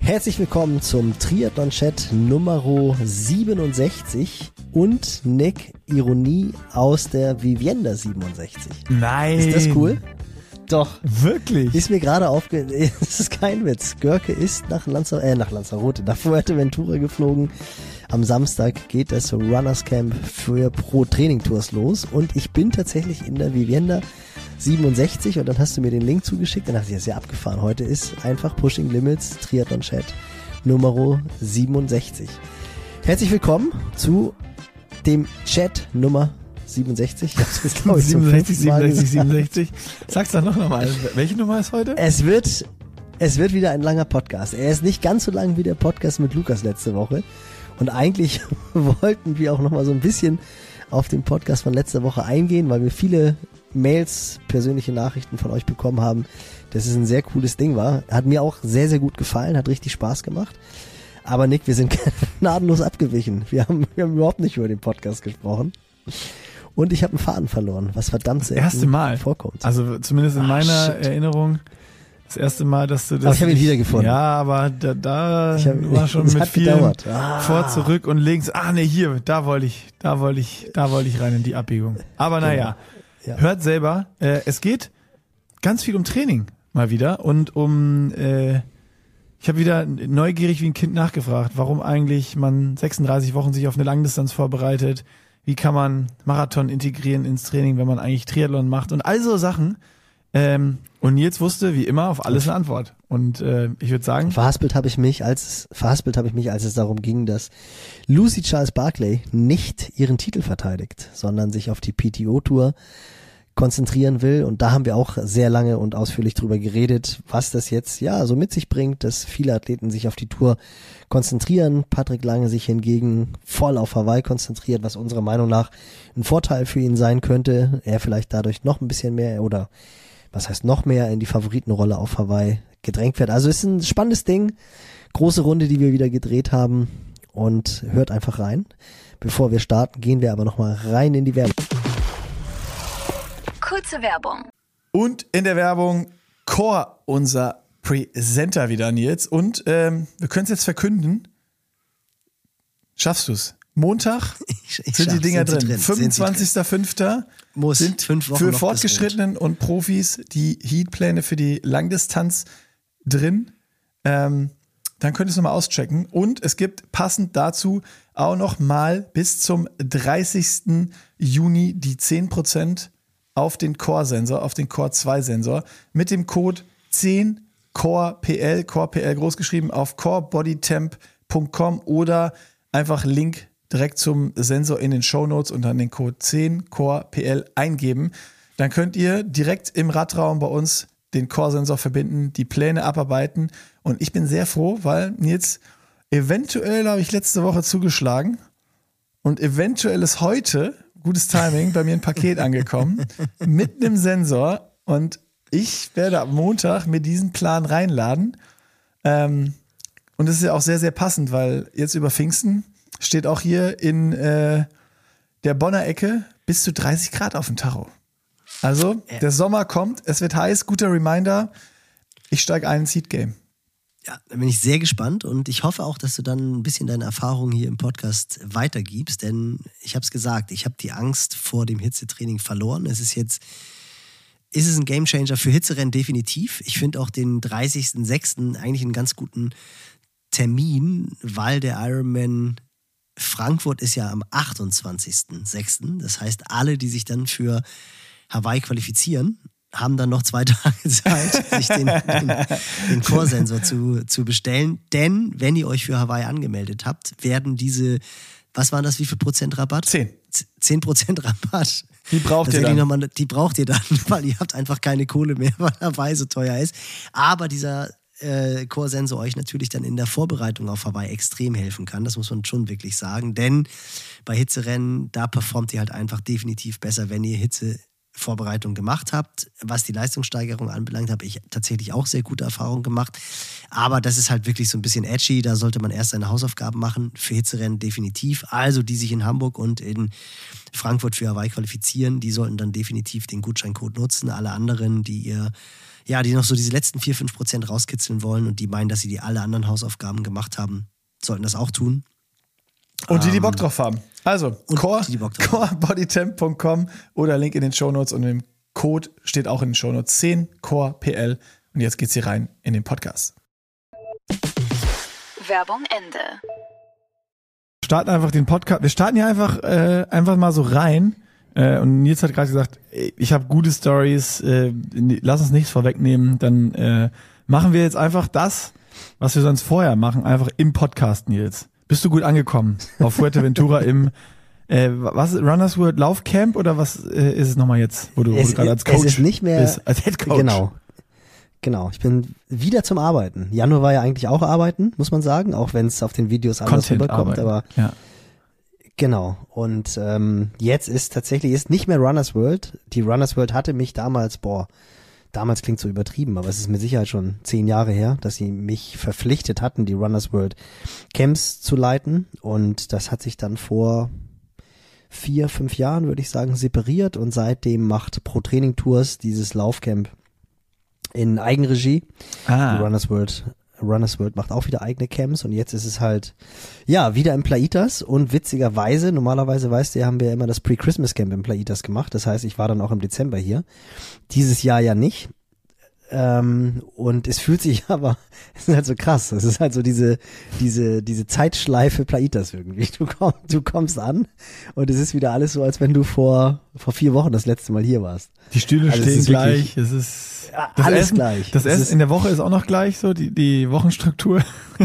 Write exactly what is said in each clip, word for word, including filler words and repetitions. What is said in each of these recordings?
Herzlich willkommen zum Triathlon-Chat Nummer siebenundsechzig und Nick, Ironie aus der Vivienda siebenundsechzig. Nein. Ist das cool? Doch. Wirklich? Ist mir gerade aufge... Das ist kein Witz. Görke ist nach Lanza... äh, nach Lanzarote, nach Fuerteventura geflogen. Am Samstag geht das Runners Camp für Pro Training Tours los und ich bin tatsächlich in der Vivienda siebenundsechzig und dann hast du mir den Link zugeschickt, dann dachte ich, das ist ja abgefahren. Heute ist einfach Pushing Limits Triathlon Chat Nummer siebenundsechzig. Herzlich willkommen zu dem Chat Nummer siebenundsechzig. Ich hab's jetzt, glaube ich, siebenundsechzig, siebenundsechzig, siebenundsechzig. Sag's doch noch nochmal. Welche Nummer ist heute? Es wird, es wird wieder ein langer Podcast. Er ist nicht ganz so lang wie der Podcast mit Lukas letzte Woche. Und eigentlich wollten wir auch nochmal so ein bisschen auf den Podcast von letzter Woche eingehen, weil wir viele Mails, persönliche Nachrichten von euch bekommen haben, dass es ein sehr cooles Ding war. Hat mir auch sehr, sehr gut gefallen, hat richtig Spaß gemacht. Aber Nick, wir sind gnadenlos abgewichen. Wir haben, wir haben überhaupt nicht über den Podcast gesprochen. Und ich habe einen Faden verloren, was verdammt selten das erste Mal vorkommt. Also zumindest in Ach, meiner shit. Erinnerung das erste Mal, dass du das... Aber ich habe ihn wiedergefunden. Ja, aber da, da hab, war schon mit viel ah. vor, zurück und links. Ah, nee, hier, da wollte ich, da wollte ich, da wollte ich rein in die Abbiegung. Aber naja, ja. Hört selber, äh, es geht ganz viel um Training mal wieder und um... Äh, ich habe wieder neugierig wie ein Kind nachgefragt, warum eigentlich man sechsunddreißig Wochen sich auf eine Langdistanz vorbereitet. Wie kann man Marathon integrieren ins Training, wenn man eigentlich Triathlon macht und all so Sachen. Ähm, und Nils wusste wie immer auf alles eine Antwort. Und äh, ich würde sagen, verhaspelt habe ich mich, als verhaspelt habe ich mich, als es darum ging, dass Lucy Charles Barclay nicht ihren Titel verteidigt, sondern sich auf die P T O-Tour konzentrieren will. Und da haben wir auch sehr lange und ausführlich drüber geredet, was das jetzt ja so mit sich bringt, dass viele Athleten sich auf die Tour konzentrieren. Patrick Lange sich hingegen voll auf Hawaii konzentriert, was unserer Meinung nach ein Vorteil für ihn sein könnte. Er vielleicht dadurch noch ein bisschen mehr oder was heißt noch mehr in die Favoritenrolle auf Hawaii gedrängt wird. Also ist ein spannendes Ding. Große Runde, die wir wieder gedreht haben und hört einfach rein. Bevor wir starten, gehen wir aber nochmal rein in die Werbung. Kurze Werbung. Und in der Werbung Core, unser Presenter wieder, Nils. Und ähm, wir können es jetzt verkünden. Schaffst du es? Montag ich, ich sind die Dinger sind drin. drin. fünfundzwanzigster fünfter Muss sind fünf Wochen für noch Fortgeschrittenen und Profis die Heatpläne für die Langdistanz drin. Ähm, dann könnt ihr es nochmal auschecken. Und es gibt passend dazu auch noch mal bis zum dreißigsten Juni die zehn Prozent auf den Core-Sensor, auf den Core zwei Sensor mit dem Code zehn Core P L, Core P L großgeschrieben auf core body temp punkt com oder einfach Link direkt zum Sensor in den Shownotes und dann den Code zehn Core P L eingeben. Dann könnt ihr direkt im Radraum bei uns den Core-Sensor verbinden, die Pläne abarbeiten und ich bin sehr froh, weil jetzt eventuell habe ich letzte Woche zugeschlagen und eventuell ist heute, gutes Timing, bei mir ein Paket angekommen mit einem Sensor und ich werde ab Montag mir diesen Plan reinladen. Ähm, und das ist ja auch sehr, sehr passend, weil jetzt über Pfingsten steht auch hier in äh, der Bonner Ecke bis zu dreißig Grad auf dem Tacho. Also, der Sommer kommt, es wird heiß, guter Reminder, ich steige ein ins Heat Game. Ja, da bin ich sehr gespannt und ich hoffe auch, dass du dann ein bisschen deine Erfahrungen hier im Podcast weitergibst, denn ich habe es gesagt, ich habe die Angst vor dem Hitzetraining verloren. Es ist jetzt, ist es ein Gamechanger für Hitzerennen definitiv. Ich finde auch den dreißigsten sechsten eigentlich einen ganz guten Termin, weil der Ironman Frankfurt ist ja am achtundzwanzigsten sechsten Das heißt, alle, die sich dann für Hawaii qualifizieren, haben dann noch zwei Tage Zeit, sich den, den, den Core-Sensor zu, zu bestellen. Denn wenn ihr euch für Hawaii angemeldet habt, werden diese, was waren das, wie viel Prozent Rabatt? Zehn. Zehn Prozent Rabatt. Die braucht ihr dann. Nochmal, die braucht ihr dann, weil ihr habt einfach keine Kohle mehr, weil Hawaii so teuer ist. Aber dieser äh, Core-Sensor euch natürlich dann in der Vorbereitung auf Hawaii extrem helfen kann. Das muss man schon wirklich sagen. Denn bei Hitzerennen, da performt ihr halt einfach definitiv besser, wenn ihr Hitze Vorbereitung gemacht habt. Was die Leistungssteigerung anbelangt, habe ich tatsächlich auch sehr gute Erfahrungen gemacht. Aber das ist halt wirklich so ein bisschen edgy. Da sollte man erst seine Hausaufgaben machen. Für Hitzerennen definitiv. Also die sich in Hamburg und in Frankfurt für Hawaii qualifizieren, die sollten dann definitiv den Gutscheincode nutzen. Alle anderen, die ihr ja, die noch so diese letzten vier, fünf Prozent rauskitzeln wollen und die meinen, dass sie die alle anderen Hausaufgaben gemacht haben, sollten das auch tun. Und die, die Ähm, Bock drauf haben. Also, core, die, die Bock drauf haben. core body temp punkt com oder Link in den Shownotes und im Code steht auch in den Shownotes zehn core P L. Und jetzt geht's hier rein in den Podcast. Werbung Ende. Wir starten einfach den Podcast. Wir starten hier einfach, äh, einfach mal so rein. Äh, und Nils hat gerade gesagt, ey, ich habe gute Stories, äh, lass uns nichts vorwegnehmen. Dann äh, machen wir jetzt einfach das, was wir sonst vorher machen, einfach im Podcast, Nils. Bist du gut angekommen auf Fuerteventura im äh, was Runners World Laufcamp oder was äh, ist es nochmal jetzt, wo du, wo es, du gerade als Coach es ist nicht mehr, bist, als Head Coach? Genau. Genau, ich bin wieder zum Arbeiten. Januar war ja eigentlich auch Arbeiten, muss man sagen, auch wenn es auf den Videos anders Content rüberkommt, arbeiten. aber ja. Genau. Und ähm, jetzt ist tatsächlich ist nicht mehr Runners World. Die Runners World hatte mich damals, boah, damals klingt so übertrieben, aber es ist mit Sicherheit schon zehn Jahre her, dass sie mich verpflichtet hatten, die Runners World Camps zu leiten. Und das hat sich dann vor vier, fünf Jahren, würde ich sagen, separiert. Und seitdem macht Pro Training Tours dieses Laufcamp in Eigenregie. Ah. Die Runners World Runners World macht auch wieder eigene Camps und jetzt ist es halt, ja, wieder im Plaitas und witzigerweise, normalerweise weißt du ja, haben wir ja immer das Pre-Christmas Camp im Plaitas gemacht, das heißt, ich war dann auch im Dezember hier. Dieses Jahr ja nicht. Ähm, und es fühlt sich aber, es ist halt so krass, es ist halt so diese, diese, diese Zeitschleife Plaitas irgendwie. Du kommst, du kommst an und es ist wieder alles so, als wenn du vor, vor vier Wochen das letzte Mal hier warst. Die Stühle Also es stehen ist wirklich- gleich, es ist Ja, das alles Essen, gleich. Das Es Essen ist- in der Woche ist auch noch gleich so, die, die Wochenstruktur.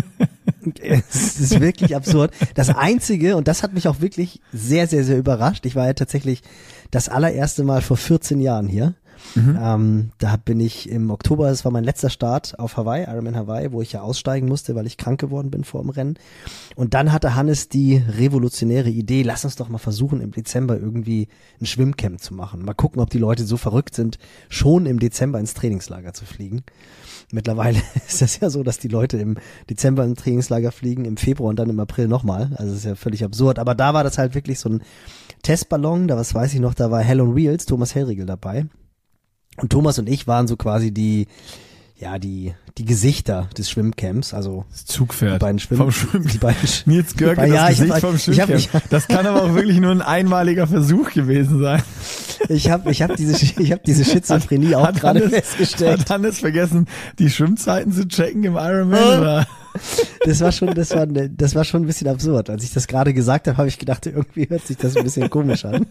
Es ist wirklich absurd. Das Einzige, und das hat mich auch wirklich sehr, sehr, sehr überrascht, ich war ja tatsächlich das allererste Mal vor vierzehn Jahren hier. Mhm. Ähm, da bin ich im Oktober, das war mein letzter Start auf Hawaii, Ironman Hawaii, wo ich ja aussteigen musste, weil ich krank geworden bin vor dem Rennen. Und dann hatte Hannes die revolutionäre Idee, lass uns doch mal versuchen, im Dezember irgendwie ein Schwimmcamp zu machen. Mal gucken, ob die Leute so verrückt sind, schon im Dezember ins Trainingslager zu fliegen. Mittlerweile ist das ja so, dass die Leute im Dezember im Trainingslager fliegen, im Februar und dann im April nochmal. Also das ist ja völlig absurd. Aber da war das halt wirklich so ein Testballon, da was weiß ich noch, da war Hell on Wheels, Thomas Hellriegel dabei. Und Thomas und ich waren so quasi die, ja, die, die Gesichter des Schwimmcamps, also Das Zugpferd die beiden Schwimm vom Schwimmen. die beiden Sch- Nils Görke, Ja, das ich Gesicht hab- vom ich hab- Schwimmcamp. ich- Das kann aber auch wirklich nur ein einmaliger Versuch gewesen sein. Ich habe ich hab diese, ich hab diese Schizophrenie auch Hat gerade Hannes- festgestellt. Hat Hannes vergessen, die Schwimmzeiten zu checken im Ironman? Oder? Das war schon, das war, ne- das war schon ein bisschen absurd. Als ich das gerade gesagt habe, habe ich gedacht, irgendwie hört sich das ein bisschen komisch an.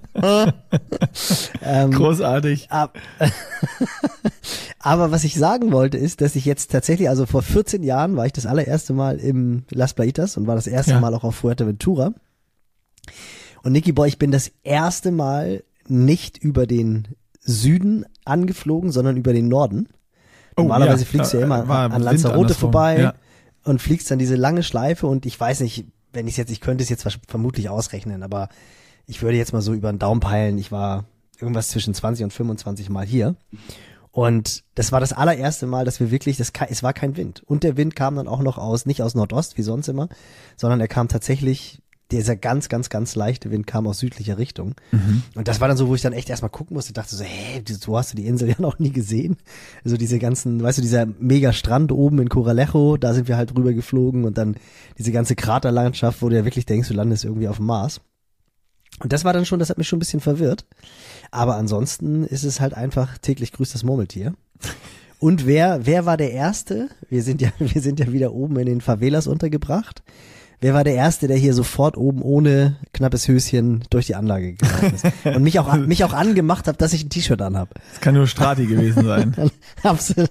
ähm, Großartig. ab, aber was ich sagen wollte, ist, dass ich jetzt tatsächlich, also vor vierzehn Jahren war ich das allererste Mal im Las Plaitas und war das erste Ja. Mal auch auf Fuerteventura. Und Nicky Boy, ich bin das erste Mal nicht über den Süden angeflogen, sondern über den Norden. Oh, Normalerweise ja, fliegst du ja da immer war an Wind Lanzarote andersrum. vorbei Ja. und fliegst dann diese lange Schleife und ich weiß nicht, wenn ich jetzt, ich könnte es jetzt wahrsch- vermutlich ausrechnen, aber ich würde jetzt mal so über den Daumen peilen, ich war irgendwas zwischen zwanzig und fünfundzwanzig Mal hier. Und das war das allererste Mal, dass wir wirklich, das, es war kein Wind. Und der Wind kam dann auch noch aus, nicht aus Nordost wie sonst immer, sondern er kam tatsächlich, dieser ganz, ganz, ganz leichte Wind kam aus südlicher Richtung. Mhm. Und das war dann so, wo ich dann echt erstmal gucken musste, dachte so, hä, so hast du die Insel ja noch nie gesehen. Also diese ganzen, weißt du, dieser mega Strand oben in Coralejo, da sind wir halt rüber geflogen und dann diese ganze Kraterlandschaft, wo du ja wirklich denkst, du landest irgendwie auf dem Mars. Und das war dann schon, das hat mich schon ein bisschen verwirrt. Aber ansonsten ist es halt einfach täglich grüßt das Murmeltier. Und wer, wer war der Erste? Wir sind ja, wir sind ja wieder oben in den Favelas untergebracht. Wer war der Erste, der hier sofort oben ohne knappes Höschen durch die Anlage gegangen ist? Und mich auch, mich auch angemacht hat, dass ich ein T-Shirt anhab. Das kann nur Strati gewesen sein. Absolut.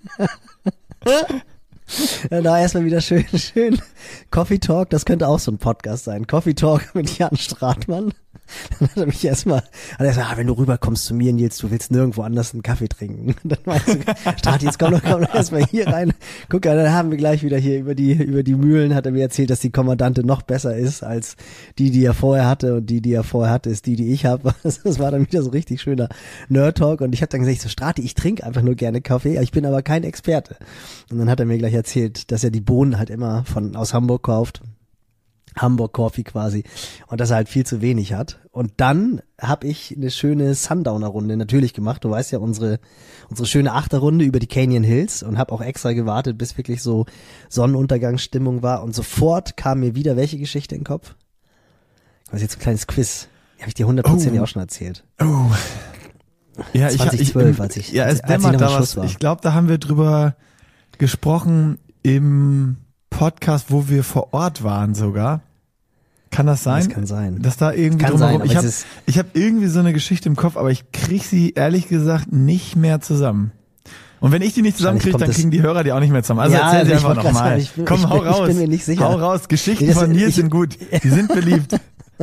Da erstmal wieder schön, schön Coffee Talk, das könnte auch so ein Podcast sein. Coffee Talk mit Jan Stratmann. Dann hat er mich erstmal, hat er gesagt, ah, wenn du rüberkommst zu mir, Nils, du willst nirgendwo anders einen Kaffee trinken. Und dann meinst du, Strati, jetzt komm doch, komm doch erstmal hier rein. Guck, dann haben wir gleich wieder hier über die, über die Mühlen, hat er mir erzählt, dass die Kommandante noch besser ist als die, die er vorher hatte. Und die, die er vorher hatte, ist die, die ich habe. Das war dann wieder so richtig schöner Nerd-Talk. Und ich habe dann gesagt, so Strati, ich trinke einfach nur gerne Kaffee, ich bin aber kein Experte. Und dann hat er mir gleich erzählt, dass er die Bohnen halt immer von aus Hamburg kauft. Hamburg Coffee quasi und dass er halt viel zu wenig hat. Und dann habe ich eine schöne Sundowner-Runde natürlich gemacht. Du weißt ja, unsere unsere schöne Achterrunde über die Canyon Hills und habe auch extra gewartet, bis wirklich so Sonnenuntergangsstimmung war. Und sofort kam mir wieder welche Geschichte in den Kopf? Das ist jetzt ein kleines Quiz. Die habe ich dir hundertprozentig Oh. auch schon erzählt. Oh. Ja, ich, zwanzig zwölf, als ich, ja, es als ich noch dämmert am da Schluss was. war. Ich glaube, da haben wir drüber gesprochen im Podcast, wo wir vor Ort waren sogar. Kann das sein? Das kann sein. Dass da irgendwie Kann drumherum. sein, aber ich es habe ist- ich hab irgendwie so eine Geschichte im Kopf, aber ich krieg sie ehrlich gesagt nicht mehr zusammen. Und wenn ich die nicht Wahrscheinlich zusammenkriege, kommt dann das- kriegen die Hörer die auch nicht mehr zusammen. Also Ja, erzähl sie ich einfach wollte grad nochmal. sagen, ich bin- Komm, ich hau bin- ich raus. bin mir nicht sicher. Hau raus. Geschichten Nee, das- von Nils ich- sind gut. Die sind beliebt.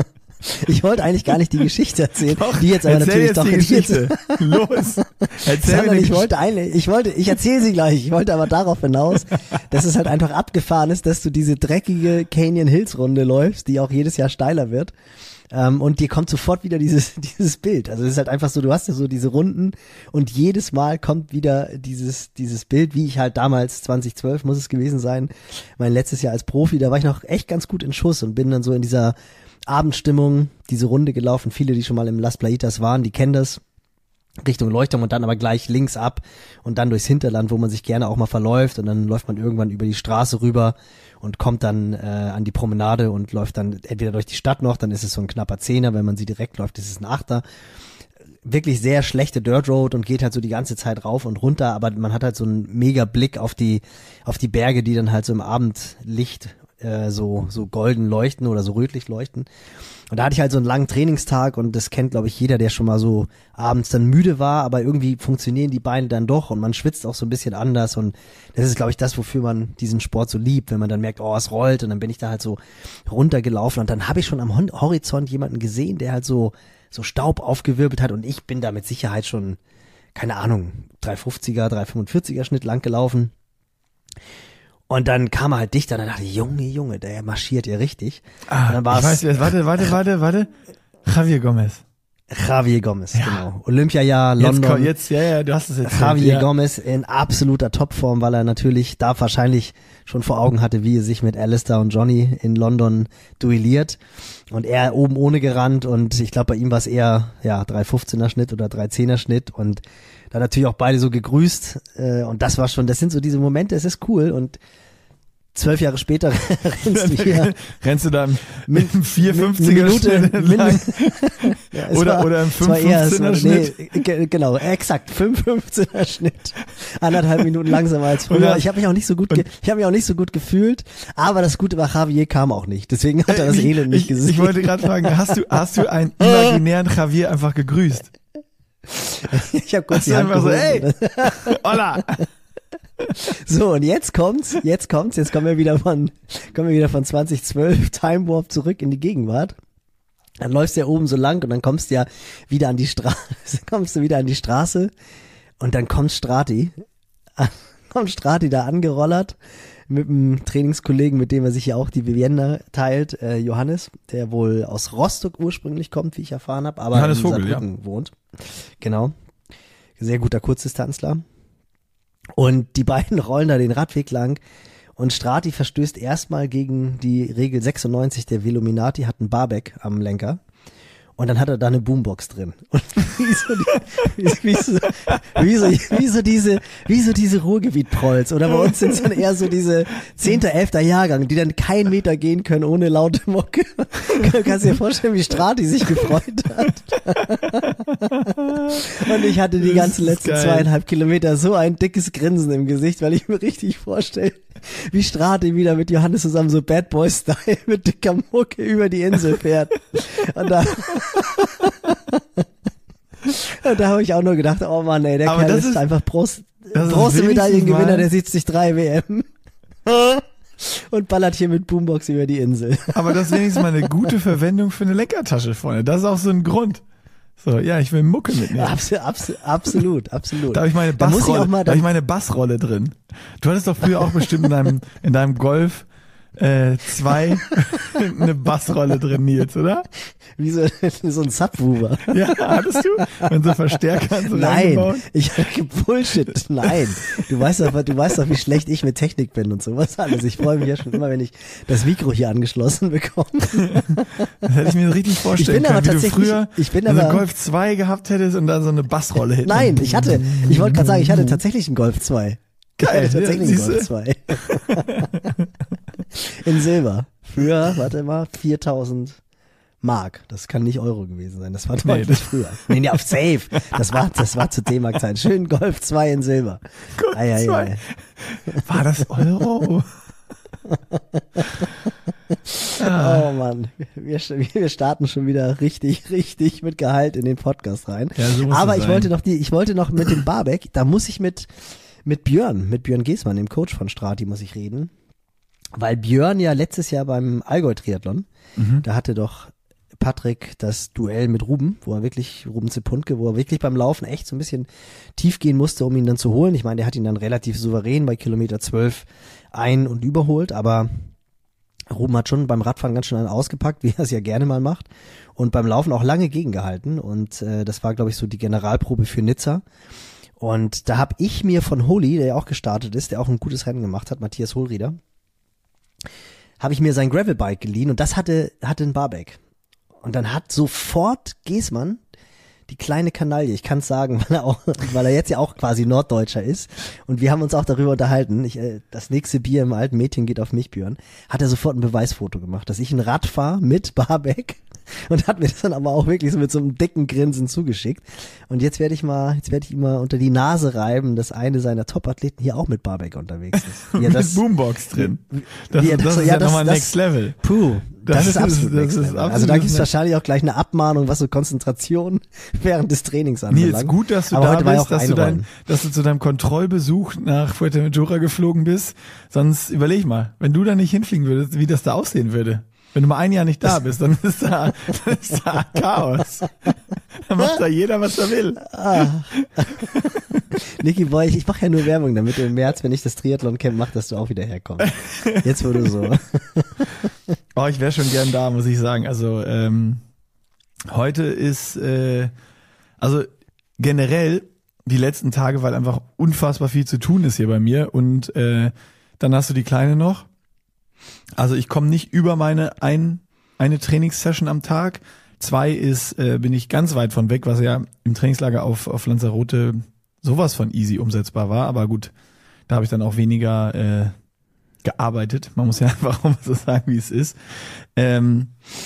Ich wollte eigentlich gar nicht die Geschichte erzählen, Doch, die jetzt aber erzähl natürlich jetzt doch die die jetzt, Geschichte. Los. Erzähl sondern mir die ich wollte eigentlich, ich wollte, ich erzähle sie gleich, ich wollte aber darauf hinaus, dass es halt einfach abgefahren ist, dass du diese dreckige Canyon Hills Runde läufst, die auch jedes Jahr steiler wird. Ähm, und dir kommt sofort wieder dieses, dieses Bild. Also es ist halt einfach so, du hast ja so diese Runden und jedes Mal kommt wieder dieses, dieses Bild, wie ich halt damals, zwanzig zwölf muss es gewesen sein, mein letztes Jahr als Profi, da war ich noch echt ganz gut in Schuss und bin dann so in dieser Abendstimmung diese Runde gelaufen. Viele, die schon mal im Las Playitas waren, die kennen das. Richtung Leuchtturm und dann aber gleich links ab und dann durchs Hinterland, wo man sich gerne auch mal verläuft und dann läuft man irgendwann über die Straße rüber und kommt dann äh, an die Promenade und läuft dann entweder durch die Stadt noch, dann ist es so ein knapper Zehner, wenn man sie direkt läuft, ist es ein Achter. Wirklich sehr schlechte Dirt Road und geht halt so die ganze Zeit rauf und runter, aber man hat halt so einen mega Blick auf die auf die Berge, die dann halt so im Abendlicht äh, so so golden leuchten oder so rötlich leuchten. Und da hatte ich halt so einen langen Trainingstag und das kennt, glaube ich, jeder, der schon mal so abends dann müde war, aber irgendwie funktionieren die Beine dann doch und man schwitzt auch so ein bisschen anders und das ist, glaube ich, das, wofür man diesen Sport so liebt, wenn man dann merkt, oh, es rollt und dann bin ich da halt so runtergelaufen und dann habe ich schon am Horizont jemanden gesehen, der halt so so Staub aufgewirbelt hat und ich bin da mit Sicherheit schon, keine Ahnung, drei fünfziger, drei fünfundvierziger Schnitt lang gelaufen. Und dann kam er halt dichter und dann dachte ich, Junge, Junge, der marschiert ja richtig. Ah, und dann war ich weiß, wer- warte, warte, warte, warte. Javier Gomez. Javier Gomez, Ja. genau. Olympiajahr, Jetzt, London. komm, jetzt, ja, ja, du hast es jetzt. Javier ja. Gomez in absoluter Topform, weil er natürlich da wahrscheinlich schon vor Augen hatte, wie er sich mit Alistair und Johnny in London duelliert. Und er oben ohne gerannt und ich glaube, bei ihm war es eher ja drei fünfzehner Schnitt oder drei zehner Schnitt und da natürlich auch beide so gegrüßt. Äh, und das war schon, das sind so diese Momente, es ist cool und zwölf Jahre später rennst du hier Rennst du da im, mit einem vier eine fünfziger Minute, Schnitt entlang? Ja, es Oder- war, oder im es war eher so- fünf fünfzehner nee, ge- genau, exakt, fünf fünfzehner Schnitt. Anderthalb Minuten langsamer als Und früher. dann- Ich habe mich auch nicht so gut, ge- ich habe mich auch nicht so gut gefühlt, aber das Gute war, Javier kam auch nicht. Deswegen hat er das ich, Elend nicht ich, gesehen. ich wollte gerade fragen, hast du, hast du einen imaginären Javier einfach gegrüßt? ich habe kurz Hast die du Hand einfach so, gehoben. ey, holla! So, und jetzt kommt's, jetzt kommt's, jetzt kommen wir wieder von, kommen wir wieder von zwanzig zwölf Time Warp zurück in die Gegenwart. Dann läufst du ja oben so lang und dann kommst du ja wieder an die Straße, kommst du wieder an die Straße und dann kommt Strati, kommt Strati da angerollert mit einem Trainingskollegen, mit dem er sich ja auch die Vivienda teilt, äh, Johannes, der wohl aus Rostock ursprünglich kommt, wie ich erfahren habe, aber Johannes in Vogel, Saarbrücken wohnt. Genau. Sehr guter Kurzdistanzler. Und die beiden rollen da den Radweg lang und Strati verstößt erstmal gegen die Regel sechsundneunzig der Velominati, hat einen Barback am Lenker und dann hat er da eine Boombox drin. Und wie so, die, wie, wie, so, wie, so, wie so diese, wie so diese Ruhrgebiet-Prolls oder bei uns sind es dann eher so diese zehnter, elfter Jahrgang, die dann keinen Meter gehen können ohne laute Mucke. Du kannst dir vorstellen, wie Strati sich gefreut hat. Und ich hatte die ganzen Das ist letzten geil. zweieinhalb Kilometer so ein dickes Grinsen im Gesicht, weil ich mir richtig vorstelle, wie Strati wieder mit Johannes zusammen so Bad Boy-Style mit dicker Mucke über die Insel fährt. Und da, und da habe ich auch nur gedacht, oh Mann, ey, der Aber Kerl das ist, ist- einfach Bronze, das ist Bronzemedaillengewinner wenigstens mal- der siebzig drei W M. Und ballert hier mit Boombox über die Insel. Aber das ist wenigstens mal eine gute Verwendung für eine Leckertasche, Freunde. Das ist auch so ein Grund. So, ja, ich will Mucke mitnehmen. Abs abs absolut, absolut. Da habe ich meine Da muss ich Bassrolle, auch mal, da hab ich meine Bassrolle drin. Du hattest doch früher auch bestimmt in deinem, in deinem Golf äh, zwei eine Bassrolle drin, Nils, oder? Wie so, so ein Subwoofer. Ja, hattest du? Und so Verstärker so Nein, ich hatte Bullshit. Nein, du weißt doch, du weißt doch, wie schlecht ich mit Technik bin und sowas alles. Ich freue mich ja schon immer, wenn ich das Mikro hier angeschlossen bekomme. Das hätte ich mir richtig vorstellen ich bin können, aber wie du früher ich bin so eine aber, Golf zwei gehabt hättest und da so eine Bassrolle hinten. Nein, ich hatte, ich wollte gerade sagen, ich hatte tatsächlich einen Golf zwei. Geil, ich hatte tatsächlich ja, einen Golf zwei. In Silber. Früher, warte mal, viertausend Mark. Das kann nicht Euro gewesen sein. Das war deutlich nee, früher. Nee, nee, auf Safe. Das war, das war zu D-Mark-Zeiten. Schön Golf zwei in Silber. Golf ei, ei, zwei. Ei. War das Euro? ah. Oh Mann. Wir, wir starten schon wieder richtig, richtig mit Gehalt in den Podcast rein. Ja, so muss Aber es ich sein. wollte noch die, ich wollte noch mit dem Barbeck, da muss ich mit, mit Björn, mit Björn Geßmann, dem Coach von Strati, muss ich reden. Weil Björn ja letztes Jahr beim Allgäu-Triathlon, mhm. da hatte doch Patrick das Duell mit Ruben, wo er wirklich, Ruben Zipuntke, wo er wirklich beim Laufen echt so ein bisschen tief gehen musste, um ihn dann zu holen. Ich meine, der hat ihn dann relativ souverän bei Kilometer zwölf ein- und überholt, aber Ruben hat schon beim Radfahren ganz schön einen ausgepackt, wie er es ja gerne mal macht, und beim Laufen auch lange gegengehalten, und äh, das war, glaube ich, so die Generalprobe für Nizza. Und da habe ich mir von Holy, der ja auch gestartet ist, der auch ein gutes Rennen gemacht hat, Matthias Hohlrieder, habe ich mir sein Gravelbike geliehen, und das hatte hatte ein Barback. Und dann hat sofort Geßmann, die kleine Kanaille, ich kann es sagen, weil er auch, weil er jetzt ja auch quasi Norddeutscher ist, und wir haben uns auch darüber unterhalten, ich, äh, das nächste Bier im alten Mädchen geht auf mich, Björn, hat er sofort ein Beweisfoto gemacht, dass ich ein Rad fahre mit Barback, und hat mir das dann aber auch wirklich so mit so einem dicken Grinsen zugeschickt. Und jetzt werde ich mal, jetzt werde ich ihm mal unter die Nase reiben, dass eine seiner Top-Athleten hier auch mit Barback unterwegs ist. Mit das, Boombox drin. Das, das, das so, ist ja, ja das, nochmal das, Next Level. Puh, das, das ist absolut das Next ist Level. absolut Also da gibt es next. wahrscheinlich auch gleich eine Abmahnung, was so Konzentration während des Trainings anbelangt. Nils, gut, dass du aber da bist, dass du, dein, dass du zu deinem Kontrollbesuch nach Fuerteventura geflogen bist. Sonst überleg mal, wenn du da nicht hinfliegen würdest, wie das da aussehen würde. Wenn du mal ein Jahr nicht da bist, dann ist da, dann ist da Chaos. Dann macht da jeder, was er will. Ah. Niki, boy, ich, ich mache ja nur Werbung, damit du im März, wenn ich das Triathlon-Camp mache, dass du auch wieder herkommst. Jetzt wurde so. Oh, ich wäre schon gern da, muss ich sagen. Also ähm, heute ist, äh, also generell die letzten Tage, weil einfach unfassbar viel zu tun ist hier bei mir, und äh, dann hast du die Kleine noch. Also ich komme nicht über meine ein, eine Trainingssession am Tag. Zwei ist, äh, bin ich ganz weit von weg, was ja im Trainingslager auf, auf Lanzarote sowas von easy umsetzbar war. Aber gut, da habe ich dann auch weniger äh, gearbeitet. Man muss ja einfach auch mal so sagen, wie es ist. Ähm,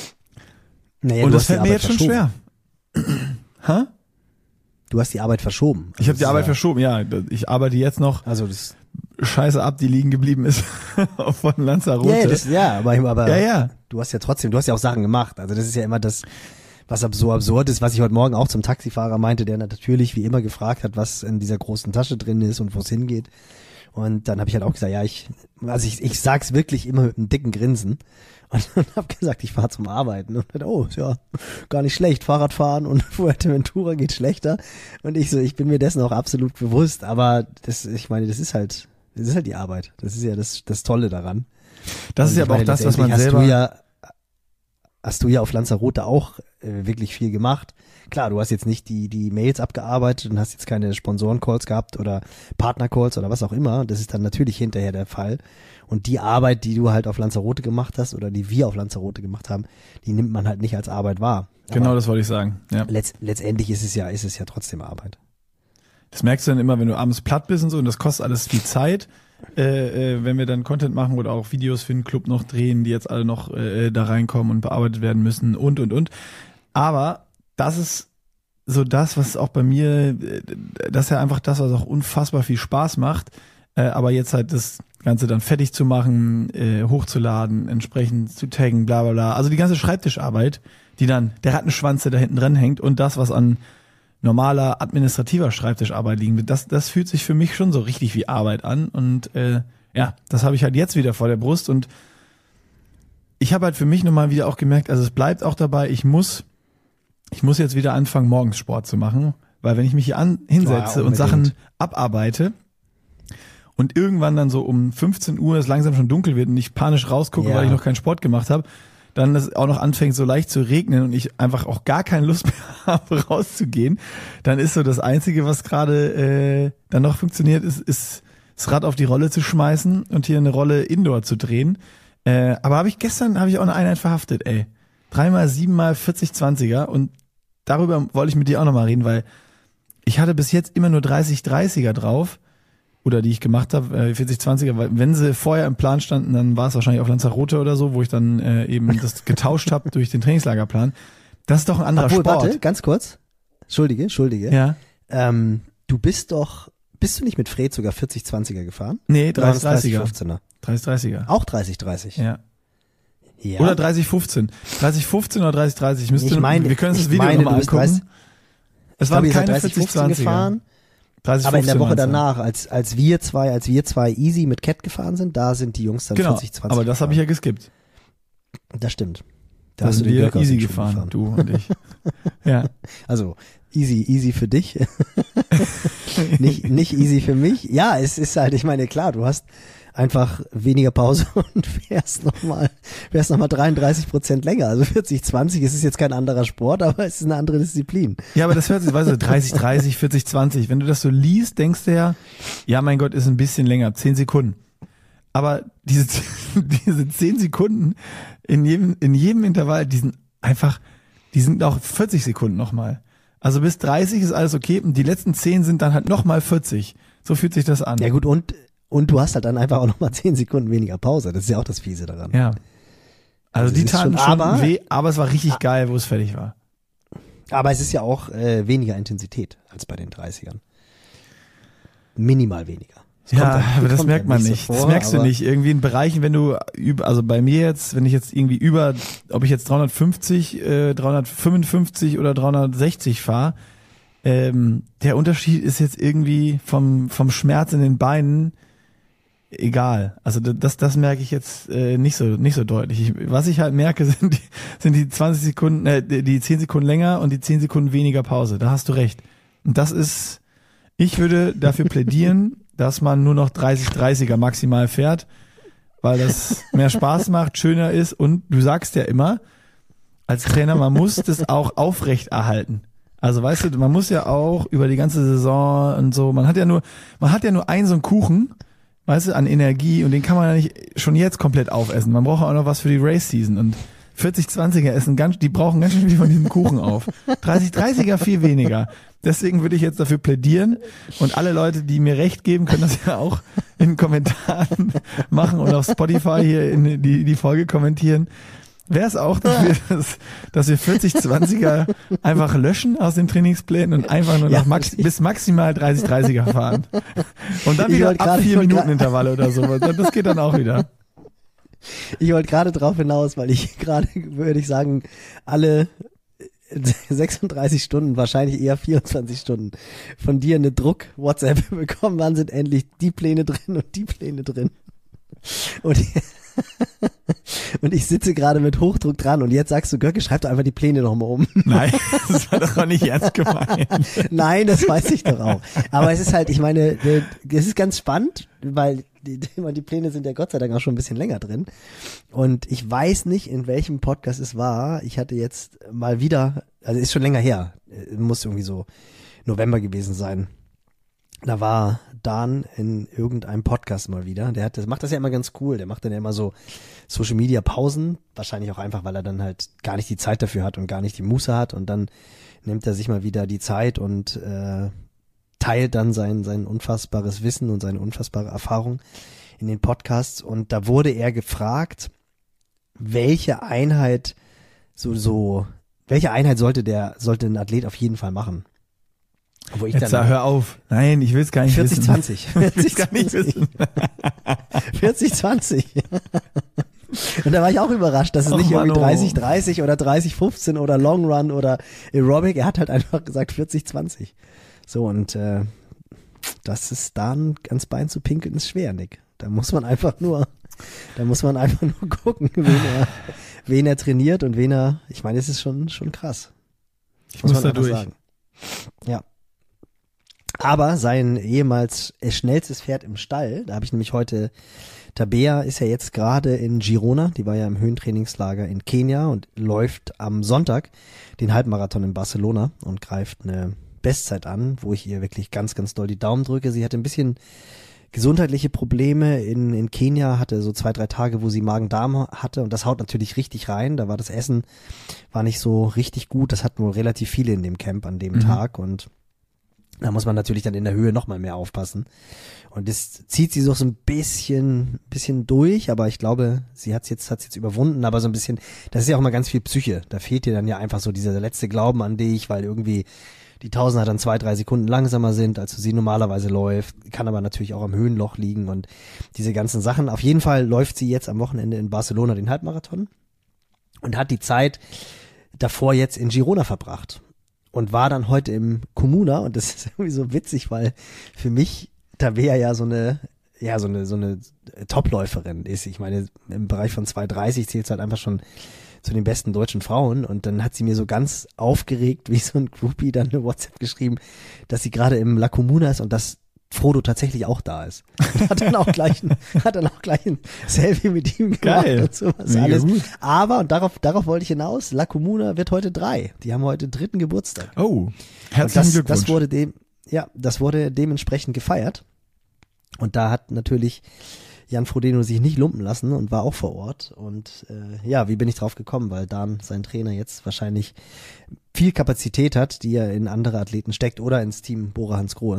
naja, und das fällt mir jetzt schon schwer. Hä? Du hast die Arbeit verschoben. Ich habe die Arbeit ja verschoben, ja. Ich arbeite jetzt noch. Also das Scheiße ab, die liegen geblieben ist von Lanzarote. Ja, ja, das, ja aber, aber ja, ja. du hast ja trotzdem, du hast ja auch Sachen gemacht. Also das ist ja immer das, was so absurd ist, was ich heute Morgen auch zum Taxifahrer meinte, der natürlich wie immer gefragt hat, was in dieser großen Tasche drin ist und wo es hingeht. Und dann habe ich halt auch gesagt, ja, ich, also ich, ich sag's wirklich immer mit einem dicken Grinsen. Und, und habe gesagt, ich fahre zum Arbeiten. Und dann, oh, ist ja gar nicht schlecht, Fahrradfahren und Fuerteventura geht schlechter. Und ich so, ich bin mir dessen auch absolut bewusst. Aber das, ich meine, das ist halt, das ist halt die Arbeit. Das ist ja das, das Tolle daran. Das und ist ja aber auch das, was man hast selber... Du ja, hast du ja auf Lanzarote auch äh, wirklich viel gemacht. Klar, du hast jetzt nicht die die Mails abgearbeitet und hast jetzt keine Sponsoren-Calls gehabt oder Partner-Calls oder was auch immer. Das ist dann natürlich hinterher der Fall. Und die Arbeit, die du halt auf Lanzarote gemacht hast oder die wir auf Lanzarote gemacht haben, die nimmt man halt nicht als Arbeit wahr. Genau, Aber das wollte ich sagen. Ja. Letzt, letztendlich ist es ja ist es ja trotzdem Arbeit. Das merkst du dann immer, wenn du abends platt bist und so, und das kostet alles viel Zeit. Äh, äh, wenn wir dann Content machen oder auch Videos für den Club noch drehen, die jetzt alle noch äh, da reinkommen und bearbeitet werden müssen und, und, und. Aber das ist so das, was auch bei mir, das ist ja einfach das, was auch unfassbar viel Spaß macht. Äh, aber jetzt halt das Ganze dann fertig zu machen, äh, hochzuladen, entsprechend zu taggen, bla bla bla. Also die ganze Schreibtischarbeit, die dann, der Rattenschwanz, der da hinten dran hängt, und das, was an normaler administrativer Schreibtischarbeit liegen wird, das, das fühlt sich für mich schon so richtig wie Arbeit an. Und äh, ja, das habe ich halt jetzt wieder vor der Brust. Und ich habe halt für mich nochmal wieder auch gemerkt, also es bleibt auch dabei, ich muss ich muss jetzt wieder anfangen, morgens Sport zu machen, weil wenn ich mich hier an, hinsetze ja, und Sachen abarbeite und irgendwann dann so um fünfzehn Uhr es langsam schon dunkel wird und ich panisch rausgucke, Ja. weil ich noch keinen Sport gemacht habe, dann es auch noch anfängt so leicht zu regnen und ich einfach auch gar keine Lust mehr habe rauszugehen, dann ist so das Einzige, was gerade äh, dann noch funktioniert, ist, ist das Rad auf die Rolle zu schmeißen und hier eine Rolle Indoor zu drehen. Äh, aber habe ich gestern, habe ich auch eine Einheit verhaftet, ey. Dreimal, siebenmal vierzig zwanziger und darüber wollte ich mit dir auch nochmal reden, weil ich hatte bis jetzt immer nur dreißig dreißiger drauf oder die ich gemacht habe, äh, vierzig zwanziger, weil wenn sie vorher im Plan standen, dann war es wahrscheinlich auf Lanzarote oder so, wo ich dann äh, eben das getauscht habe durch den Trainingslagerplan. Das ist doch ein anderer Obwohl, Sport. warte, ganz kurz. Entschuldige, Entschuldige. Ja. Ähm, du bist doch, bist du nicht mit Fred sogar vierzig zwanziger gefahren? Nee, Oder waren es dreißig dreißiger. fünfzehner? dreißig dreißiger. Auch dreißig dreißig? Ja. Ja. Oder dreißig fünfzehn. dreißig fünfzehn oder dreißig dreißig. Ich müsste, Ich meine, wir können uns das ich Video meine, nochmal du bist angucken. dreißig Es Ich waren glaube, ihr seid keine dreißig vierzig fünfzehn zwanziger. gefahren. dreißig Aber in der fünfzehn Woche meinst du? danach, als, als wir zwei, als wir zwei easy mit Cat gefahren sind, da sind die Jungs dann Genau, vierzig zwanzig aber das habe ich ja geskippt. ja. Das stimmt. Da hast sind du den wir Glück aus easy den Schuhen gefahren, du und ich. Ja. Also, easy, easy für dich. nicht, nicht easy für mich. Ja, es ist halt, ich meine, klar, du hast einfach weniger Pause und fährst nochmal, fährst nochmal dreiunddreißig Prozent länger. Also vierzig zwanzig, es ist jetzt kein anderer Sport, aber es ist eine andere Disziplin. Ja, aber das hört sich, weißt du, dreißig dreißig, vierzig zwanzig. Wenn du das so liest, denkst du ja, ja, mein Gott, ist ein bisschen länger, zehn Sekunden. Aber diese, diese zehn Sekunden in jedem, in jedem Intervall, die sind einfach, die sind auch vierzig Sekunden nochmal. Also bis dreißig ist alles okay und die letzten zehn sind dann halt nochmal vierzig. So fühlt sich das an. Ja gut, und, und du hast halt dann einfach auch nochmal zehn Sekunden weniger Pause. Das ist ja auch das Fiese daran. Ja. Also, Also die es ist taten schon- schon aber- weh, aber es war richtig geil, wo es fertig war. Aber es ist ja auch äh, weniger Intensität als bei den dreißigern. Minimal weniger. Es kommt Ja, dann- aber das kommt merkt dann man so nicht. Das vor, merkst du aber- nicht. Irgendwie in Bereichen, wenn du über, also bei mir jetzt, wenn ich jetzt irgendwie über, ob ich jetzt dreihundertfünfzig, äh, dreihundertfünfundfünfzig oder dreihundertsechzig fahre, ähm, der Unterschied ist jetzt irgendwie vom, vom Schmerz in den Beinen egal. Also das, das merke ich jetzt äh, nicht so, nicht so deutlich. Ich, was ich halt merke, sind die, sind die zwanzig Sekunden, äh, die zehn Sekunden länger und die zehn Sekunden weniger Pause. Da hast du recht. Und das ist, ich würde dafür plädieren, dass man nur noch dreißig dreißiger maximal fährt, weil das mehr Spaß macht, schöner ist und du sagst ja immer, als Trainer, man muss das auch aufrecht erhalten. Also weißt du, man muss ja auch über die ganze Saison und so, man hat ja nur, man hat ja nur einen so einen Kuchen, weißt du, an Energie und den kann man ja nicht schon jetzt komplett aufessen. Man braucht auch noch was für die Race Season und vierzig zwanziger essen ganz, die brauchen ganz schön viel von diesem Kuchen auf. dreißig dreißiger viel weniger. Deswegen würde ich jetzt dafür plädieren und alle Leute, die mir recht geben, können das ja auch in den Kommentaren machen und auf Spotify hier in die, die Folge kommentieren. Wäre es auch dafür, dass, dass wir vierzig zwanziger einfach löschen aus den Trainingsplänen und einfach nur Ja, noch max, bis maximal dreißig dreißiger fahren. Und dann Ich wieder wollte ab gerade- ich vier wollte Minuten gerade- Intervalle oder so. Das geht dann auch wieder. Ich wollte gerade drauf hinaus, weil ich gerade, würde ich sagen, alle sechsunddreißig Stunden, wahrscheinlich eher vierundzwanzig Stunden von dir eine Druck-WhatsApp bekommen. Wann sind endlich die Pläne drin und die Pläne drin? Und, und ich sitze gerade mit Hochdruck dran und jetzt sagst du, Göcke, schreib doch einfach die Pläne nochmal um. Nein, das war doch auch nicht ernst gemeint. Nein, das weiß ich doch auch. Aber es ist halt, ich meine, es ist ganz spannend, weil die, die Pläne sind ja Gott sei Dank auch schon ein bisschen länger drin. Und ich weiß nicht, in welchem Podcast es war. Ich hatte jetzt mal wieder, also ist schon länger her, muss irgendwie so November gewesen sein. Da war Dan in irgendeinem Podcast mal wieder. Der hat, das macht das ja immer ganz cool. Der macht dann ja immer so Social Media Pausen. Wahrscheinlich auch einfach, weil er dann halt gar nicht die Zeit dafür hat und gar nicht die Muße hat. Und dann nimmt er sich mal wieder die Zeit und äh, teilt dann sein, sein unfassbares Wissen und seine unfassbare Erfahrung in den Podcasts. Und da wurde er gefragt, welche Einheit so, so, welche Einheit sollte der, sollte ein Athlet auf jeden Fall machen? Wo ich Jetzt dann, hör auf. Nein, ich will es gar nicht vierzig wissen. zwanzig. Ich will es gar nicht wissen. vierzig zwanzig. Und da war ich auch überrascht, dass es Och, nicht irgendwie Mann, oh. dreißig dreißig oder dreißig fünfzehn oder Long Run oder Aerobic. Er hat halt einfach gesagt vierzig zwanzig. So, und äh, das ist dann ans Bein zu pinkeln, ist schwer, Nick. Da muss man einfach nur, da muss man einfach nur gucken, wen er, wen er trainiert und wen er, ich meine, es ist schon, schon krass. Ich muss da einfach durch. Ja. Aber sein ehemals schnellstes Pferd im Stall, da habe ich nämlich heute, Tabea ist ja jetzt gerade in Girona, die war ja im Höhentrainingslager in Kenia und läuft am Sonntag den Halbmarathon in Barcelona und greift eine Bestzeit an, wo ich ihr wirklich ganz, ganz doll die Daumen drücke. Sie hatte ein bisschen gesundheitliche Probleme in, in Kenia, hatte so zwei, drei Tage, wo sie Magen-Darm hatte und das haut natürlich richtig rein. Da war das Essen, war nicht so richtig gut. Das hatten wohl relativ viele in dem Camp an dem mhm. Tag und da muss man natürlich dann in der Höhe noch mal mehr aufpassen. Und das zieht sie so ein bisschen, bisschen durch, aber ich glaube, sie hat's jetzt, hat's jetzt überwunden, aber so ein bisschen, das ist ja auch mal ganz viel Psyche. Da fehlt ihr dann ja einfach so dieser letzte Glauben an dich, weil irgendwie die Tausender dann zwei, drei Sekunden langsamer sind, als sie normalerweise läuft, kann aber natürlich auch am Höhenloch liegen und diese ganzen Sachen. Auf jeden Fall läuft sie jetzt am Wochenende in Barcelona den Halbmarathon und hat die Zeit davor jetzt in Girona verbracht. Und war dann heute im Comuna und das ist irgendwie so witzig, weil für mich Tabea ja so eine, ja so eine so eine Topläuferin ist. Ich meine, im Bereich von zwei dreißig zählt es halt einfach schon zu den besten deutschen Frauen und dann hat sie mir so ganz aufgeregt, wie so ein Groupie dann eine WhatsApp geschrieben, dass sie gerade im La Comuna ist und dass Frodo tatsächlich auch da ist. Und hat dann auch gleich ein, hat dann auch gleich ein Selfie mit ihm gemacht. Geil. Und sowas alles. Gut. Aber, und darauf, darauf wollte ich hinaus, La Comuna wird heute drei. Die haben heute dritten Geburtstag. Oh, herzlichen das, Glückwunsch. Das wurde dem, ja, das wurde dementsprechend gefeiert. Und da hat natürlich Jan Frodeno sich nicht lumpen lassen und war auch vor Ort. Und äh, ja, wie bin ich drauf gekommen? Weil Dan, sein Trainer, jetzt wahrscheinlich viel Kapazität hat, die er in andere Athleten steckt oder ins Team Bora Hansgrohe.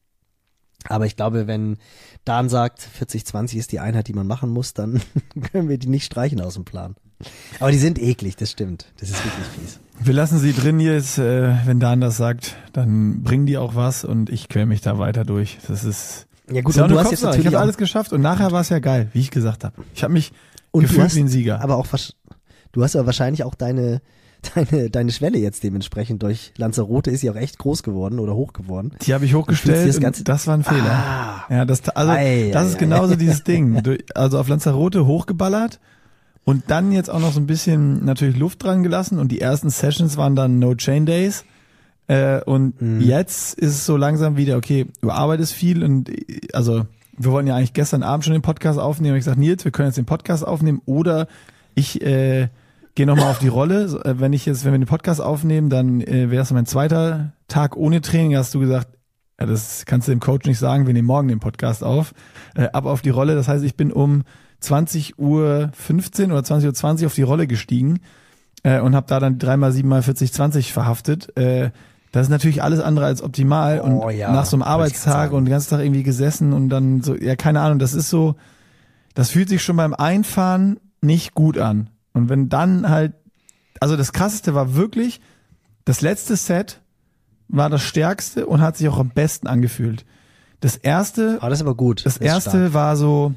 Aber ich glaube, wenn Dan sagt, vierzig zwanzig ist die Einheit, die man machen muss, dann können wir die nicht streichen aus dem Plan. Aber die sind eklig, das stimmt. Das ist wirklich fies. Wir lassen sie drin jetzt, äh, wenn Dan das sagt, dann bringen die auch was und ich quäl mich da weiter durch. Das ist, ja gut, ist und du hast jetzt natürlich ich habe alles geschafft und nachher war es ja geil, wie ich gesagt habe. Ich habe mich und gefühlt hast, wie ein Sieger. Aber auch, du hast aber wahrscheinlich auch deine Deine, deine Schwelle jetzt dementsprechend durch Lanzarote ist ja auch echt groß geworden oder hoch geworden. Die habe ich hochgestellt das, und das war ein Fehler. Ah, ja, das, also, ei, das ei, ist ei, genauso ei. dieses Ding. Also auf Lanzarote hochgeballert und dann jetzt auch noch so ein bisschen natürlich Luft dran gelassen und die ersten Sessions waren dann No Chain Days. Äh, und mhm. jetzt ist es so langsam wieder, okay, du arbeitest viel und also wir wollten ja eigentlich gestern Abend schon den Podcast aufnehmen. Ich gesagt, Nils, wir können jetzt den Podcast aufnehmen oder ich äh, Geh nochmal auf die Rolle. Wenn ich jetzt, wenn wir den Podcast aufnehmen, dann äh, wäre es mein zweiter Tag ohne Training. Hast du gesagt, ja, das kannst du dem Coach nicht sagen, wir nehmen morgen den Podcast auf. Äh, ab auf die Rolle. Das heißt, ich bin um zwanzig Uhr fünfzehn oder zwanzig Uhr zwanzig auf die Rolle gestiegen äh, und habe da dann drei mal sieben mal vierzig zwanzig verhaftet. Äh, das ist natürlich alles andere als optimal. Und oh, ja, nach so einem Arbeitstag und den ganzen Tag irgendwie gesessen und dann so, ja, keine Ahnung, das ist so, das fühlt sich schon beim Einfahren nicht gut an. Und wenn dann halt, also das Krasseste war wirklich, das letzte Set war das stärkste und hat sich auch am besten angefühlt. Das erste, aber das ist aber gut. Das, das erste stark. War so,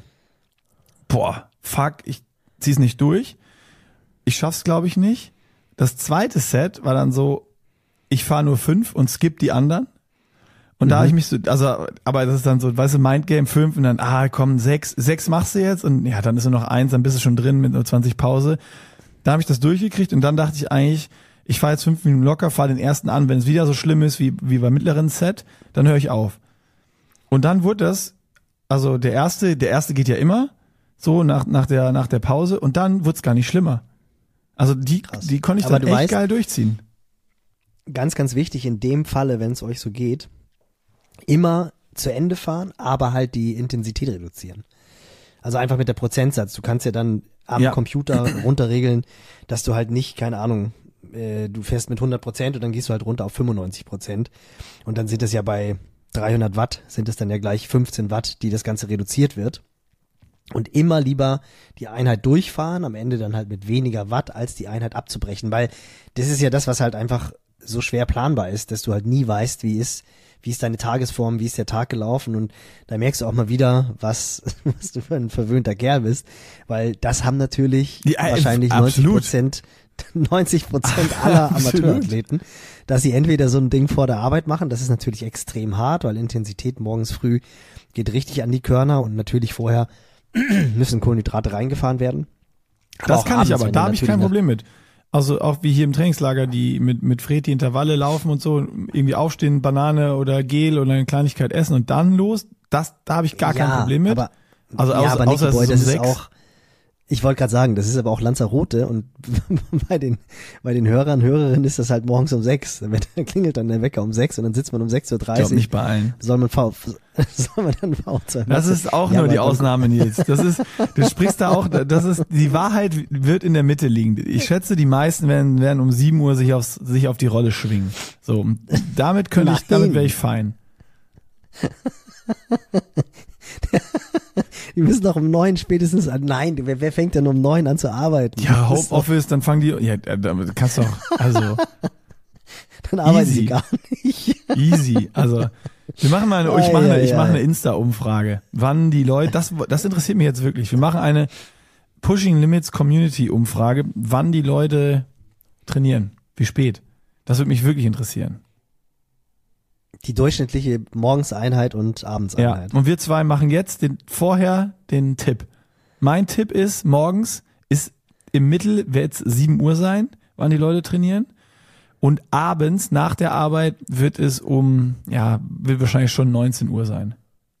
boah, fuck, ich zieh's nicht durch. Ich schaff's, glaube ich, nicht. Das zweite Set war dann so, ich fahre nur fünf und skip die anderen. Und mhm. da habe ich mich so, also, aber das ist dann so, weißt du, Mindgame fünf und dann, ah, komm, sechs, sechs machst du jetzt und ja, dann ist nur noch eins, dann bist du schon drin mit nur zwanzig Pause. Da habe ich das durchgekriegt und dann dachte ich eigentlich, ich fahre jetzt fünf Minuten locker, fahre den ersten an, wenn es wieder so schlimm ist wie, wie beim mittleren Set, dann höre ich auf. Und dann wurde das, also der erste, der erste geht ja immer, so nach, nach der, nach der Pause und dann wurde es gar nicht schlimmer. Also die, Krass. die konnte ich aber dann echt weißt, geil durchziehen. Ganz, ganz wichtig in dem Falle, wenn es euch so geht, immer zu Ende fahren, aber halt die Intensität reduzieren. Also einfach mit der Prozentsatz. Du kannst ja dann am ja. Computer runterregeln, dass du halt nicht, keine Ahnung, äh, du fährst mit hundert Prozent und dann gehst du halt runter auf fünfundneunzig Prozent. Und dann sind es ja bei dreihundert Watt, sind es dann ja gleich fünfzehn Watt, die das Ganze reduziert wird. Und immer lieber die Einheit durchfahren, am Ende dann halt mit weniger Watt, als die Einheit abzubrechen. Weil das ist ja das, was halt einfach so schwer planbar ist, dass du halt nie weißt, wie ist wie ist deine Tagesform, wie ist der Tag gelaufen und da merkst du auch mal wieder, was, was du für ein verwöhnter Kerl bist, weil das haben natürlich die, wahrscheinlich neunzig Prozent, neunzig Prozent aller Amateurathleten, dass sie entweder so ein Ding vor der Arbeit machen, das ist natürlich extrem hart, weil Intensität morgens früh geht richtig an die Körner und natürlich vorher müssen Kohlenhydrate reingefahren werden. Aber das kann abends, ich aber, da habe ich kein Problem mit. Also auch wie hier im Trainingslager, die mit, mit Fred die Intervalle laufen und so, irgendwie aufstehen, Banane oder Gel oder eine Kleinigkeit essen und dann los, das, da habe ich gar ja, kein Problem mit. Aber, also ja, außer, aber Nicky außer Boy, es das ist um ist sechs. auch, ich wollte gerade sagen, das ist aber auch Lanzarote und bei den, bei den Hörern, Hörerinnen ist das halt morgens um sechs. Da klingelt dann der Wecker um sechs und dann sitzt man um sechs Uhr Ich dreißig. glaube nicht bei allen. Soll man, V, soll man dann V zwei Das ist auch ja, nur die dann- Ausnahme, Nils. Das ist, du sprichst da auch, das ist, die Wahrheit wird in der Mitte liegen. Ich schätze, die meisten werden, werden um sieben Uhr sich aufs, sich auf die Rolle schwingen. So, und damit könnte ich, Nein. damit wäre ich fein. Die müssen doch um neun spätestens an. Nein, wer, wer fängt denn um neun an zu arbeiten? Ja, Das ist doch- Homeoffice, dann fangen die, ja, damit kannst du auch, also, Dann arbeiten easy. sie gar nicht. easy. Also, wir machen mal eine, ich Ei, mache eine, ei, ich mache ei. eine Insta-Umfrage. Wann die Leute, das, das interessiert mich jetzt wirklich. Wir machen eine Pushing Limits Community-Umfrage, wann die Leute trainieren. Wie spät? Das würde mich wirklich interessieren. Die durchschnittliche Morgenseinheit und Ja. Abendseinheit. Und wir zwei machen jetzt den, vorher den Tipp. Mein Tipp ist, morgens ist im Mittel, wird es sieben Uhr sein, wann die Leute trainieren. Und abends nach der Arbeit wird es um, ja, wird wahrscheinlich schon neunzehn Uhr sein.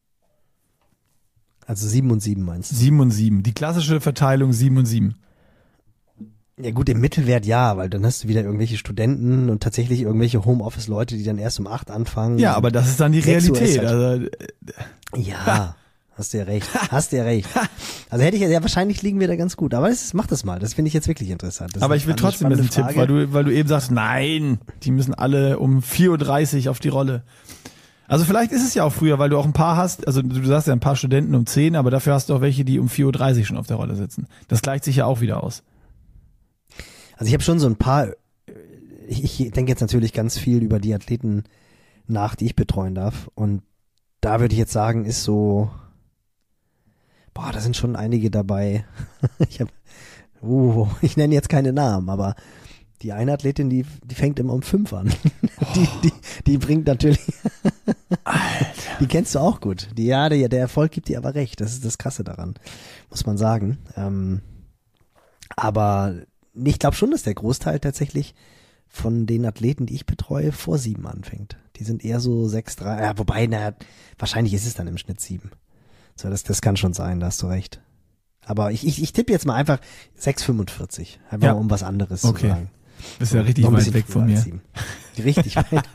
Also sieben und sieben meinst du? sieben und sieben. Die klassische Verteilung sieben und sieben. Ja gut, im Mittelwert ja, weil dann hast du wieder irgendwelche Studenten und tatsächlich irgendwelche Homeoffice-Leute, die dann erst um acht anfangen. Ja, aber das ist dann die sechs Uhr ist Realität. halt- Also, Ja, hast du ja recht. Hast du ja recht. Also hätte ich ja, wahrscheinlich liegen wir da ganz gut. Aber das, mach das mal. Das finde ich jetzt wirklich interessant. Das ist aber eine ich will spannende- trotzdem diesen spannende Tipp, weil Frage. du, weil du eben sagst, nein, die müssen alle um vier Uhr dreißig auf die Rolle. Also vielleicht ist es ja auch früher, weil du auch ein paar hast, also du sagst ja ein paar Studenten um zehn, aber dafür hast du auch welche, die um vier Uhr dreißig schon auf der Rolle sitzen. Das gleicht sich ja auch wieder aus. Also ich habe schon so ein paar, ich, ich denke jetzt natürlich ganz viel über die Athleten nach, die ich betreuen darf. Und da würde ich jetzt sagen, ist so, boah, da sind schon einige dabei. Ich habe, uh, ich nenne jetzt keine Namen, aber die eine Athletin, die, die fängt immer um fünf an. Die, die, die bringt natürlich, die kennst du auch gut. Die, ja, der, der Erfolg gibt dir aber recht. Das ist das Krasse daran, muss man sagen. Ähm, aber ich glaube schon, dass der Großteil tatsächlich von den Athleten, die ich betreue, vor sieben anfängt. Die sind eher so sechs, drei, ja, wobei, na, wahrscheinlich ist es dann im Schnitt sieben. So, das, das kann schon sein, da hast du recht. Aber ich, ich, ich tippe jetzt mal einfach sechs Komma fünfundvierzig. Einfach Ja. mal, um was anderes Okay. zu sagen. Ist ja richtig Noch ein weit bisschen weg früher von als mir. sieben. Richtig weit weg.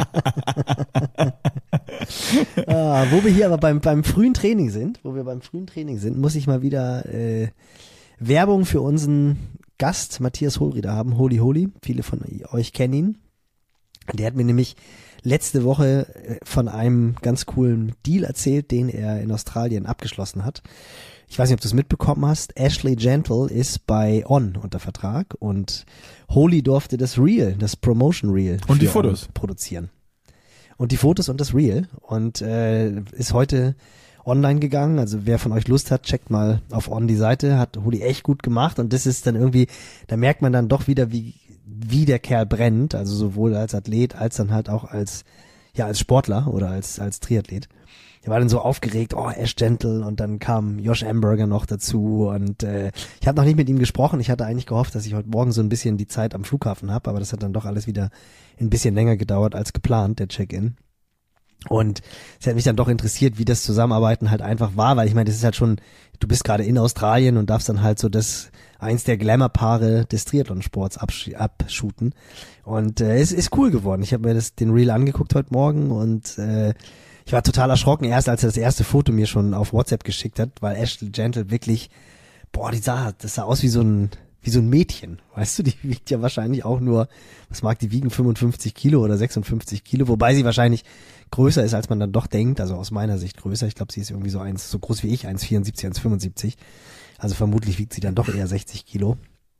ah, wo wir hier aber beim, beim frühen Training sind, wo wir beim frühen Training sind, muss ich mal wieder äh, Werbung für unseren Gast Matthias Hohlrieder haben. Holy Holy, viele von euch kennen ihn. Der hat mir nämlich letzte Woche äh, von einem ganz coolen Deal erzählt, den er in Australien abgeschlossen hat. Ich weiß nicht, ob du es mitbekommen hast. Ashley Gentle ist bei On unter Vertrag und Holy durfte das Reel, das Promotion Reel Und die für Fotos. On produzieren. Und die Fotos und das Reel und äh, ist heute online gegangen. Also wer von euch Lust hat, checkt mal auf On die Seite. Hat Holy echt gut gemacht und das ist dann irgendwie, da merkt man dann doch wieder, wie wie der Kerl brennt. Also sowohl als Athlet als dann halt auch als ja als Sportler oder als als Triathlet. Er war dann so aufgeregt, oh, Ash Gentle und dann kam Josh Amberger noch dazu und äh, ich habe noch nicht mit ihm gesprochen. Ich hatte eigentlich gehofft, dass ich heute Morgen so ein bisschen die Zeit am Flughafen habe, aber das hat dann doch alles wieder ein bisschen länger gedauert als geplant, der Check-in. Und es hat mich dann doch interessiert, wie das Zusammenarbeiten halt einfach war, weil ich meine, das ist halt schon, du bist gerade in Australien und darfst dann halt so das eins der Glamour-Paare des Triathlonsports absch- abshooten. Und äh, es ist cool geworden. Ich habe mir das den Reel angeguckt heute Morgen und äh, ich war total erschrocken, erst als er das erste Foto mir schon auf WhatsApp geschickt hat, weil Ashley Gentle wirklich, boah, die sah, das sah aus wie so ein, wie so ein Mädchen, weißt du, die wiegt ja wahrscheinlich auch nur, was mag die wiegen, fünfundfünfzig Kilo oder sechsundfünfzig Kilo, wobei sie wahrscheinlich größer ist, als man dann doch denkt, also aus meiner Sicht größer. Ich glaube, sie ist irgendwie so eins, so groß wie ich, eins Komma vierundsiebzig, eins Komma fünfundsiebzig. Also vermutlich wiegt sie dann doch eher sechzig Kilo.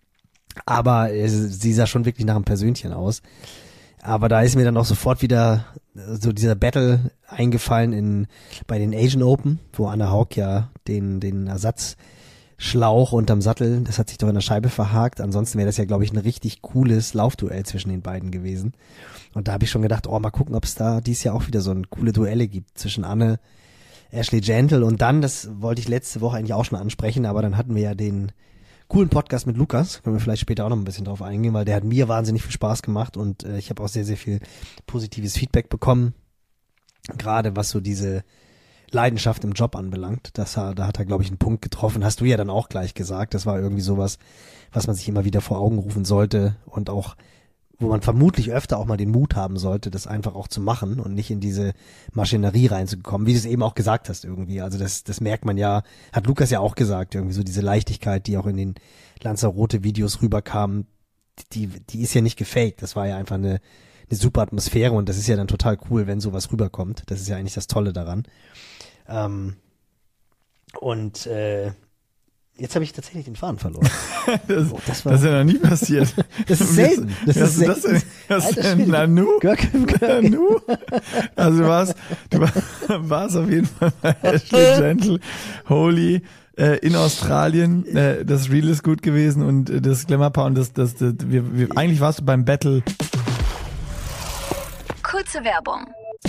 Aber äh, sie sah schon wirklich nach einem Persönchen aus. Aber da ist mir dann auch sofort wieder so dieser Battle eingefallen in bei den Asian Open, wo Anna Haug ja den den Ersatzschlauch unterm Sattel, das hat sich doch in der Scheibe verhakt. Ansonsten wäre das ja, glaube ich, ein richtig cooles Laufduell zwischen den beiden gewesen. Und da habe ich schon gedacht, oh, mal gucken, ob es da dies Jahr auch wieder so ein coole Duelle gibt zwischen Anne, Ashley Gentle und dann, das wollte ich letzte Woche eigentlich auch schon ansprechen, aber dann hatten wir ja den coolen Podcast mit Lukas, können wir vielleicht später auch noch ein bisschen drauf eingehen, weil der hat mir wahnsinnig viel Spaß gemacht und äh, ich habe auch sehr, sehr viel positives Feedback bekommen, gerade was so diese Leidenschaft im Job anbelangt. Das, da hat er, glaube ich, einen Punkt getroffen, hast du ja dann auch gleich gesagt, das war irgendwie sowas, was man sich immer wieder vor Augen rufen sollte und auch wo man vermutlich öfter auch mal den Mut haben sollte, das einfach auch zu machen und nicht in diese Maschinerie reinzukommen, wie du es eben auch gesagt hast irgendwie. Also das, das merkt man ja, hat Lukas ja auch gesagt, irgendwie so diese Leichtigkeit, die auch in den Lanzarote-Videos rüberkam, die, die ist ja nicht gefaked. Das war ja einfach eine, eine super Atmosphäre und das ist ja dann total cool, wenn sowas rüberkommt. Das ist ja eigentlich das Tolle daran. Ähm, und äh, jetzt habe ich tatsächlich den Faden verloren. das, oh, das, war, das ist ja noch nie passiert. Das ist selten. Das ist selten. Das, das, das, das Nanu? Nanu? Also du warst, du warst auf jeden Fall bei Ashley Gentle, Holy, äh, in Australien. Äh, das Reel ist gut gewesen und äh, das Glamour Pound, das, das, das wir, wir, eigentlich warst du beim Battle. Kurze Werbung.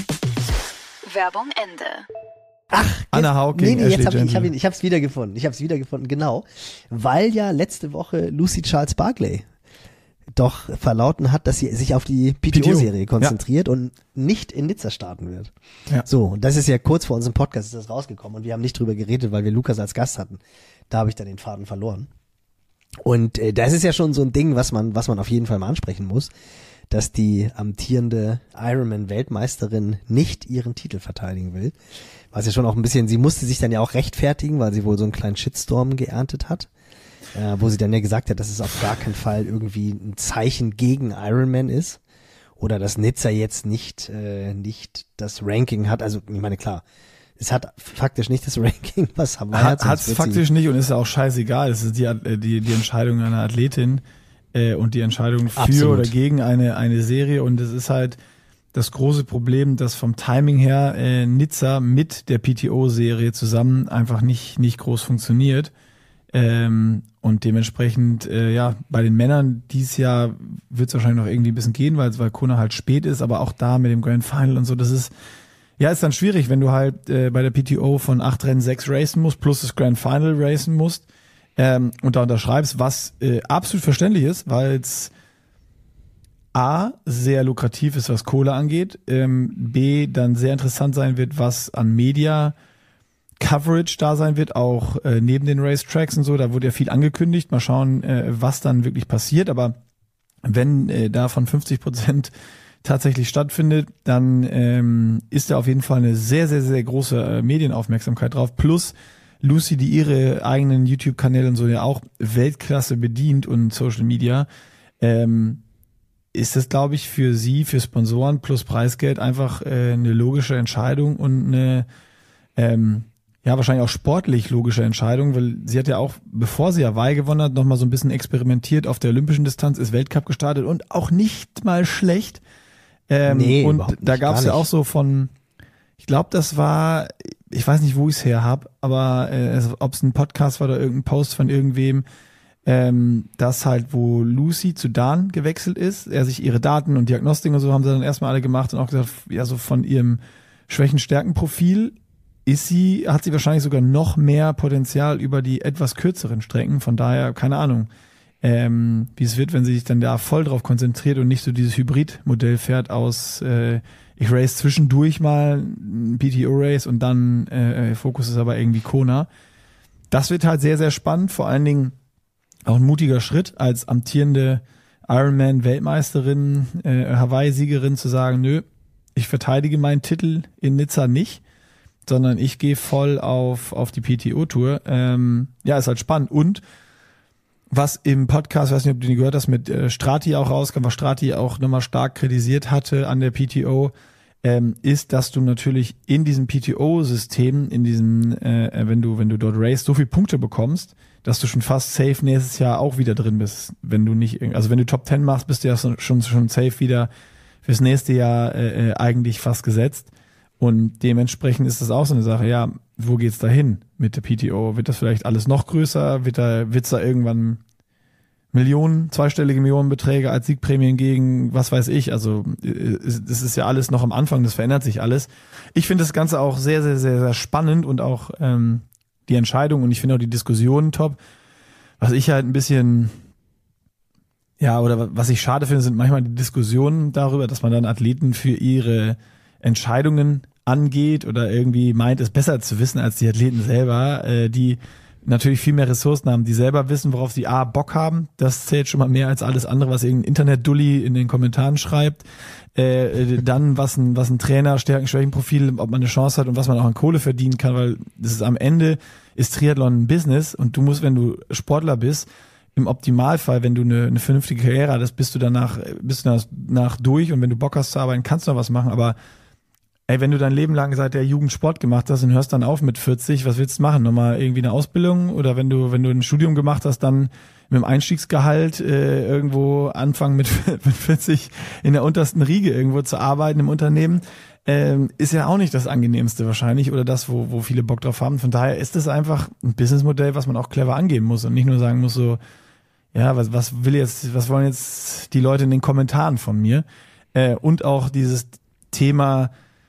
Werbung Ende. Ach, Anna Hawking, nee, nee, jetzt habe ich, ich habe ihn, ich habe es wiedergefunden. Ich habe es wiedergefunden, genau, weil ja letzte Woche Lucy Charles Barclay doch verlauten hat, dass sie sich auf die P T O-Serie konzentriert ja. und nicht in Nizza starten wird. Ja. So, und das ist ja kurz vor unserem Podcast ist das rausgekommen und wir haben nicht drüber geredet, weil wir Lukas als Gast hatten. Da habe ich dann den Faden verloren. Und äh, das ist ja schon so ein Ding, was man, was man auf jeden Fall mal ansprechen muss, dass die amtierende Ironman-Weltmeisterin nicht ihren Titel verteidigen will. Was ja schon auch ein bisschen, sie musste sich dann ja auch rechtfertigen, weil sie wohl so einen kleinen Shitstorm geerntet hat, äh, wo sie dann ja gesagt hat, dass es auf gar keinen Fall irgendwie ein Zeichen gegen Ironman ist oder dass Nizza jetzt nicht äh, nicht das Ranking hat. Also ich meine, klar, es hat faktisch nicht das Ranking, was Hawaii hat. Hat es faktisch nicht und ist auch scheißegal. Es ist die, die, die Entscheidung einer Athletin äh, und die Entscheidung für Absolut. oder gegen eine eine Serie und es ist halt das große Problem, dass vom Timing her äh, Nizza mit der P T O-Serie zusammen einfach nicht nicht groß funktioniert. Ähm, und dementsprechend, äh, ja, bei den Männern dieses Jahr wird es wahrscheinlich noch irgendwie ein bisschen gehen, weil weil Kona halt spät ist, aber auch da mit dem Grand Final und so, das ist, ja, ist dann schwierig, wenn du halt äh, bei der P T O von acht Rennen sechs racen musst, plus das Grand Final racen musst ähm, und da unterschreibst, was äh, absolut verständlich ist, weil es A, sehr lukrativ ist, was Kohle angeht, ähm, B, dann sehr interessant sein wird, was an Media Coverage da sein wird, auch äh, neben den Racetracks und so, da wurde ja viel angekündigt, mal schauen, äh, was dann wirklich passiert, aber wenn äh, davon fünfzig Prozent tatsächlich stattfindet, dann ähm, ist da auf jeden Fall eine sehr, sehr, sehr große äh, Medienaufmerksamkeit drauf, plus Lucy, die ihre eigenen YouTube-Kanäle und so ja auch Weltklasse bedient und Social Media, ähm, ist das, glaube ich, für sie, für Sponsoren plus Preisgeld einfach äh, eine logische Entscheidung und eine, ähm, ja, wahrscheinlich auch sportlich logische Entscheidung, weil sie hat ja auch, bevor sie Hawaii gewonnen hat, nochmal so ein bisschen experimentiert auf der olympischen Distanz, ist Weltcup gestartet und auch nicht mal schlecht. Ähm, nee, und nicht, da gab es ja auch so von, ich glaube, das war, ich weiß nicht, wo ich es her habe, aber äh, ob es ein Podcast war oder irgendein Post von irgendwem, ähm, das halt, wo Lucy zu Dan gewechselt ist, er sich ihre Daten und Diagnostik und so haben sie dann erstmal alle gemacht und auch gesagt, ja, so von ihrem Schwächen-Stärken-Profil ist sie, hat sie wahrscheinlich sogar noch mehr Potenzial über die etwas kürzeren Strecken, von daher, keine Ahnung, ähm, wie es wird, wenn sie sich dann da voll drauf konzentriert und nicht so dieses Hybrid-Modell fährt aus, äh, ich race zwischendurch mal ein P T O-Race und dann äh, Fokus ist aber irgendwie Kona. Das wird halt sehr, sehr spannend, vor allen Dingen auch ein mutiger Schritt als amtierende Ironman-Weltmeisterin, äh, Hawaii-Siegerin zu sagen, nö, ich verteidige meinen Titel in Nizza nicht, sondern ich gehe voll auf auf die P T O-Tour. Ähm, ja, ist halt spannend. Und was im Podcast, weiß nicht, ob du den gehört hast, mit äh, Strati auch rauskam, was Strati auch nochmal stark kritisiert hatte an der P T O, ähm, ist, dass du natürlich in diesem P T O-System, in diesem, äh, wenn du wenn du dort race, so viele Punkte bekommst, dass du schon fast safe nächstes Jahr auch wieder drin bist. Wenn du nicht, also wenn du Top Ten machst, bist du ja schon schon safe wieder fürs nächste Jahr äh, eigentlich fast gesetzt. Und dementsprechend ist das auch so eine Sache, ja, wo geht's da hin mit der P T O? Wird das vielleicht alles noch größer? Wird da, wird's da irgendwann Millionen, zweistellige Millionenbeträge als Siegprämien gegen, was weiß ich? Also, das ist ja alles noch am Anfang, das verändert sich alles. Ich finde das Ganze auch sehr, sehr, sehr, sehr spannend und auch ähm, die Entscheidung und ich finde auch die Diskussionen top, was ich halt ein bisschen, ja, oder was ich schade finde, sind manchmal die Diskussionen darüber, dass man dann Athleten für ihre Entscheidungen angeht oder irgendwie meint, es besser zu wissen als die Athleten selber, äh, die natürlich viel mehr Ressourcen haben, die selber wissen, worauf sie A, Bock haben. Das zählt schon mal mehr als alles andere, was irgendein Internet-Dulli in den Kommentaren schreibt. Äh, dann, was ein, was ein Trainer, Stärken, Schwächenprofil, ob man eine Chance hat und was man auch an Kohle verdienen kann, weil das ist am Ende ist Triathlon ein Business und du musst, wenn du Sportler bist, im Optimalfall, wenn du eine, eine vernünftige Karriere hast, bist du danach, bist du danach durch und wenn du Bock hast zu arbeiten, kannst du noch was machen, aber ey, wenn du dein Leben lang seit der Jugend Sport gemacht hast und hörst dann auf mit vierzig, was willst du machen? Nochmal irgendwie eine Ausbildung? Oder wenn du, wenn du ein Studium gemacht hast, dann mit dem Einstiegsgehalt äh, irgendwo anfangen mit, mit vierzig in der untersten Riege irgendwo zu arbeiten im Unternehmen, ähm, ist ja auch nicht das Angenehmste wahrscheinlich oder das, wo, wo viele Bock drauf haben. Von daher ist es einfach ein Businessmodell, was man auch clever angehen muss und nicht nur sagen muss so, ja, was, was will jetzt, was wollen jetzt die Leute in den Kommentaren von mir? Äh, und auch dieses Thema,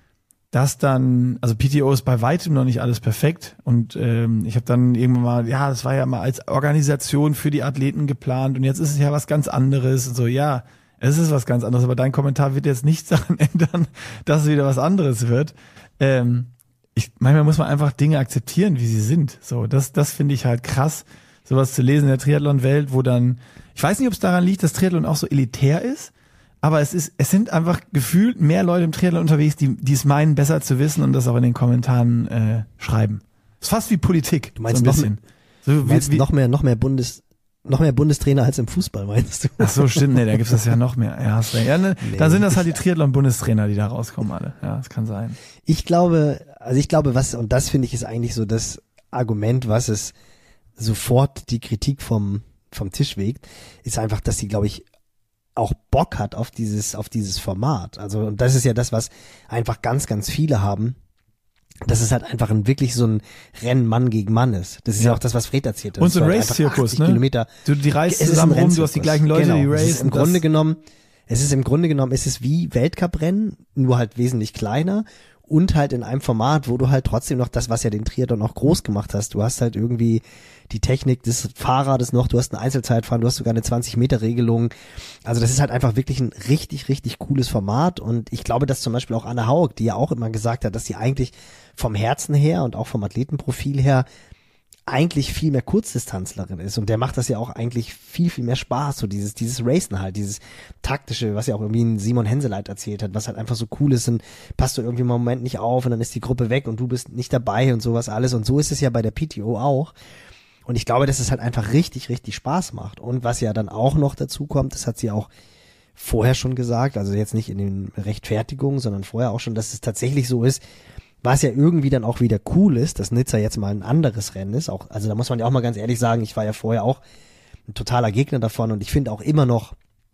dass dann, also P T O ist bei weitem noch nicht alles perfekt und ähm, ich habe dann irgendwann mal, ja, das war ja mal als Organisation für die Athleten geplant und jetzt ist es ja was ganz anderes und so, ja, es ist was ganz anderes, aber dein Kommentar wird jetzt nichts daran ändern, dass es wieder was anderes wird. Ähm, ich, manchmal muss man einfach Dinge akzeptieren, wie sie sind. So, das, das finde ich halt krass, sowas zu lesen in der Triathlon-Welt, wo dann, ich weiß nicht, ob es daran liegt, dass Triathlon auch so elitär ist, aber es ist, es sind einfach gefühlt mehr Leute im Triathlon unterwegs, die, die es meinen, besser zu wissen und das auch in den Kommentaren äh, schreiben. Das ist fast wie Politik. Du meinst, so ein bisschen. Noch, so du meinst wie, wie, noch mehr, noch mehr Bundes, noch mehr Bundestrainer als im Fußball, meinst du? Ach so, stimmt, nee, da gibt's das ja noch mehr. Ja, hast recht. Ja, ne, nee, dann sind das halt die Triathlon-Bundestrainer, die da rauskommen alle. Ja, das kann sein. Ich glaube, also ich glaube, was, und das finde ich ist eigentlich so das Argument, was es sofort die Kritik vom, vom Tisch wegt, ist einfach, dass sie, glaube ich, auch Bock hat auf dieses, auf dieses Format. Also, und das ist ja das, was einfach ganz, ganz viele haben. Das ist halt einfach ein, wirklich so ein Rennen Mann gegen Mann ist. Das ist ja, ja auch das, was Fred erzählt hat. Und so ein Race-Zirkus, ne? Kilometer. Du, die reist zusammen rum, du hast die gleichen Leute, genau. die racen. Es ist im Grunde genommen, es ist im Grunde genommen, es ist wie Weltcuprennen, nur halt wesentlich kleiner und halt in einem Format, wo du halt trotzdem noch das, was ja den Triathlon auch groß gemacht hast. Du hast halt irgendwie die Technik des Fahrrades noch, du hast ein Einzelzeitfahren, du hast sogar eine zwanzig-Meter-Regelung. Also das ist halt einfach wirklich ein richtig, richtig cooles Format und ich glaube, dass zum Beispiel auch Anne Haug, die ja auch immer gesagt hat, dass sie eigentlich vom Herzen her und auch vom Athletenprofil her eigentlich viel mehr Kurzdistanzlerin ist und der macht das ja auch eigentlich viel, viel mehr Spaß, so dieses, dieses Racen halt, dieses taktische, was ja auch irgendwie ein Simon Henseleit erzählt hat, was halt einfach so cool ist und passt du irgendwie im Moment nicht auf und dann ist die Gruppe weg und du bist nicht dabei und sowas alles und so ist es ja bei der P T O auch und ich glaube, dass es halt einfach richtig, richtig Spaß macht und was ja dann auch noch dazu kommt, das hat sie auch vorher schon gesagt, also jetzt nicht in den Rechtfertigungen, sondern vorher auch schon, dass es tatsächlich so ist, was ja irgendwie dann auch wieder cool ist, dass Nizza jetzt mal ein anderes Rennen ist. Auch, also da muss man ja auch mal ganz ehrlich sagen, ich war ja vorher auch ein totaler Gegner davon und ich finde auch immer noch,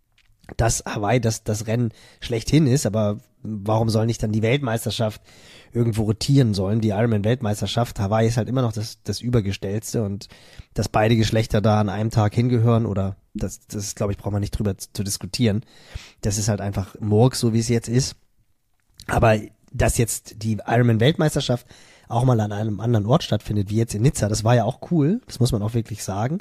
dass Hawaii das, das Rennen schlechthin ist, aber warum soll nicht dann die Weltmeisterschaft irgendwo rotieren sollen, die Ironman-Weltmeisterschaft? Hawaii ist halt immer noch das, das Übergestellte und dass beide Geschlechter da an einem Tag hingehören oder das, das glaube ich, braucht man nicht drüber zu, zu diskutieren. Das ist halt einfach Murks, so wie es jetzt ist. Aber dass jetzt die Ironman-Weltmeisterschaft auch mal an einem anderen Ort stattfindet, wie jetzt in Nizza, das war ja auch cool, das muss man auch wirklich sagen,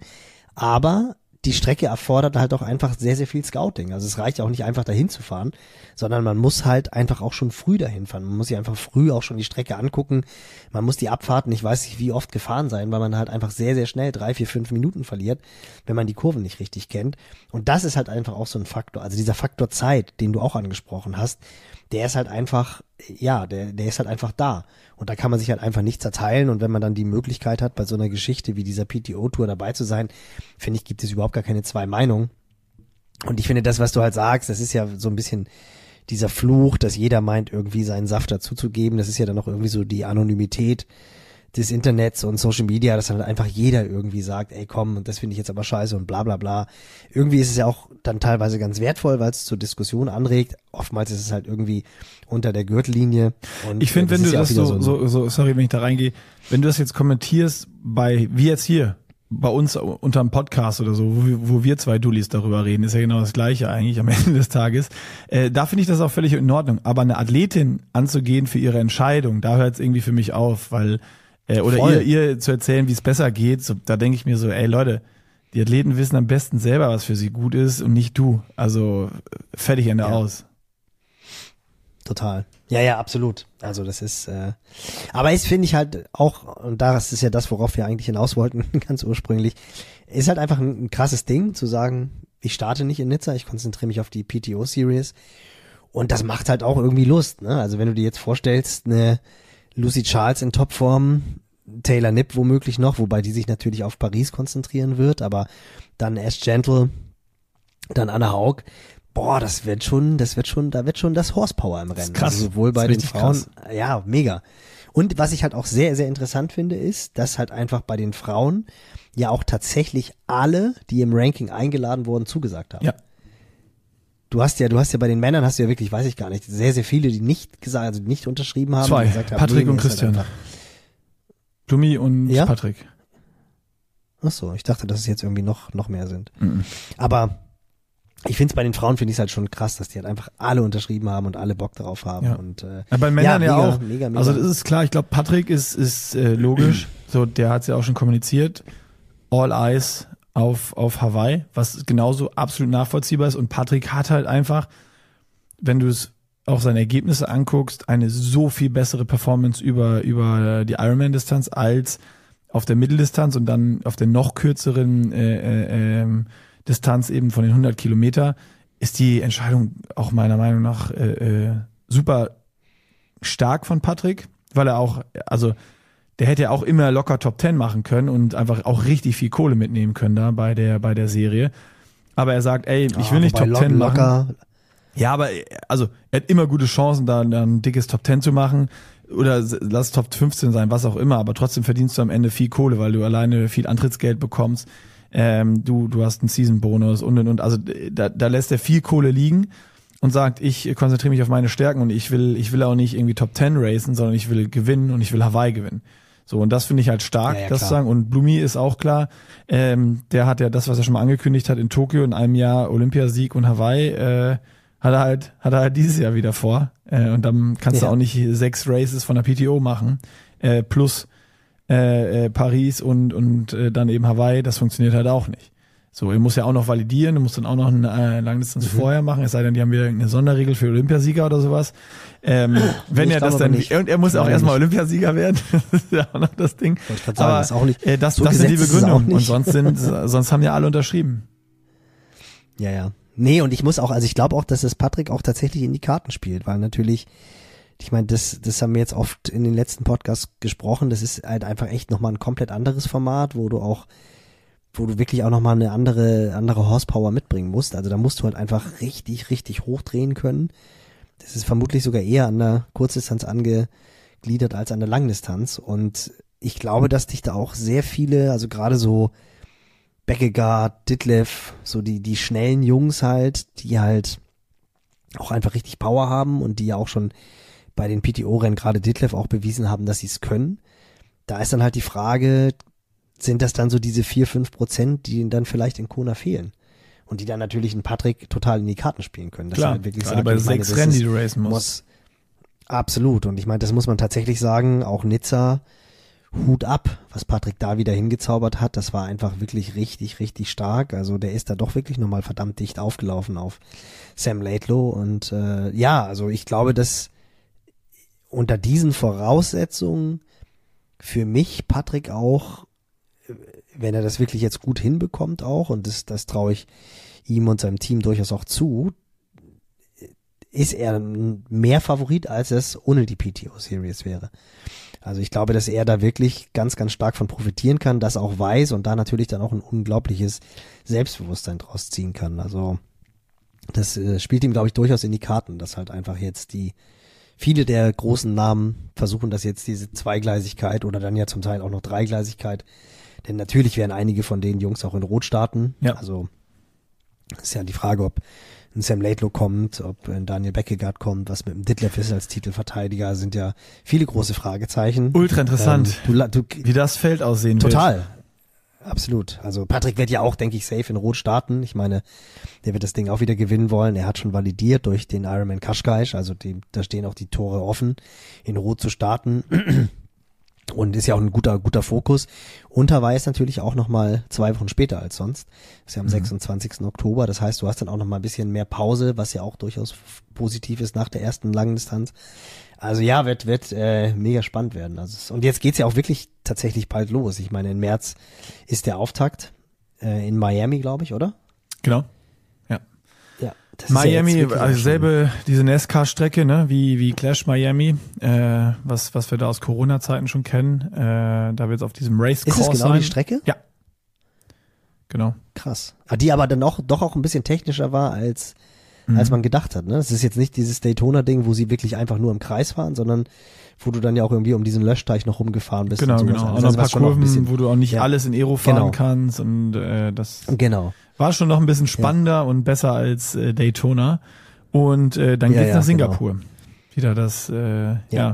aber die Strecke erfordert halt auch einfach sehr, sehr viel Scouting, also es reicht ja auch nicht einfach dahin zu fahren, sondern man muss halt einfach auch schon früh dahin fahren, man muss sich einfach früh auch schon die Strecke angucken, man muss die Abfahrten, ich weiß nicht wie oft gefahren sein, weil man halt einfach sehr, sehr schnell drei, vier, fünf Minuten verliert, wenn man die Kurven nicht richtig kennt und das ist halt einfach auch so ein Faktor, also dieser Faktor Zeit, den du auch angesprochen hast, der ist halt einfach, ja, der, der ist halt einfach da. Und da kann man sich halt einfach nicht zerteilen. Und wenn man dann die Möglichkeit hat, bei so einer Geschichte wie dieser P T O-Tour dabei zu sein, finde ich, gibt es überhaupt gar keine zwei Meinungen. Und ich finde, das, was du halt sagst, das ist ja so ein bisschen dieser Fluch, dass jeder meint, irgendwie seinen Saft dazuzugeben. Das ist ja dann auch irgendwie so die Anonymität des Internets und Social Media, dass dann halt einfach jeder irgendwie sagt, ey komm, und das finde ich jetzt aber scheiße und bla bla bla. Irgendwie ist es ja auch dann teilweise ganz wertvoll, weil es zur Diskussion anregt. Oftmals ist es halt irgendwie unter der Gürtellinie. Und ich finde, wenn du das so, so, so, sorry, wenn ich da reingehe, wenn du das jetzt kommentierst bei, wie jetzt hier, bei uns unter einem Podcast oder so, wo, wo wir zwei Dullis darüber reden, ist ja genau das Gleiche eigentlich am Ende des Tages. Äh, da finde ich das auch völlig in Ordnung. Aber eine Athletin anzugehen für ihre Entscheidung, da hört es irgendwie für mich auf, weil Oder ihr, ihr zu erzählen, wie es besser geht, so, da denke ich mir so, ey Leute, Die Athleten wissen am besten selber, was für sie gut ist und nicht du. Also fertig Ende Ja. aus. Total. Ja, ja, absolut. Also das ist, äh, aber es finde ich halt auch, und das ist ja das, worauf wir eigentlich hinaus wollten, ganz ursprünglich, ist halt einfach ein, ein krasses Ding, zu sagen, ich starte nicht in Nizza, ich konzentriere mich auf die P T O-Series und das macht halt auch irgendwie Lust, ne? Also wenn du dir jetzt vorstellst, eine Lucy Charles in Topform, Taylor Knipp womöglich noch, wobei die sich natürlich auf Paris konzentrieren wird, aber dann Ash Gentle, dann Anna Haug, boah, das wird schon, das wird schon, da wird schon das Horsepower im Rennen. krass. Also sowohl bei Das den ist richtig Frauen, krass. ja, mega. Und was ich halt auch sehr, sehr interessant finde, ist, dass halt einfach bei den Frauen ja auch tatsächlich alle, die im Ranking eingeladen wurden, zugesagt haben. Ja. Du hast ja, du hast ja bei den Männern hast du ja wirklich, weiß ich gar nicht, sehr, sehr viele, die nicht gesagt, also nicht unterschrieben haben. Zwei, und gesagt haben, Patrick nee, und mir ist halt Christian. einfach- Blumi und Ja? Patrick. Ach so, ich dachte, dass es jetzt irgendwie noch, noch mehr sind. Mhm. Aber ich finde es bei den Frauen, finde ich es halt schon krass, dass die halt einfach alle unterschrieben haben und alle Bock darauf haben. Ja. Und, äh, Ja, bei Männern ja, mega, auch. Mega, mega. Also das ist klar, ich glaube, Patrick ist, ist äh, logisch. So, der hat es ja auch schon kommuniziert. All Eyes auf, auf Hawaii, was genauso absolut nachvollziehbar ist. Und Patrick hat halt einfach, wenn du es auch seine Ergebnisse anguckst, eine so viel bessere Performance über, über die Ironman-Distanz als auf der Mitteldistanz und dann auf der noch kürzeren äh, äh, ähm, Distanz eben von den hundert Kilometer, ist die Entscheidung auch meiner Meinung nach äh, äh, super stark von Patrick, weil er auch, also der hätte ja auch immer locker Top zehn machen können und einfach auch richtig viel Kohle mitnehmen können da bei der bei der Serie. Aber er sagt, ey, ich will Ah, nicht wobei Top locker, zehn machen. locker, Ja, aber also er hat immer gute Chancen, da, da ein dickes Top zehn zu machen oder s- lass Top fünfzehn sein, was auch immer, aber trotzdem verdienst du am Ende viel Kohle, weil du alleine viel Antrittsgeld bekommst. Ähm, du du hast einen Season-Bonus und und und. Also da, da lässt er viel Kohle liegen und sagt, ich konzentriere mich auf meine Stärken und ich will ich will auch nicht irgendwie Top zehn racen, sondern ich will gewinnen und ich will Hawaii gewinnen. So, und das finde ich halt stark, Ja, ja, das klar. zu sagen. Und Blumi ist auch klar, ähm, der hat ja das, was er schon mal angekündigt hat, in Tokio in einem Jahr Olympiasieg und Hawaii, äh, hat er halt, hat er halt dieses Jahr wieder vor. Äh, und dann kannst Ja. du auch nicht sechs Races von der P T O machen, äh, plus äh, äh, Paris und, und äh, dann eben Hawaii, das funktioniert halt auch nicht. So, er muss ja auch noch validieren, du musst dann auch noch eine äh, Langdistanz Mhm. vorher machen, es sei denn, die haben wieder eine Sonderregel für Olympiasieger oder sowas. Ähm, wenn Ich er das glaube dann, aber nicht. und er muss auch Glaube erstmal nicht. Olympiasieger werden, das ist ja auch noch das Ding. Wollte ich grad sagen, Aber das ist auch nicht- äh, das, so das sind die gesetzt ist es auch Begründungen und nicht. sonst sind, sonst haben ja alle unterschrieben. Ja, ja. Nee, und ich muss auch, also ich glaube auch, dass es Patrick auch tatsächlich in die Karten spielt, weil natürlich, ich meine, das, das haben wir jetzt oft in den letzten Podcasts gesprochen, das ist halt einfach echt nochmal ein komplett anderes Format, wo du auch, wo du wirklich auch nochmal eine andere, andere Horsepower mitbringen musst. Also da musst du halt einfach richtig, richtig hochdrehen können. Das ist vermutlich sogar eher an der Kurzdistanz angegliedert als an der Langdistanz. Und ich glaube, dass dich da auch sehr viele, also gerade so Beckegaard, Ditlev, so die, die schnellen Jungs halt, die halt auch einfach richtig Power haben und die ja auch schon bei den P T O-Rennen, gerade Ditlev, auch bewiesen haben, dass sie es können. Da ist dann halt die Frage, sind das dann so diese vier, fünf Prozent, die ihnen dann vielleicht in Kona fehlen? Und die dann natürlich einen Patrick total in die Karten spielen können. Dass er Klar, halt wirklich gerade sagt, bei ich meine, sechs das Rennen, ist- die du racen musst. muss. Absolut. Und ich meine, das muss man tatsächlich sagen, auch Nizza, Hut ab, was Patrick da wieder hingezaubert hat. Das war einfach wirklich richtig, richtig stark. Also der ist da doch wirklich nochmal verdammt dicht aufgelaufen auf Sam Laidlow. Und äh, ja, also ich glaube, dass unter diesen Voraussetzungen für mich Patrick auch, äh, wenn er das wirklich jetzt gut hinbekommt auch, und das, das traue ich ihm und seinem Team durchaus auch zu, ist er mehr Favorit, als es ohne die P T O-Series wäre. Also ich glaube, dass er da wirklich ganz, ganz stark von profitieren kann, das auch weiß und da natürlich dann auch ein unglaubliches Selbstbewusstsein draus ziehen kann. Also das äh, spielt ihm, glaube ich, durchaus in die Karten, dass halt einfach jetzt die viele der großen Namen versuchen, dass jetzt diese Zweigleisigkeit oder dann ja zum Teil auch noch Dreigleisigkeit, denn natürlich werden einige von den Jungs auch in Rot starten. Ja. Also ist ja die Frage, ob ein Sam Laidlow kommt, ob ein Daniel Beckegaard kommt, was mit dem Ditlev ist als Titelverteidiger, sind ja viele große Fragezeichen. Ultra interessant, Ähm, du, la- du, wie das Feld aussehen total. Absolut. Also Patrick wird ja auch, denke ich, safe in Rot starten. Ich meine, der wird das Ding auch wieder gewinnen wollen. Er hat schon validiert durch den Ironman Cascais, also die, da stehen auch die Tore offen, in Rot zu starten. Und ist ja auch ein guter, guter Fokus. Und Hawaii ist natürlich auch nochmal zwei Wochen später als sonst. Ist ja am mhm. sechsundzwanzigsten Oktober. Das heißt, du hast dann auch nochmal ein bisschen mehr Pause, was ja auch durchaus positiv ist nach der ersten langen Distanz. Also ja, wird, wird äh, mega spannend werden. Also es, und jetzt geht's ja auch wirklich tatsächlich bald los. Ich meine, im März ist der Auftakt äh, in Miami, glaube ich, oder? Genau. Ja. Ja. Das Miami, ist ja also selbe, diese NASCAR-Strecke, ne, wie, wie Clash Miami, äh, was, was wir da aus Corona-Zeiten schon kennen, äh, da wird es auf diesem Racecourse sein. Ist es genau sein. die Strecke? Ja. Genau. Krass. Die aber dann auch, doch auch ein bisschen technischer war als, mhm. als man gedacht hat, ne? Es ist jetzt nicht dieses Daytona-Ding, wo sie wirklich einfach nur im Kreis fahren, sondern wo du dann ja auch irgendwie um diesen Löschteich noch rumgefahren bist. Genau, und genau. Also und noch ein paar Kurven, ein bisschen, wo du auch nicht ja. alles in Aero fahren genau. kannst und äh, das genau. war schon noch ein bisschen spannender ja. und besser als äh, Daytona. Und äh, dann ja, geht's ja, nach Singapur. Genau. Wieder das, äh, ja. ja,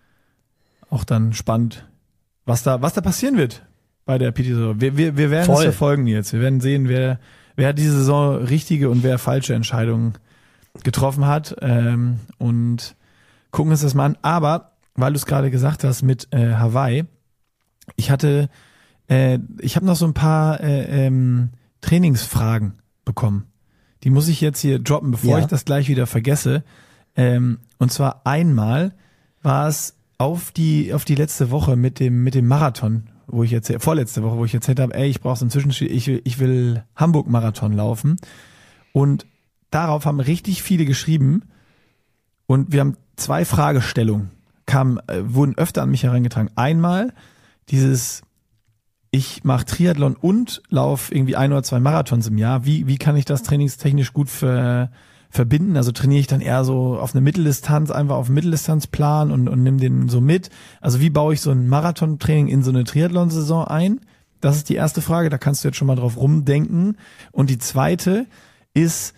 auch dann spannend, was da, was da passieren wird bei der P T Saison. Wir, wir, wir werden es verfolgen jetzt. Wir werden sehen, wer, wer diese Saison richtige und wer falsche Entscheidungen getroffen hat, ähm, und gucken uns das mal an. Aber weil du es gerade gesagt hast mit äh, Hawaii, ich hatte, äh, ich habe noch so ein paar äh, ähm, Trainingsfragen bekommen. Die muss ich jetzt hier droppen, bevor ja. ich das gleich wieder vergesse. Ähm, und zwar einmal war es auf die auf die letzte Woche mit dem mit dem Marathon, wo ich erzähl, vorletzte Woche, wo ich erzählt habe, ey, ich brauche so einen Zwischenschritt, ich will ich will Hamburg Marathon laufen. Und darauf haben richtig viele geschrieben und wir haben zwei Fragestellungen kamen, äh, wurden öfter an mich herangetragen. Einmal dieses, ich mache Triathlon und laufe irgendwie ein oder zwei Marathons im Jahr. Wie wie kann ich das trainingstechnisch gut ver, verbinden? Also trainiere ich dann eher so auf eine Mitteldistanz, einfach auf Mitteldistanzplan und und nimm den so mit. Also wie baue ich so ein Marathontraining in so eine Triathlon-Saison ein? Das ist die erste Frage. Da kannst du jetzt schon mal drauf rumdenken. Und die zweite ist,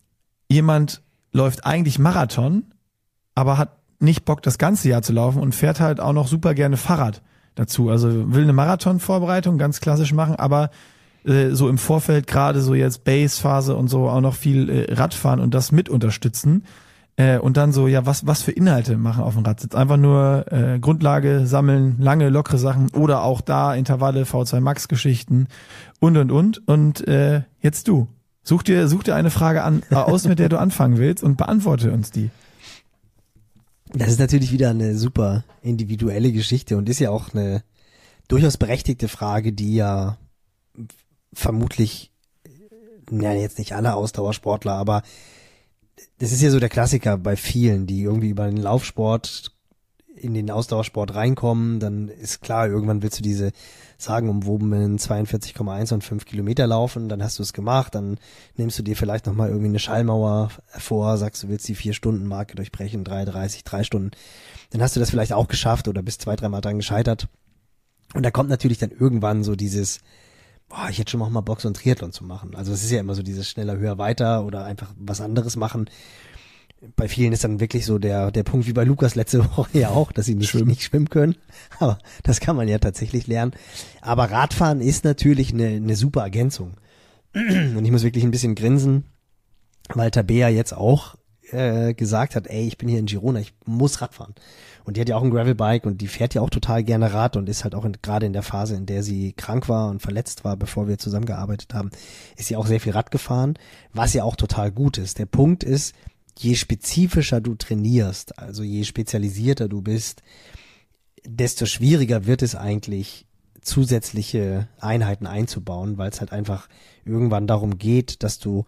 jemand läuft eigentlich Marathon, aber hat nicht Bock, das ganze Jahr zu laufen und fährt halt auch noch super gerne Fahrrad dazu. Also will eine Marathon-Vorbereitung ganz klassisch machen, aber äh, so im Vorfeld gerade so jetzt Base-Phase und so auch noch viel äh, Radfahren und das mit unterstützen. Äh, und dann so, ja, was was für Inhalte machen auf dem Rad? Jetzt einfach nur äh, Grundlage sammeln, lange, lockere Sachen oder auch da Intervalle, V zwei Max-Geschichten und, und, und. Und äh, jetzt du. Such dir, such dir eine Frage an, aus, mit der du anfangen willst und beantworte uns die. Das ist natürlich wieder eine super individuelle Geschichte und ist ja auch eine durchaus berechtigte Frage, die ja vermutlich, ja jetzt nicht alle Ausdauersportler, aber das ist ja so der Klassiker bei vielen, die irgendwie über den Laufsport in den Ausdauersport reinkommen, dann ist klar, irgendwann willst du diese sagenumwobenen zweiundvierzig Komma eins und fünf Kilometer laufen, dann hast du es gemacht, dann nimmst du dir vielleicht nochmal irgendwie eine Schallmauer vor, sagst du willst die Vier-Stunden-Marke durchbrechen, drei dreißig, drei Stunden, dann hast du das vielleicht auch geschafft oder bist zwei, dreimal dran gescheitert und da kommt natürlich dann irgendwann so dieses, boah, ich hätte schon mal Bock, so ein Triathlon zu machen, also es ist ja immer so dieses schneller, höher, weiter oder einfach was anderes machen. Bei vielen ist dann wirklich so der der Punkt wie bei Lukas letzte Woche ja auch, dass sie nicht schwimmen, nicht schwimmen können. Aber das kann man ja tatsächlich lernen. Aber Radfahren ist natürlich eine, eine super Ergänzung. Und ich muss wirklich ein bisschen grinsen, weil Tabea jetzt auch äh, gesagt hat, ey, ich bin hier in Girona, ich muss Radfahren. Und die hat ja auch ein Gravelbike und die fährt ja auch total gerne Rad und ist halt auch in, gerade in der Phase, in der sie krank war und verletzt war, bevor wir zusammengearbeitet haben, ist sie auch sehr viel Rad gefahren, was ja auch total gut ist. Der Punkt ist, je spezifischer du trainierst, also je spezialisierter du bist, desto schwieriger wird es eigentlich, zusätzliche Einheiten einzubauen, weil es halt einfach irgendwann darum geht, dass du,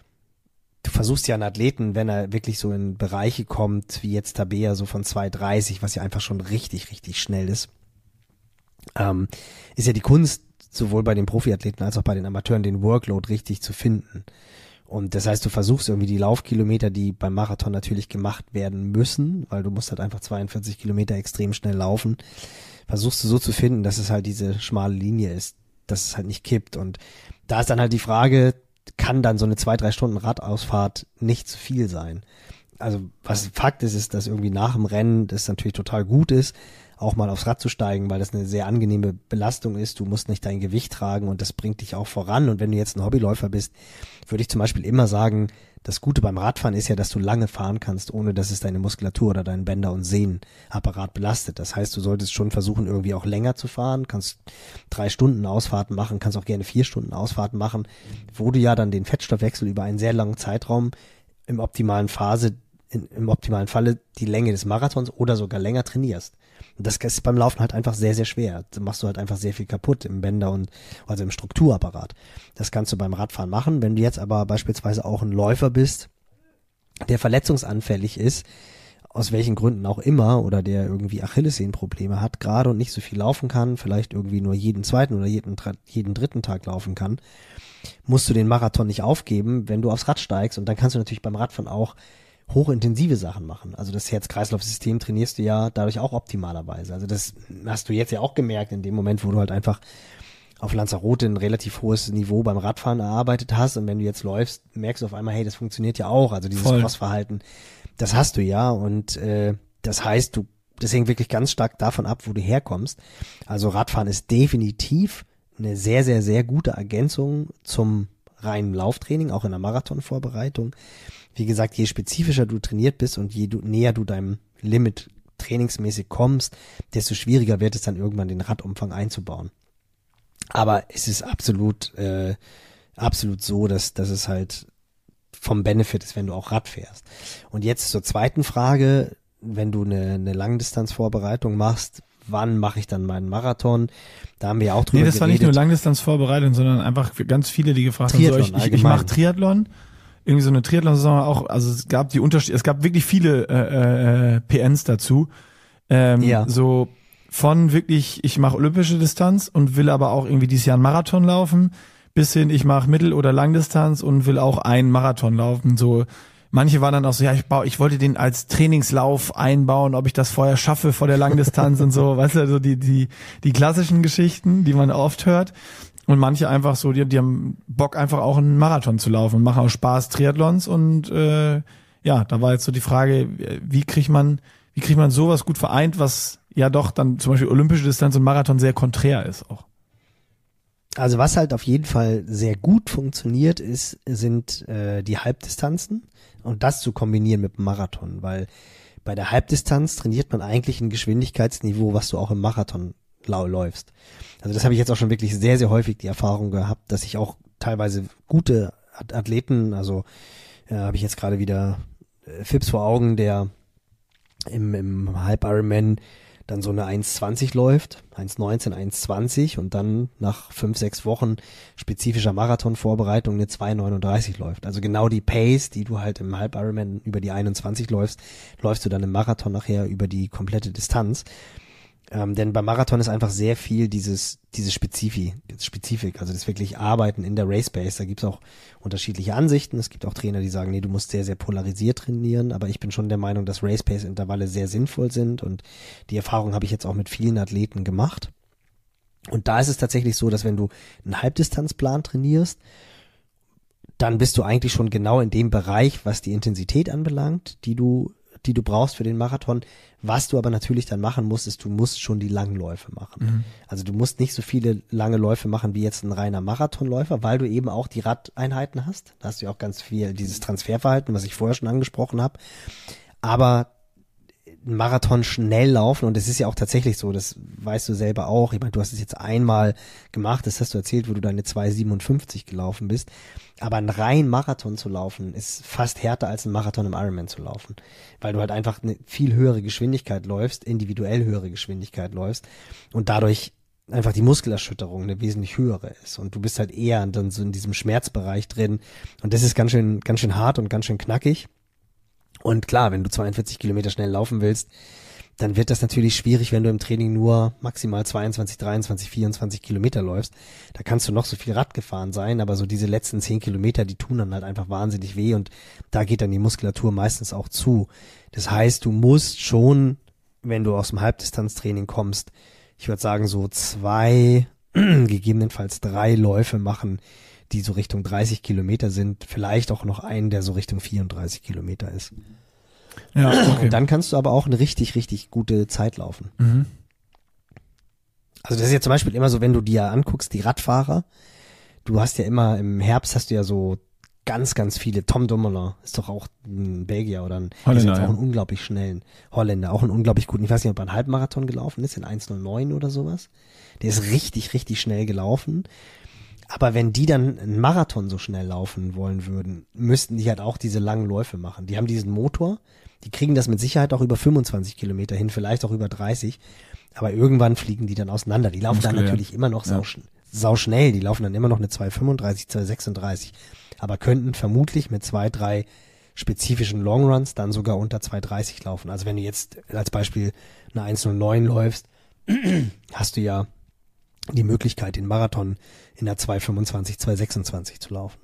du versuchst ja einen Athleten, wenn er wirklich so in Bereiche kommt, wie jetzt Tabea, so von zwei dreißig, was ja einfach schon richtig, richtig schnell ist, ähm, ist ja die Kunst, sowohl bei den Profiathleten als auch bei den Amateuren, den Workload richtig zu finden. Und das heißt, du versuchst irgendwie die Laufkilometer, die beim Marathon natürlich gemacht werden müssen, weil du musst halt einfach zweiundvierzig Kilometer extrem schnell laufen, versuchst du so zu finden, dass es halt diese schmale Linie ist, dass es halt nicht kippt. Und da ist dann halt die Frage, kann dann so eine zwei, drei Stunden Radausfahrt nicht zu viel sein? Also was Fakt ist, ist, dass irgendwie nach dem Rennen das natürlich total gut ist, auch mal aufs Rad zu steigen, weil das eine sehr angenehme Belastung ist. Du musst nicht dein Gewicht tragen und das bringt dich auch voran. Und wenn du jetzt ein Hobbyläufer bist, würde ich zum Beispiel immer sagen, das Gute beim Radfahren ist ja, dass du lange fahren kannst, ohne dass es deine Muskulatur oder deinen Bänder- und Sehnenapparat belastet. Das heißt, du solltest schon versuchen, irgendwie auch länger zu fahren, kannst drei Stunden Ausfahrten machen, kannst auch gerne vier Stunden Ausfahrten machen, wo du ja dann den Fettstoffwechsel über einen sehr langen Zeitraum im optimalen Phase, in, im optimalen Falle die Länge des Marathons oder sogar länger trainierst. Und das ist beim Laufen halt einfach sehr, sehr schwer. Da machst du halt einfach sehr viel kaputt im Bänder- und also im Strukturapparat. Das kannst du beim Radfahren machen. Wenn du jetzt aber beispielsweise auch ein Läufer bist, der verletzungsanfällig ist, aus welchen Gründen auch immer, oder der irgendwie Achillessehnenprobleme hat gerade und nicht so viel laufen kann, vielleicht irgendwie nur jeden zweiten oder jeden, jeden dritten Tag laufen kann, musst du den Marathon nicht aufgeben, wenn du aufs Rad steigst. Und dann kannst du natürlich beim Radfahren auch hochintensive Sachen machen. Also das Herz-Kreislauf-System trainierst du ja dadurch auch optimalerweise. Also das hast du jetzt ja auch gemerkt in dem Moment, wo du halt einfach auf Lanzarote ein relativ hohes Niveau beim Radfahren erarbeitet hast. Und wenn du jetzt läufst, merkst du auf einmal, hey, das funktioniert ja auch. Also dieses Voll. Cross-Verhalten, das hast du ja. Und äh, das heißt, du, das hängt wirklich ganz stark davon ab, wo du herkommst. Also Radfahren ist definitiv eine sehr, sehr, sehr gute Ergänzung zum reinen Lauftraining, auch in der Marathonvorbereitung. Wie gesagt, je spezifischer du trainiert bist und je du, näher du deinem Limit trainingsmäßig kommst, desto schwieriger wird es dann irgendwann, den Radumfang einzubauen. Aber es ist absolut, äh, absolut so, dass, dass es halt vom Benefit ist, wenn du auch Rad fährst. Und jetzt zur zweiten Frage, wenn du eine, eine Langdistanzvorbereitung machst, wann mache ich dann meinen Marathon? Da haben wir ja auch drüber Nee, das geredet. war nicht nur Langdistanzvorbereitung, sondern einfach für ganz viele, die gefragt haben, so, ich, ich, ich mache Triathlon, irgendwie so eine Triathlon-Saison auch, also es gab die Unterschiede, es gab wirklich viele äh, äh, P Ns dazu, ähm, Ja. so von wirklich, ich mache olympische Distanz und will aber auch irgendwie dieses Jahr einen Marathon laufen, bis hin, ich mache Mittel- oder Langdistanz und will auch einen Marathon laufen, so. Manche waren dann auch so, ja, ich baue, ich wollte den als Trainingslauf einbauen, ob ich das vorher schaffe vor der Langdistanz und so, weißt du, so die, die, die klassischen Geschichten, die man oft hört. Und manche einfach so, die, die haben Bock einfach auch einen Marathon zu laufen und machen auch Spaß Triathlons und, äh, ja, da war jetzt so die Frage, wie kriegt man, wie kriegt man sowas gut vereint, was ja doch dann zum Beispiel olympische Distanz und Marathon sehr konträr ist auch. Also was halt auf jeden Fall sehr gut funktioniert ist, sind äh, die Halbdistanzen und das zu kombinieren mit dem Marathon, weil bei der Halbdistanz trainiert man eigentlich ein Geschwindigkeitsniveau, was du auch im Marathon lau läufst. Also das habe ich jetzt auch schon wirklich sehr, sehr häufig die Erfahrung gehabt, dass ich auch teilweise gute Athleten, also äh, habe ich jetzt gerade wieder äh, Phipps vor Augen, der im, im Halb-Ironman dann so eine eins zwanzig läuft, eins neunzehn, eins zwanzig und dann nach fünf, sechs Wochen spezifischer Marathonvorbereitung eine zwei neununddreißig läuft. Also genau die Pace, die du halt im Halb-Ironman über die einundzwanzig läufst, läufst du dann im Marathon nachher über die komplette Distanz. Ähm, denn beim Marathon ist einfach sehr viel dieses, diese Spezifi, Spezifik, also das wirklich Arbeiten in der Race Base. Da gibt's auch unterschiedliche Ansichten. Es gibt auch Trainer, die sagen, nee, du musst sehr, sehr polarisiert trainieren. Aber ich bin schon der Meinung, dass Race Base Intervalle sehr sinnvoll sind. Und die Erfahrung habe ich jetzt auch mit vielen Athleten gemacht. Und da ist es tatsächlich so, dass wenn du einen Halbdistanzplan trainierst, dann bist du eigentlich schon genau in dem Bereich, was die Intensität anbelangt, die du die du brauchst für den Marathon. Was du aber natürlich dann machen musst, ist, du musst schon die Langläufe machen. Mhm. Also du musst nicht so viele lange Läufe machen wie jetzt ein reiner Marathonläufer, weil du eben auch die Radeinheiten hast. Da hast du ja auch ganz viel dieses Transferverhalten, was ich vorher schon angesprochen habe. Aber ein Marathon schnell laufen, und es ist ja auch tatsächlich so, das weißt du selber auch, ich meine, du hast es jetzt einmal gemacht, das hast du erzählt, wo du deine zwei siebenundfünfzig gelaufen bist, aber ein rein Marathon zu laufen ist fast härter als ein Marathon im Ironman zu laufen, weil du halt einfach eine viel höhere Geschwindigkeit läufst, individuell höhere Geschwindigkeit läufst und dadurch einfach die Muskelerschütterung eine wesentlich höhere ist und du bist halt eher dann so in diesem Schmerzbereich drin und das ist ganz schön, ganz schön hart und ganz schön knackig. Und klar, wenn du zweiundvierzig Kilometer schnell laufen willst, dann wird das natürlich schwierig, wenn du im Training nur maximal zweiundzwanzig, dreiundzwanzig, vierundzwanzig Kilometer läufst. Da kannst du noch so viel Rad gefahren sein, aber so diese letzten zehn Kilometer, die tun dann halt einfach wahnsinnig weh und da geht dann die Muskulatur meistens auch zu. Das heißt, du musst schon, wenn du aus dem Halbdistanztraining kommst, ich würde sagen so zwei, gegebenenfalls drei Läufe machen, die so Richtung dreißig Kilometer sind, vielleicht auch noch einen, der so Richtung vierunddreißig Kilometer ist. Ja, okay. Und dann kannst du aber auch eine richtig, richtig gute Zeit laufen. Mhm. Also das ist ja zum Beispiel immer so, wenn du dir anguckst, die Radfahrer, du hast ja immer, im Herbst hast du ja so ganz, ganz viele. Tom Dumoulin ist doch auch ein Belgier oder ein, Holländer, ist jetzt auch ja. einen unglaublich schnellen Holländer, auch einen unglaublich guten, ich weiß nicht, ob er einen Halbmarathon gelaufen ist, in eins null neun oder sowas. Der ist richtig, richtig schnell gelaufen. Aber wenn die dann einen Marathon so schnell laufen wollen würden, müssten die halt auch diese langen Läufe machen. Die haben diesen Motor, die kriegen das mit Sicherheit auch über fünfundzwanzig Kilometer hin, vielleicht auch über dreißig. Aber irgendwann fliegen die dann auseinander. Die laufen dann Muskulär. natürlich immer noch Ja. sau, sau schnell. Die laufen dann immer noch eine zwei fünfunddreißig, zwei sechsunddreißig. Aber könnten vermutlich mit zwei, drei spezifischen Longruns dann sogar unter zwei dreißig laufen. Also wenn du jetzt als Beispiel eine eins null neun läufst, hast du ja die Möglichkeit, den Marathon in der zwei fünfundzwanzig, zwei sechsundzwanzig zu laufen.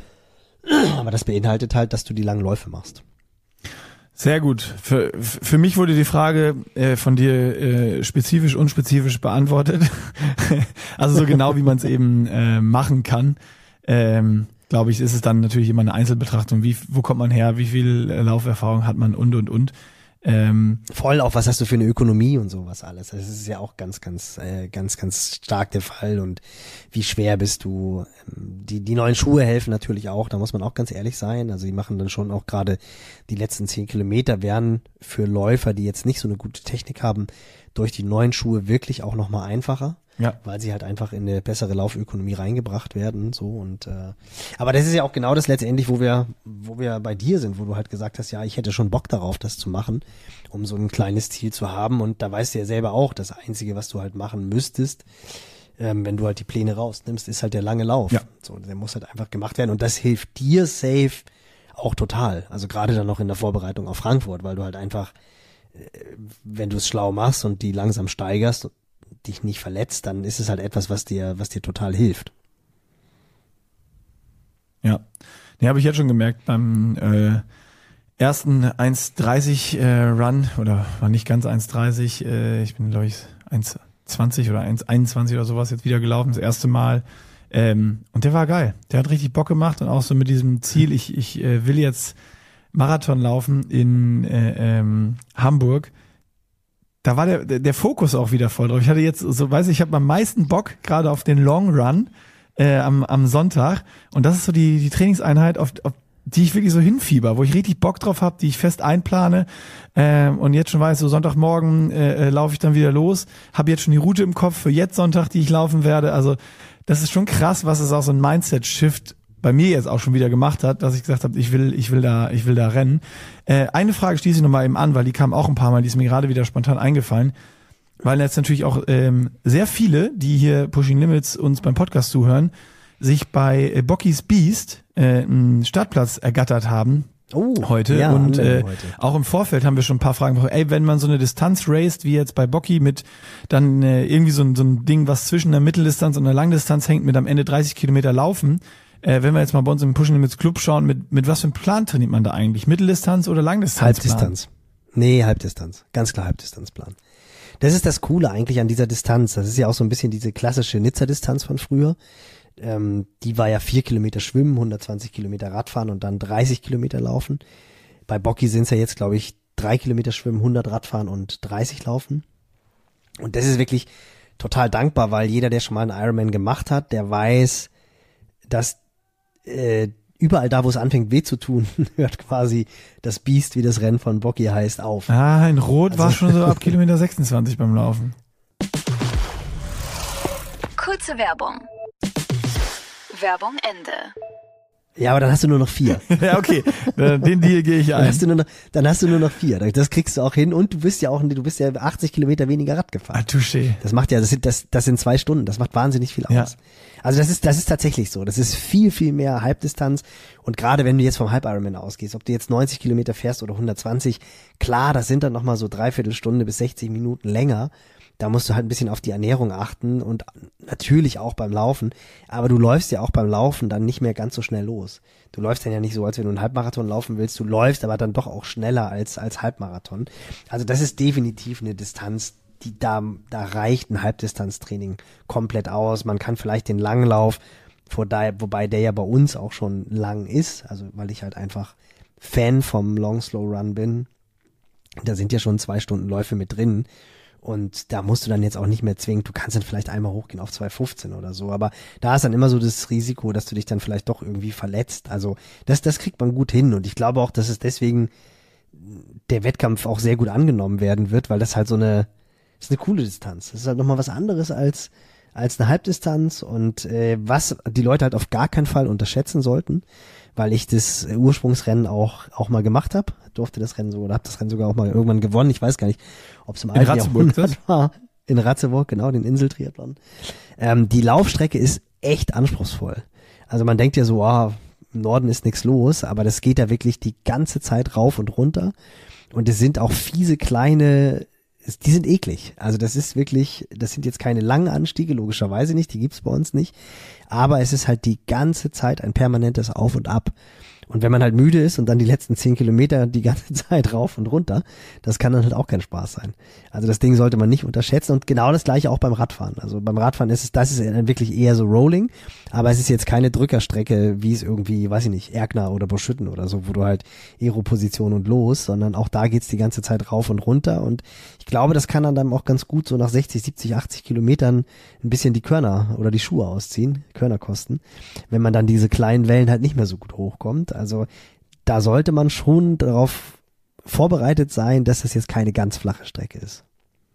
Aber das beinhaltet halt, dass du die langen Läufe machst. Sehr gut. Für, für mich wurde die Frage äh, von dir äh, spezifisch, unspezifisch beantwortet. Also so genau, wie man es eben äh, machen kann. Ähm, glaube ich, ist es dann natürlich immer eine Einzelbetrachtung. Wie, wo kommt man her? Wie viel äh, Lauferfahrung hat man und, und, und. Ähm, Voll auch, was hast du für eine Ökonomie und sowas alles. Das ist ja auch ganz, ganz, äh, ganz, ganz stark der Fall. Und wie schwer bist du? Die, die neuen Schuhe helfen natürlich auch, da muss man auch ganz ehrlich sein. Also die machen dann schon auch gerade die letzten zehn Kilometer werden für Läufer, die jetzt nicht so eine gute Technik haben, durch die neuen Schuhe wirklich auch nochmal einfacher. Ja. Weil sie halt einfach in eine bessere Laufökonomie reingebracht werden, so und äh, aber das ist ja auch genau das letztendlich, wo wir, wo wir bei dir sind, wo du halt gesagt hast, ja, ich hätte schon Bock darauf, das zu machen, um so ein kleines Ziel zu haben und da weißt du ja selber auch, das Einzige, was du halt machen müsstest, ähm, wenn du halt die Pläne rausnimmst, ist halt der lange Lauf. Ja. So, der muss halt einfach gemacht werden und das hilft dir safe auch total. Also gerade dann noch in der Vorbereitung auf Frankfurt, weil du halt einfach, äh, wenn du es schlau machst und die langsam steigerst, dich nicht verletzt, dann ist es halt etwas, was dir, was dir total hilft. Ja, ne, habe ich jetzt schon gemerkt beim äh, ersten eins dreißig äh, Run, oder war nicht ganz eins dreißig, äh, ich bin glaube ich eins zwanzig oder eins einundzwanzig oder sowas jetzt wieder gelaufen, das erste Mal. Ähm, und der war geil, der hat richtig Bock gemacht und auch so mit diesem Ziel, ich, ich äh, will jetzt Marathon laufen in äh, ähm, Hamburg. Da war der, der Fokus auch wieder voll drauf. Ich hatte jetzt, so weiß ich, ich habe am meisten Bock gerade auf den Long Run äh, am, am Sonntag. Und das ist so die, die Trainingseinheit, auf, auf die ich wirklich so hinfieber, wo ich richtig Bock drauf habe, die ich fest einplane. Äh, und jetzt schon weiß, so Sonntagmorgen äh, äh, laufe ich dann wieder los. Habe jetzt schon die Route im Kopf für jetzt Sonntag, die ich laufen werde. Also das ist schon krass, was es auch so ein Mindset-Shift bei mir jetzt auch schon wieder gemacht hat, dass ich gesagt habe, ich will, ich will da, ich will da rennen. Äh, eine Frage schließe ich nochmal eben an, weil die kam auch ein paar Mal, die ist mir gerade wieder spontan eingefallen, weil jetzt natürlich auch ähm, sehr viele, die hier Pushing Limits uns beim Podcast zuhören, sich bei äh, Bocky's Beast äh, einen Startplatz ergattert haben. Oh, heute ja, und haben wir äh, heute. auch im Vorfeld haben wir schon ein paar Fragen bekommen. Ey, wenn man so eine Distanz raced, wie jetzt bei Bocky mit dann äh, irgendwie so ein, so ein Ding, was zwischen der Mitteldistanz und der Langdistanz hängt, mit am Ende dreißig Kilometer laufen. Äh, wenn wir jetzt mal bei uns im Pushing Limits Club schauen, mit mit was für einem Plan trainiert man da eigentlich? Mitteldistanz oder Langdistanz? Halbdistanz. Nee, Halbdistanz. Ganz klar Halbdistanzplan. Das ist das Coole eigentlich an dieser Distanz. Das ist ja auch so ein bisschen diese klassische Nizza-Distanz von früher. Ähm, die war ja vier Kilometer schwimmen, hundertzwanzig Kilometer Radfahren und dann dreißig Kilometer laufen. Bei Bocky sind es ja jetzt, glaube ich, drei Kilometer schwimmen, hundert Radfahren und dreißig laufen. Und das ist wirklich total dankbar, weil jeder, der schon mal einen Ironman gemacht hat, der weiß, dass äh, überall da, wo es anfängt weh zu tun, hört quasi das Biest, wie das Rennen von Bocky heißt, auf. Ah, in Rot Also war schon so ab Kilometer sechsundzwanzig beim Laufen. Kurze Werbung. Werbung Ende. Ja, aber dann hast du nur noch vier. Ja, okay, den Deal gehe ich Dann ein. hast du nur noch, dann hast du nur noch vier. Das kriegst du auch hin und du bist ja auch, du bist ja achtzig Kilometer weniger Rad Ah, gefahren. touché. Das macht ja, das sind, das, das sind zwei Stunden. Das macht wahnsinnig viel aus. Ja. Also das ist, das ist tatsächlich so. Das ist viel, viel mehr Halbdistanz. Und gerade wenn du jetzt vom Halb-Ironman ausgehst, ob du jetzt neunzig Kilometer fährst oder hundertzwanzig, klar, das sind dann nochmal so dreiviertel Stunde bis sechzig Minuten länger. Da musst du halt ein bisschen auf die Ernährung achten und natürlich auch beim Laufen. Aber du läufst ja auch beim Laufen dann nicht mehr ganz so schnell los. Du läufst dann ja nicht so, als wenn du einen Halbmarathon laufen willst. Du läufst aber dann doch auch schneller als, als Halbmarathon. Also das ist definitiv eine Distanz, die da, da reicht ein Halbdistanztraining komplett aus. Man kann vielleicht den Langlauf, vor da, wobei der ja bei uns auch schon lang ist, also weil ich halt einfach Fan vom Long Slow Run bin. Da sind ja schon zwei Stunden Läufe mit drin. Und da musst du dann jetzt auch nicht mehr zwingen, du kannst dann vielleicht einmal hochgehen auf zwei fünfzehn oder so, aber da ist dann immer so das Risiko, dass du dich dann vielleicht doch irgendwie verletzt. Also das, das kriegt man gut hin und ich glaube auch, dass es deswegen der Wettkampf auch sehr gut angenommen werden wird, weil das halt so eine, das ist eine coole Distanz. Das ist halt nochmal was anderes als, als eine Halbdistanz und äh, was die Leute halt auf gar keinen Fall unterschätzen sollten, weil ich das Ursprungsrennen auch auch mal gemacht habe, durfte das Rennen so oder habe das Rennen sogar auch mal irgendwann gewonnen. Ich weiß gar nicht, ob es im alten Jahrhundert war. In Ratzeburg, genau, den Inseltriathlon. Ähm, die Laufstrecke ist echt anspruchsvoll. Also man denkt ja so, ah, im Norden ist nichts los, aber das geht da wirklich die ganze Zeit rauf und runter. Und es sind auch fiese kleine, die sind eklig. Also das ist wirklich, das sind jetzt keine langen Anstiege, logischerweise nicht, die gibt's bei uns nicht. Aber es ist halt die ganze Zeit ein permanentes Auf und Ab. Und wenn man halt müde ist und dann die letzten zehn Kilometer die ganze Zeit rauf und runter, das kann dann halt auch kein Spaß sein. Also das Ding sollte man nicht unterschätzen und genau das gleiche auch beim Radfahren. Also beim Radfahren ist es, das ist wirklich eher so Rolling, aber es ist jetzt keine Drückerstrecke, wie es irgendwie, weiß ich nicht, Erkner oder Boschütten oder so, wo du halt Aero-Position und los, sondern auch da geht's die ganze Zeit rauf und runter und ich glaube, das kann dann auch ganz gut so nach sechzig, siebzig, achtzig Kilometern ein bisschen die Körner oder die Schuhe ausziehen, Körner kosten, wenn man dann diese kleinen Wellen halt nicht mehr so gut hochkommt. Also da sollte man schon darauf vorbereitet sein, dass das jetzt keine ganz flache Strecke ist.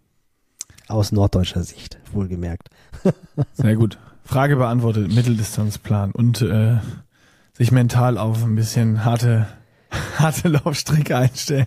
Aus norddeutscher Sicht, wohlgemerkt. Sehr gut. Frage beantwortet, Mitteldistanzplan und äh, sich mental auf ein bisschen harte harte Laufstrecke einstellen.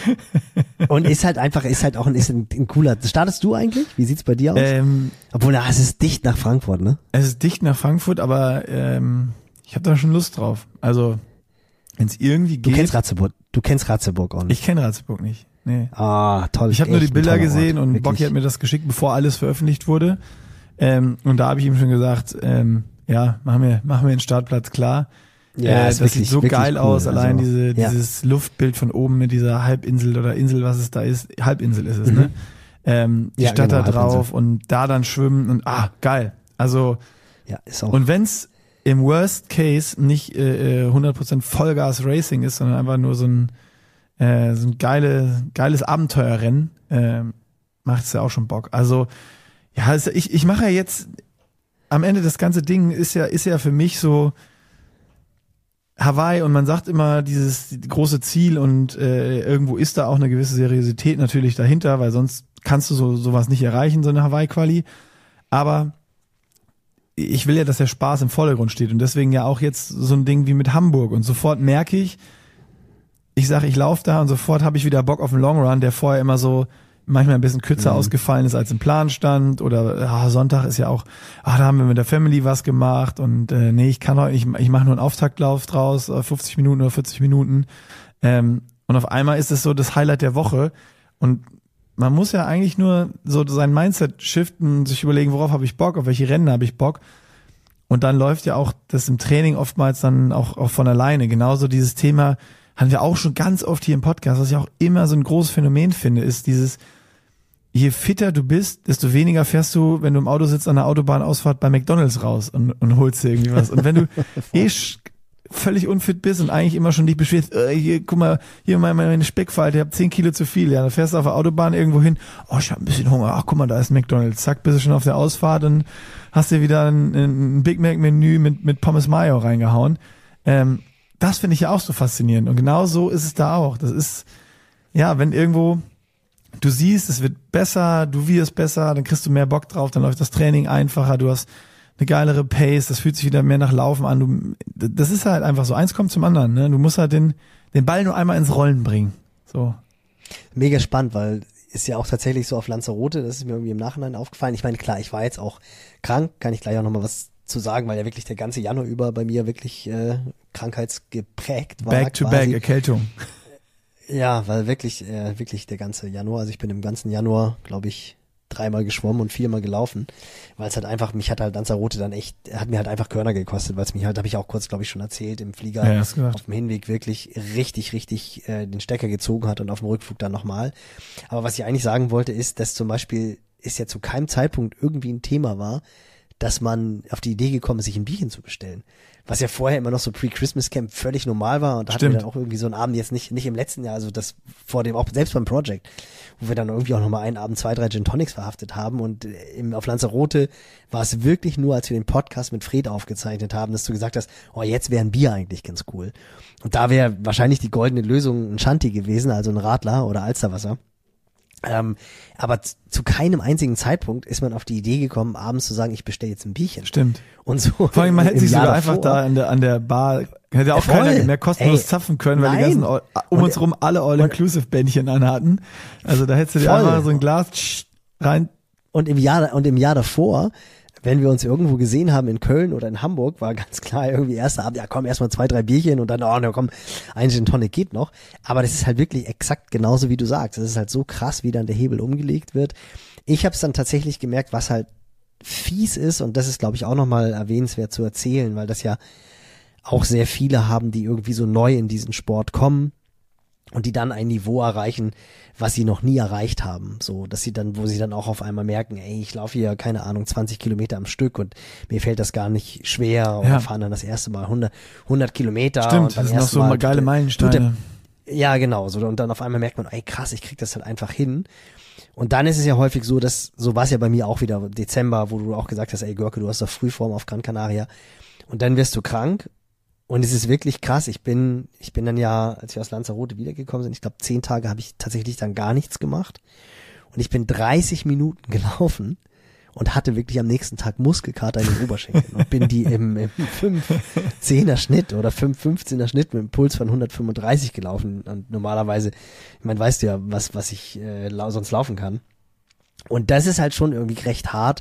Und ist halt einfach, ist halt auch ein, ist ein, ein cooler. Startest du eigentlich? Wie sieht's bei dir aus? Ähm, Obwohl, na, es ist dicht nach Frankfurt, ne? Es ist dicht nach Frankfurt, aber ähm, ich habe da schon Lust drauf. Also wenn es irgendwie geht. Du kennst Ratzeburg, du kennst Ratzeburg auch nicht. Ich kenne Ratzeburg nicht. Nee. Ah, toll. Ich habe nur die Bilder gesehen Ort, und wirklich. Bocky hat mir das geschickt, bevor alles veröffentlicht wurde. Ähm, und da habe ich ihm schon gesagt, ähm, ja, machen wir, machen wir den Startplatz klar. Ja, äh, das das wirklich, sieht so geil cool. aus, allein also, diese, ja. dieses Luftbild von oben mit dieser Halbinsel oder Insel, was es da ist. Halbinsel ist es, Mhm. ne? Ähm, die Ja, Stadt genau, da drauf Halbinsel. und da dann schwimmen und ah, geil. Also Ja, ist auch. und wenn's im Worst Case nicht äh, hundert Prozent Vollgas Racing ist, sondern einfach nur so ein äh, so ein geile, geiles Abenteuerrennen, äh, macht es ja auch schon Bock. Also ja, also ich ich mache ja jetzt am Ende das ganze Ding ist ja ist ja für mich so Hawaii und man sagt immer dieses große Ziel und äh, irgendwo ist da auch eine gewisse Seriosität natürlich dahinter, weil sonst kannst du so sowas nicht erreichen, so eine Hawaii-Quali. Aber ich will ja, dass der Spaß im Vordergrund steht und deswegen ja auch jetzt so ein Ding wie mit Hamburg und sofort merke ich, ich sage, ich laufe da und sofort habe ich wieder Bock auf einen Long Run, der vorher immer so manchmal ein bisschen kürzer mhm. ausgefallen ist, als im Plan stand oder ah, Sonntag ist ja auch, ah, da haben wir mit der Family was gemacht und äh, nee, ich kann heute, ich, ich mache nur einen Auftaktlauf draus, fünfzig Minuten oder vierzig Minuten ähm, und auf einmal ist es so das Highlight der Woche und man muss ja eigentlich nur so sein Mindset shiften, sich überlegen, worauf habe ich Bock, auf welche Rennen habe ich Bock. Und dann läuft ja auch das im Training oftmals dann auch, auch von alleine. Genauso dieses Thema haben wir auch schon ganz oft hier im Podcast, was ich auch immer so ein großes Phänomen finde, ist dieses, je fitter du bist, desto weniger fährst du, wenn du im Auto sitzt, an der Autobahnausfahrt bei McDonald's raus und, und holst dir irgendwie was. Und wenn du eh sch- völlig unfit bist und eigentlich immer schon dich beschwerst, äh, hier, guck mal, hier meine, meine Speckfalte, ich habe zehn Kilo zu viel, ja, dann fährst du auf der Autobahn irgendwo hin, oh, ich habe ein bisschen Hunger, ach, guck mal, da ist McDonald's, zack, bist du schon auf der Ausfahrt und hast dir wieder ein, ein Big Mac Menü mit, mit Pommes Mayo reingehauen. Ähm, das finde ich ja auch so faszinierend und genau so ist es da auch. Das ist, ja, wenn irgendwo du siehst, es wird besser, du wirst besser, dann kriegst du mehr Bock drauf, dann läuft das Training einfacher, du hast eine geilere Pace, das fühlt sich wieder mehr nach Laufen an. Du, das ist halt einfach so, eins kommt zum anderen. Ne? Du musst halt den, den Ball nur einmal ins Rollen bringen. So. Mega spannend, weil ist ja auch tatsächlich so auf Lanzarote, das ist mir irgendwie im Nachhinein aufgefallen. Ich meine, klar, ich war jetzt auch krank, kann ich gleich auch nochmal was zu sagen, weil ja wirklich der ganze Januar über bei mir wirklich äh, krankheitsgeprägt war. Back to quasi. back, Erkältung. Ja, weil wirklich, äh, wirklich der ganze Januar, also ich bin im ganzen Januar, glaube ich, dreimal geschwommen und viermal gelaufen, weil es halt einfach, mich hat halt Lanzarote dann echt, hat mir halt einfach Körner gekostet, weil es mich halt, habe ich auch kurz, glaube ich, schon erzählt, im Flieger Ja, hast gesagt. auf dem Hinweg wirklich richtig, richtig äh, den Stecker gezogen hat und auf dem Rückflug dann nochmal. Aber was ich eigentlich sagen wollte, ist, dass zum Beispiel es ja zu keinem Zeitpunkt irgendwie ein Thema war, dass man auf die Idee gekommen ist, sich ein Bierchen zu bestellen. Was ja vorher immer noch so Pre-Christmas-Camp völlig normal war. Und da hatten wir dann auch irgendwie so einen Abend, jetzt nicht nicht im letzten Jahr, also das vor dem, auch selbst beim Project, wo wir dann irgendwie auch nochmal einen Abend zwei, drei Gin Tonics verhaftet haben. Und im, auf Lanzarote war es wirklich nur, als wir den Podcast mit Fred aufgezeichnet haben, dass du gesagt hast, oh, jetzt wäre ein Bier eigentlich ganz cool. Und da wäre wahrscheinlich die goldene Lösung ein Shanty gewesen, also ein Radler oder Alsterwasser. Ähm, aber z- zu keinem einzigen Zeitpunkt ist man auf die Idee gekommen, abends zu sagen, ich bestelle jetzt ein Bierchen. Stimmt. Und so. Vor allem, man hätte im sich Jahr sogar davor, einfach da an der, an der Bar, hätte auch Ja, voll. keiner mehr kostenlos Ey, zapfen können, weil nein. die ganzen, All- um Und- uns rum alle All-Inclusive-Bändchen anhatten. Also da hättest du dir Voll. einfach so ein Glas tsch, rein. Und im Jahr, und im Jahr davor, wenn wir uns irgendwo gesehen haben in Köln oder in Hamburg, war ganz klar irgendwie erster Abend, ja komm, erstmal zwei, drei Bierchen und dann, oh ne, komm, ein Gin Tonic geht noch. Aber das ist halt wirklich exakt genauso, wie du sagst. Es ist halt so krass, wie dann der Hebel umgelegt wird. Ich habe es dann tatsächlich gemerkt, was halt fies ist, und das ist, glaube ich, auch nochmal erwähnenswert zu erzählen, weil das ja auch sehr viele haben, die irgendwie so neu in diesen Sport kommen und die dann ein Niveau erreichen, was sie noch nie erreicht haben. So, dass sie dann, wo sie dann auch auf einmal merken, ey, ich laufe hier, keine Ahnung, zwanzig Kilometer am Stück und mir fällt das gar nicht schwer, oder Ja. fahren dann das erste Mal hundert, hundert Kilometer. Stimmt, und beim das sind noch ersten so Mal mal geile tut der- Meilensteine. tut der- Ja, genau. So, und dann auf einmal merkt man, ey krass, ich krieg das halt einfach hin. Und dann ist es ja häufig so, dass, so war es ja bei mir auch wieder Dezember, wo du auch gesagt hast, ey Görke, du hast doch Frühform auf Gran Canaria. Und dann wirst du krank. Und es ist wirklich krass. Ich bin, ich bin dann ja, als wir aus Lanzarote wiedergekommen sind, ich glaube, zehn Tage habe ich tatsächlich dann gar nichts gemacht. Und ich bin dreißig Minuten gelaufen und hatte wirklich am nächsten Tag Muskelkater in den Oberschenkeln und bin die im, im fünf zehner Schnitt oder fünf fünfzehner Schnitt mit einem Puls von hundertfünfunddreißig gelaufen. Und normalerweise, ich meine, weißt du ja, was, was ich äh, lau- sonst laufen kann. Und das ist halt schon irgendwie recht hart.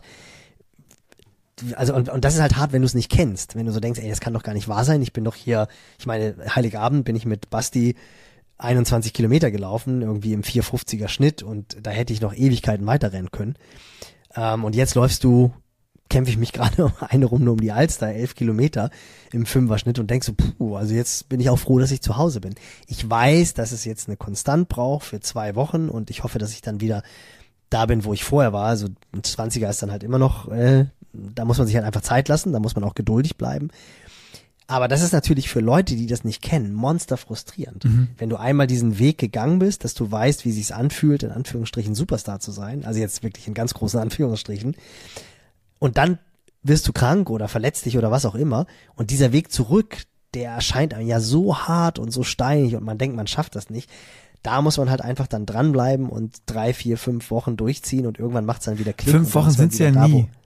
Also und, und das ist halt hart, wenn du es nicht kennst, wenn du so denkst, ey, das kann doch gar nicht wahr sein, ich bin doch hier, ich meine, Heiligabend bin ich mit Basti einundzwanzig Kilometer gelaufen, irgendwie im vier fünfziger Schnitt, und da hätte ich noch Ewigkeiten weiterrennen können. Ähm, und jetzt läufst du, kämpfe ich mich gerade um eine Runde um die Alster, elf Kilometer im Fünfer-Schnitt, und denkst so, puh, also jetzt bin ich auch froh, dass ich zu Hause bin. Ich weiß, dass es jetzt eine Konstant braucht für zwei Wochen, und ich hoffe, dass ich dann wieder da bin, wo ich vorher war. Also ein zwanziger ist dann halt immer noch, äh, da muss man sich halt einfach Zeit lassen, da muss man auch geduldig bleiben. Aber das ist natürlich für Leute, die das nicht kennen, monster frustrierend. Mhm. Wenn du einmal diesen Weg gegangen bist, dass du weißt, wie sich's anfühlt, in Anführungsstrichen Superstar zu sein, also jetzt wirklich in ganz großen Anführungsstrichen, und dann wirst du krank oder verletzt dich oder was auch immer, und dieser Weg zurück, der erscheint einem ja so hart und so steinig und man denkt, man schafft das nicht. Da muss man halt einfach dann dranbleiben und drei, vier, fünf Wochen durchziehen, und irgendwann macht's dann wieder Klick. Fünf Wochen sind's ja nie. Da,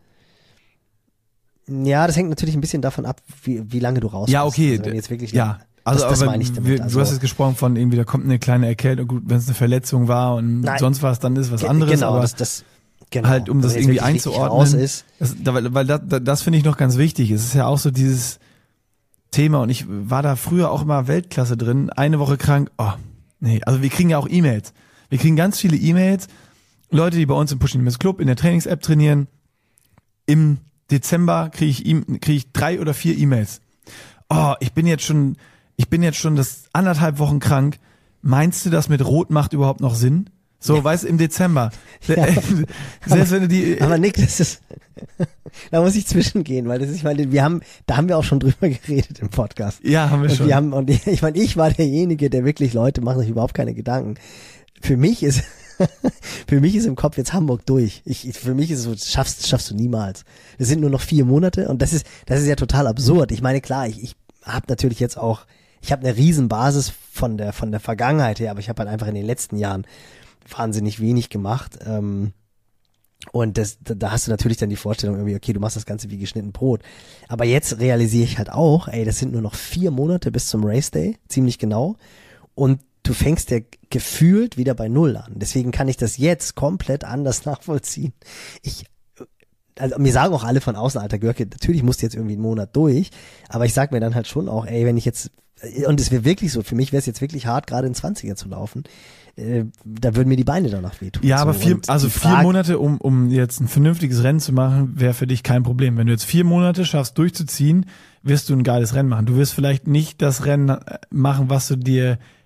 ja, das hängt natürlich ein bisschen davon ab, wie, wie lange du raus Ja, bist. okay. Also wenn jetzt wirklich, ja, also das, das aber meine ich damit. wir, Also, du hast jetzt gesprochen von irgendwie, da kommt eine kleine Erkältung, gut, wenn es eine Verletzung war und Nein. sonst was, dann ist was ge- anderes, genau, aber das, das, genau, halt, um das wenn jetzt irgendwie wirklich richtig einzuordnen, raus ist. das, da, weil, weil das, das finde ich noch ganz wichtig. Es ist ja auch so dieses Thema, und ich war da früher auch immer Weltklasse drin, eine Woche krank, oh, nee, also wir kriegen ja auch E-Mails. Wir kriegen ganz viele E-Mails, Leute, die bei uns im Pushing Limits Club in der Trainings-App trainieren. Im Dezember kriege ich, e- krieg ich drei oder vier E-Mails. Oh, ich bin jetzt schon, ich bin jetzt schon das anderthalb Wochen krank. Meinst du, das mit Rot macht überhaupt noch Sinn? So, ja. Weißt du, im Dezember. Ja. Selbst wenn du die, Aber Nick, das ist, da muss ich zwischengehen, weil das ist, ich meine, wir haben, da haben wir auch schon drüber geredet im Podcast. ja, haben wir Und schon. wir haben, und ich, ich meine, ich war derjenige, der wirklich, Leute machen sich überhaupt keine Gedanken. Für mich ist, für mich ist im Kopf jetzt Hamburg durch. Ich, ich für mich ist es so, das schaffst, das schaffst du niemals. Es sind nur noch vier Monate, und das ist, das ist ja total absurd. Ich meine, klar, ich, ich habe natürlich jetzt auch, ich habe eine riesen Basis von der, von der Vergangenheit her, aber ich habe halt einfach in den letzten Jahren wahnsinnig wenig gemacht. Ähm, und das, da, da hast du natürlich dann die Vorstellung irgendwie, okay, du machst das Ganze wie geschnitten Brot. Aber jetzt realisiere ich halt auch, ey, das sind nur noch vier Monate bis zum Race Day, ziemlich genau. Und du fängst ja gefühlt wieder bei Null an. Deswegen kann ich das jetzt komplett anders nachvollziehen. Ich, also mir sagen auch alle von außen, alter Görke, natürlich musst du jetzt irgendwie einen Monat durch, aber ich sag mir dann halt schon auch, ey, wenn ich jetzt, und es wäre wirklich so, für mich wäre es jetzt wirklich hart, gerade in zwanziger zu laufen, äh, da würden mir die Beine danach wehtun. Ja, aber so. vier, Und also die vier Frage- Monate, um, um jetzt ein vernünftiges Rennen zu machen, wäre für dich kein Problem. Wenn du jetzt vier Monate schaffst durchzuziehen, wirst du ein geiles Rennen machen. Du wirst vielleicht nicht das Rennen machen, was du dir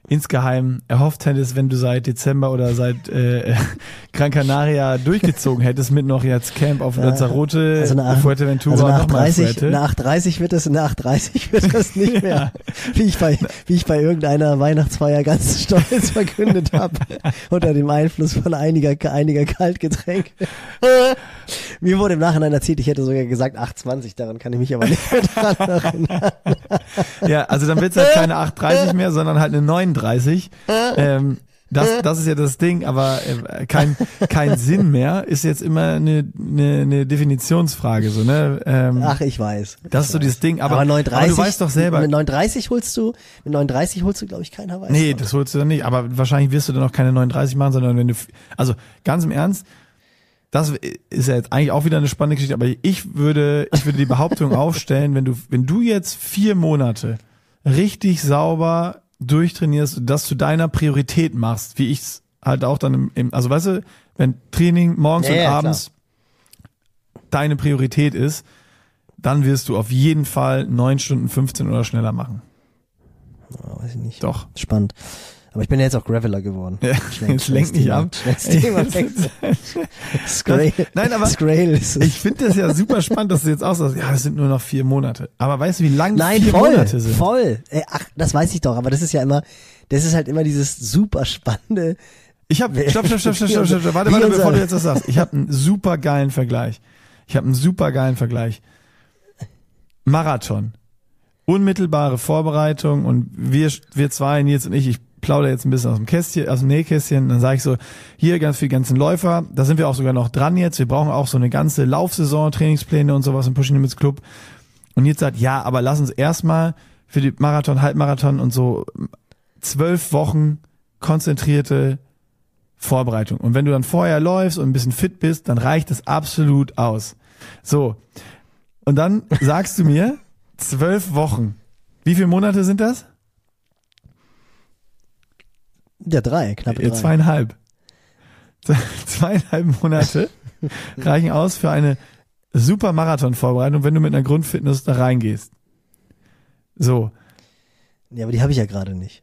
insgeheim erhofft hättest, wenn du seit Dezember oder seit äh, Gran Canaria durchgezogen hättest mit noch jetzt Camp auf Ja, Lanzarote, also eine, Fuerteventura also und nach nochmal dreißig, Fuerte. nach dreißig wird das, nach dreißig wird das nicht mehr, Ja. wie ich bei, wie ich bei irgendeiner Weihnachtsfeier ganz stolz verkündet habe, unter dem Einfluss von einiger, einiger Kaltgetränke. Mir wurde im Nachhinein erzählt, ich hätte sogar gesagt acht zwanzig, daran kann ich mich aber nicht mehr dran erinnern. Ja, also dann wird's halt keine acht dreißig mehr, sondern halt eine neununddreißig. Ähm, das, das ist ja das Ding, aber äh, kein, kein Sinn mehr ist jetzt immer eine, eine, eine Definitionsfrage, so, ne? Ähm, Ach, ich weiß. das ist so dieses Ding, aber, aber, neununddreißig, aber du weißt doch selber. Mit neununddreißig holst du, mit neununddreißig holst du, glaube ich, kein Hawaii. Nee, das holst du dann nicht, aber wahrscheinlich wirst du dann auch keine neununddreißig machen, sondern wenn du, also ganz im Ernst, das ist ja jetzt eigentlich auch wieder eine spannende Geschichte, aber ich würde, ich würde die Behauptung aufstellen, wenn du, wenn du jetzt vier Monate richtig sauber durchtrainierst und das zu deiner Priorität machst, wie ich es halt auch dann im, im, also weißt du, wenn Training morgens Ja, und ja, abends deine Priorität ist, dann wirst du auf jeden Fall neun Stunden fünfzehn oder schneller machen. Oh, weiß ich nicht. Doch. Spannend. Aber ich bin ja jetzt auch Graveler geworden. Ja, jetzt lenk nicht ab. Schnellstes Thema weg. Scrail. Nein, aber Scrail ist es. ich finde das ja super spannend, dass du jetzt auch sagst, ja, das sind nur noch vier Monate. Aber weißt du, wie lang Nein, vier voll, Monate sind? voll. Ey, ach, das weiß ich doch, aber das ist ja immer, das ist halt immer dieses super spannende. Ich habe, stopp, stopp, stopp, stopp, stopp, stopp, stopp, warte, Wie warte, unser- bevor du jetzt das sagst. Ich habe einen super geilen Vergleich. Ich habe einen super geilen Vergleich. Marathon. Unmittelbare Vorbereitung und wir, wir zwei, Nils und ich, ich plaudere jetzt ein bisschen aus dem Kästchen, aus dem Nähkästchen, dann sage ich so, hier ganz viel ganzen Läufer, da sind wir auch sogar noch dran jetzt, wir brauchen auch so eine ganze Laufsaison, Trainingspläne und sowas im Pushing Limits Club. Und Nils sagt, ja, aber lass uns erstmal für die Marathon, Halbmarathon und so zwölf Wochen konzentrierte Vorbereitung. Und wenn du dann vorher läufst und ein bisschen fit bist, dann reicht es absolut aus. So. Und dann sagst du mir, zwölf Wochen. Wie viele Monate sind das? Ja, drei, knappe Ja, drei. zweieinhalb. Zweieinhalb Monate reichen aus für eine super Marathon-Vorbereitung, wenn du mit einer Grundfitness da reingehst. So. Ja, aber die habe ich ja gerade nicht.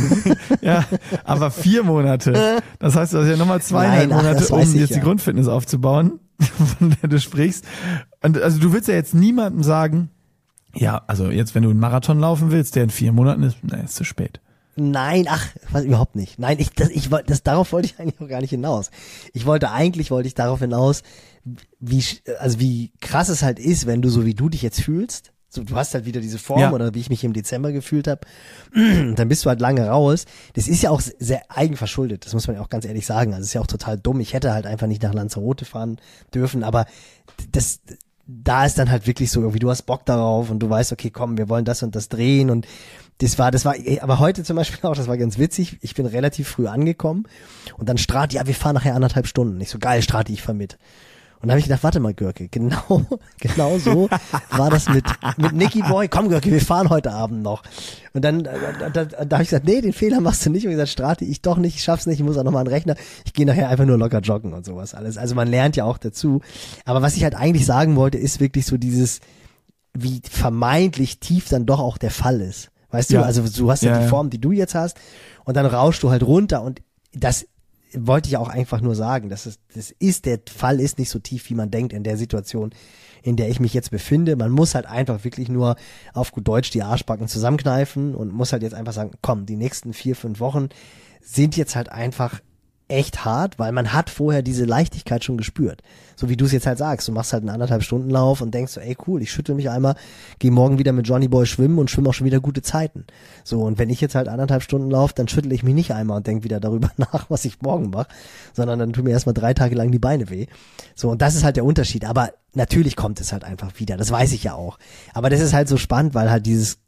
Ja, aber vier Monate. Das heißt, du hast ja nochmal zweieinhalb Nein, ach, Monate, das um weiß ich jetzt ja. die Grundfitness aufzubauen, von der du sprichst. Und also du willst ja jetzt niemandem sagen, ja, also jetzt, wenn du einen Marathon laufen willst, der in vier Monaten ist, na, ist zu spät. Nein, ach, was, überhaupt nicht. Nein, ich, das, ich wollte, das, darauf wollte ich eigentlich auch gar nicht hinaus. Ich wollte eigentlich, wollte ich darauf hinaus, wie, sch- also wie krass es halt ist, wenn du so wie du dich jetzt fühlst. So, du hast halt wieder diese Form Ja. oder wie ich mich im Dezember gefühlt habe. Dann bist du halt lange raus. Das ist ja auch sehr eigenverschuldet. Das muss man ja auch ganz ehrlich sagen. Also es ist ja auch total dumm. Ich hätte halt einfach nicht nach Lanzarote fahren dürfen, aber das, da ist dann halt wirklich so irgendwie, du hast Bock darauf und du weißt, okay, komm, wir wollen das und das drehen und das war, das war, aber heute zum Beispiel auch, das war ganz witzig, ich bin relativ früh angekommen und dann Strati, ja, wir fahren nachher anderthalb Stunden. Ich so, geil, Strati, ich fahr mit. Und dann habe ich gedacht, warte mal, Görke, genau, genau so war das mit, mit Nicky Boy, komm Görke, wir fahren heute Abend noch. Und dann, da, da, da habe ich gesagt, nee, den Fehler machst du nicht. Und ich gesagt, Strati, ich doch nicht, ich schaff's nicht, ich muss auch noch mal einen Rechner. Ich gehe nachher einfach nur locker joggen und sowas alles. Also man lernt ja auch dazu. Aber was ich halt eigentlich sagen wollte, ist wirklich so dieses, wie vermeintlich tief dann doch auch der Fall ist. Weißt Ja. du, also du hast ja, Ja, die ja. Form, die du jetzt hast und dann rauschst du halt runter und das wollte ich auch einfach nur sagen, dass es, das ist, der Fall ist nicht so tief, wie man denkt in der Situation, in der ich mich jetzt befinde. Man muss halt einfach wirklich nur auf gut Deutsch die Arschbacken zusammenkneifen und muss halt jetzt einfach sagen, komm, die nächsten vier, fünf Wochen sind jetzt halt einfach echt hart, weil man hat vorher diese Leichtigkeit schon gespürt. So wie du es jetzt halt sagst, du machst halt einen anderthalb Stunden Lauf und denkst so, ey cool, ich schüttel mich einmal, gehe morgen wieder mit Johnny Boy schwimmen und schwimme auch schon wieder gute Zeiten. So, und wenn ich jetzt halt anderthalb Stunden laufe, dann schüttel ich mich nicht einmal und denk wieder darüber nach, was ich morgen mache, sondern dann tun mir erstmal drei Tage lang die Beine weh. So, und das ist halt der Unterschied. Aber natürlich kommt es halt einfach wieder, das weiß ich ja auch. Aber das ist halt so spannend, weil halt dieses,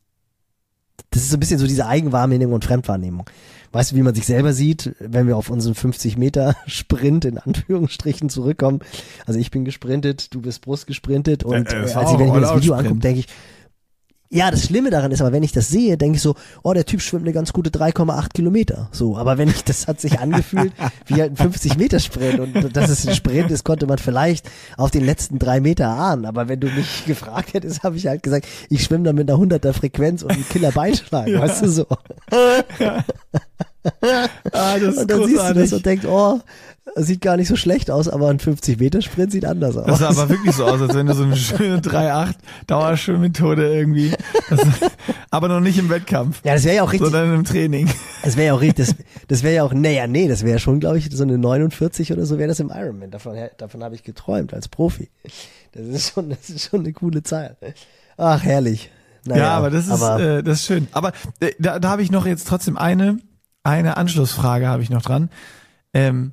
das ist so ein bisschen so diese Eigenwahrnehmung und Fremdwahrnehmung. Weißt du, wie man sich selber sieht, wenn wir auf unseren fünfzig Meter Sprint in Anführungsstrichen zurückkommen? Also ich bin gesprintet, du bist Brust gesprintet und Äh, äh, äh, das war als ich, wenn ich mir auch das Video All-Out-Sprint. angucke, denke ich, ja, das Schlimme daran ist aber, wenn ich das sehe, denke ich so, oh, der Typ schwimmt eine ganz gute drei Komma acht Kilometer. So, aber wenn ich, das hat sich angefühlt wie halt ein fünfzig Meter Sprint und dass es ein Sprint ist, konnte man vielleicht auf den letzten drei Meter ahnen. Aber wenn du mich gefragt hättest, habe ich halt gesagt, ich schwimme da mit einer hunderter Frequenz und einem Killer Beinschlag, Ja. weißt du so. Ah, das ist und dann siehst du großartig. das und denkst, oh, sieht gar nicht so schlecht aus, aber ein fünfzig-Meter-Sprint sieht anders aus. Das sah aber wirklich so aus, als wenn du so eine schöne drei acht Dauerschwimmethode irgendwie, das, aber noch nicht im Wettkampf, Ja, das wäre ja auch richtig, sondern im Training. das wäre ja auch richtig, das, das wäre ja auch, naja, nee, das wäre schon, glaube ich, so eine neunundvierzig oder so wäre das im Ironman. Davon, davon habe ich geträumt als Profi. Das ist schon, das ist schon eine coole Zahl. Ach, herrlich. Naja, Ja, aber das ist, aber, äh, das ist schön. Aber äh, da, da habe ich noch jetzt trotzdem eine, eine Anschlussfrage habe ich noch dran. Ähm,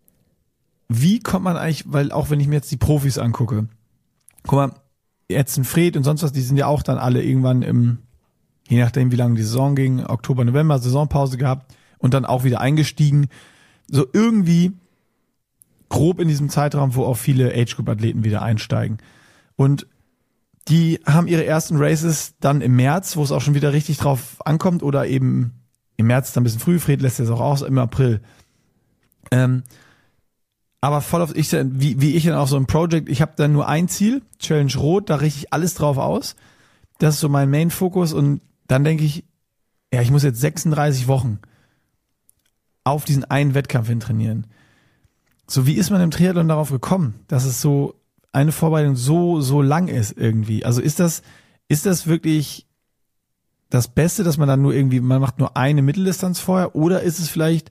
wie kommt man eigentlich, weil auch wenn ich mir jetzt die Profis angucke, guck mal, jetzt ein Fred und sonst was, die sind ja auch dann alle irgendwann im, je nachdem wie lange die Saison ging, Oktober, November, Saisonpause gehabt und dann auch wieder eingestiegen. So irgendwie grob in diesem Zeitraum, wo auch viele Age-Group-Athleten wieder einsteigen. Und die haben ihre ersten Races dann im März, wo es auch schon wieder richtig drauf ankommt, oder eben im März dann ein bisschen früh, Fred lässt es auch aus, im April. Ähm, aber voll auf, ich, wie, wie ich dann auch so im Project, ich habe dann nur ein Ziel, Challenge Rot, da richte ich alles drauf aus. Das ist so mein Main-Fokus und dann denke ich, ja, ich muss jetzt sechsunddreißig Wochen auf diesen einen Wettkampf hin trainieren. So, wie ist man im Triathlon darauf gekommen, dass es so eine Vorbereitung so, so lang ist irgendwie? Also ist das, ist das wirklich das Beste, dass man dann nur irgendwie, man macht nur eine Mitteldistanz vorher, oder ist es vielleicht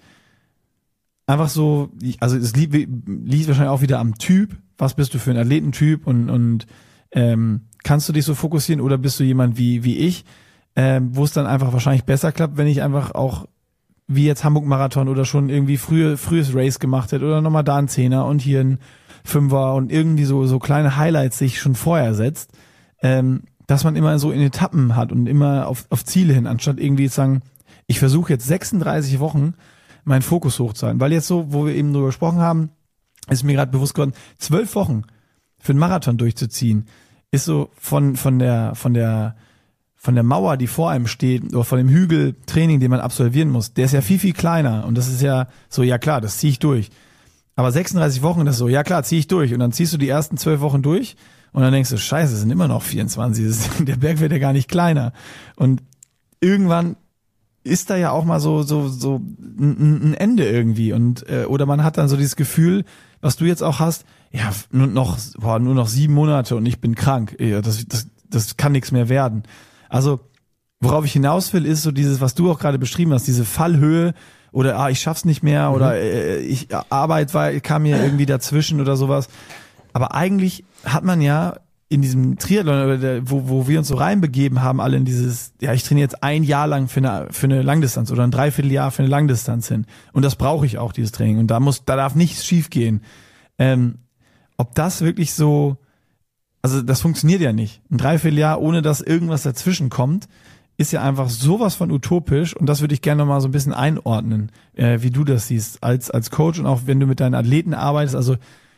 einfach so, also es liegt, liegt wahrscheinlich auch wieder am Typ, was bist du für ein Athletentyp und, und ähm, kannst du dich so fokussieren, oder bist du jemand wie, wie ich, ähm, wo es dann einfach wahrscheinlich besser klappt, wenn ich einfach auch wie jetzt Hamburg-Marathon oder schon irgendwie frühe, frühes Race gemacht hätte oder nochmal da ein Zehner und hier ein Fünfer und irgendwie so, so kleine Highlights sich schon vorher setzt, ähm, dass man immer so in Etappen hat und immer auf, auf Ziele hin, anstatt irgendwie zu sagen, ich versuche jetzt sechsunddreißig Wochen meinen Fokus hochzuhalten. Weil jetzt so, wo wir eben drüber gesprochen haben, ist mir gerade bewusst geworden, zwölf Wochen für einen Marathon durchzuziehen, ist so von, von der, von der, von der Mauer, die vor einem steht, oder von dem Hügeltraining, den man absolvieren muss, der ist ja viel, viel kleiner. Und das ist ja so, ja klar, das ziehe ich durch. Aber sechsunddreißig Wochen, das ist so, ja klar, ziehe ich durch. Und dann ziehst du die ersten zwölf Wochen durch und dann denkst du, scheiße, es sind immer noch vierundzwanzig. Das ist, der Berg wird ja gar nicht kleiner. Und irgendwann ist da ja auch mal so so so ein, ein Ende irgendwie. Und äh, oder man hat dann so dieses Gefühl, was du jetzt auch hast, ja, nur noch, boah, nur noch sieben Monate und ich bin krank. Ja, das, das, das kann nichts mehr werden. Also, worauf ich hinaus will, ist so dieses, was du auch gerade beschrieben hast, diese Fallhöhe oder ah, ich schaff's nicht mehr mhm. oder äh, ich Arbeit war, kam mir irgendwie dazwischen oder sowas. Aber eigentlich hat man ja in diesem Triathlon, wo, wo wir uns so reinbegeben haben, alle in dieses, ja, ich trainiere jetzt ein Jahr lang für eine, für eine Langdistanz oder ein Dreivierteljahr für eine Langdistanz hin. Und das brauche ich auch, dieses Training. Und da muss, da darf nichts schief gehen. Ähm, ob das wirklich so, also das funktioniert ja nicht. Ein Dreivierteljahr, ohne dass irgendwas dazwischen kommt, ist ja einfach sowas von utopisch. Und das würde ich gerne noch mal so ein bisschen einordnen, äh, wie du das siehst als, als Coach und auch wenn du mit deinen Athleten arbeitest. Also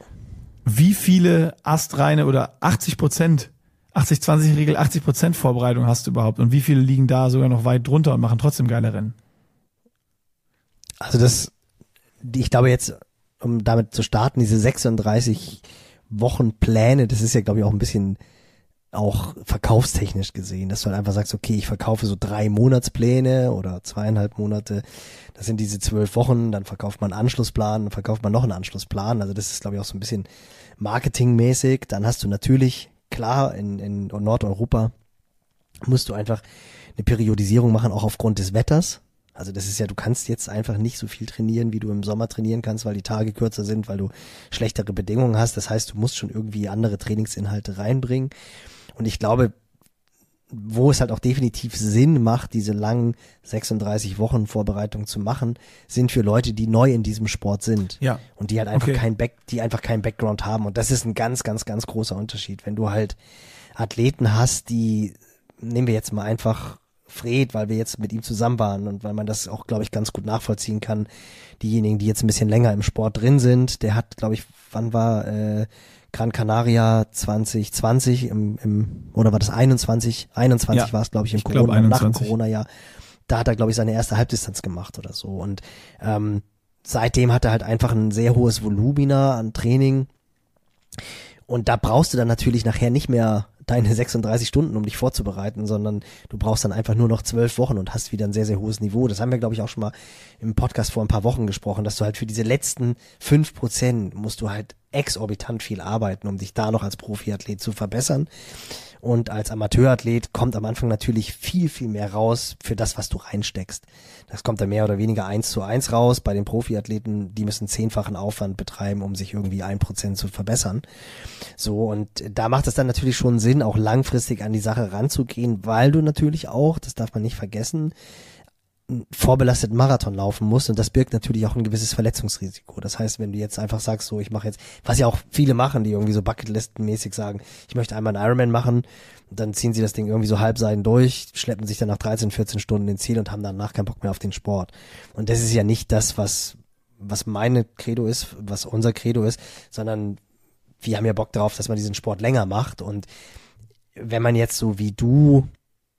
wie viele astreine oder achtzig Prozent, achtzig zwanzig Regel, achtzig Prozent Vorbereitung hast du überhaupt? Und wie viele liegen da sogar noch weit drunter und machen trotzdem geile Rennen? Also das, ich glaube jetzt, um damit zu starten, diese sechsunddreißig Wochen Pläne, das ist ja, glaube ich, auch ein bisschen auch verkaufstechnisch gesehen, dass du halt einfach sagst, okay, ich verkaufe so drei Monatspläne oder zweieinhalb Monate, das sind diese zwölf Wochen, dann verkauft man einen Anschlussplan, dann verkauft man noch einen Anschlussplan, also das ist, glaube ich, auch so ein bisschen marketingmäßig. Dann hast du natürlich, klar, in, in Nordeuropa musst du einfach eine Periodisierung machen, auch aufgrund des Wetters. Also das ist ja, du kannst jetzt einfach nicht so viel trainieren, wie du im Sommer trainieren kannst, weil die Tage kürzer sind, weil du schlechtere Bedingungen hast. Das heißt, du musst schon irgendwie andere Trainingsinhalte reinbringen. Und ich glaube, wo es halt auch definitiv Sinn macht, diese langen sechsunddreißig Wochen Vorbereitung zu machen, sind für Leute, die neu in diesem Sport sind. Ja. Und die halt einfach Okay. kein Back, die einfach keinen Background haben. Und das ist ein ganz, ganz, ganz großer Unterschied. Wenn du halt Athleten hast, die, nehmen wir jetzt mal einfach Fred, weil wir jetzt mit ihm zusammen waren und weil man das auch, glaube ich, ganz gut nachvollziehen kann. Diejenigen, die jetzt ein bisschen länger im Sport drin sind, der hat, glaube ich, wann war äh, Gran Canaria zwanzig zwanzig im, im oder war das einundzwanzig? einundzwanzig Ja, war es, glaube ich, im ich glaub Corona, nach dem einundzwanzig. Corona-Jahr. Da hat er, glaube ich, seine erste Halbdistanz gemacht oder so. Und ähm, seitdem hat er halt einfach ein sehr hohes Volumina an Training. Und da brauchst du dann natürlich nachher nicht mehr deine sechsunddreißig Stunden, um dich vorzubereiten, sondern du brauchst dann einfach nur noch zwölf Wochen und hast wieder ein sehr, sehr hohes Niveau. Das haben wir, glaube ich, auch schon mal im Podcast vor ein paar Wochen gesprochen, dass du halt für diese letzten fünf Prozent musst du halt exorbitant viel arbeiten, um dich da noch als Profiathlet zu verbessern. Und als Amateurathlet kommt am Anfang natürlich viel, viel mehr raus für das, was du reinsteckst. Das kommt dann mehr oder weniger eins zu eins raus. Bei den Profiathleten, die müssen zehnfachen Aufwand betreiben, um sich irgendwie ein Prozent zu verbessern. So, und da macht es dann natürlich schon Sinn, auch langfristig an die Sache ranzugehen, weil du natürlich auch, das darf man nicht vergessen, einen vorbelasteten Marathon laufen musst, und das birgt natürlich auch ein gewisses Verletzungsrisiko. Das heißt, wenn du jetzt einfach sagst, so, ich mache jetzt, was ja auch viele machen, die irgendwie so Bucketlisten-mäßig sagen, ich möchte einmal einen Ironman machen, und dann ziehen sie das Ding irgendwie so halbseiden durch, schleppen sich dann nach dreizehn, vierzehn Stunden ins Ziel und haben danach keinen Bock mehr auf den Sport. Und das ist ja nicht das, was was meine Credo ist, was unser Credo ist, sondern wir haben ja Bock drauf, dass man diesen Sport länger macht. Und wenn man jetzt so wie du,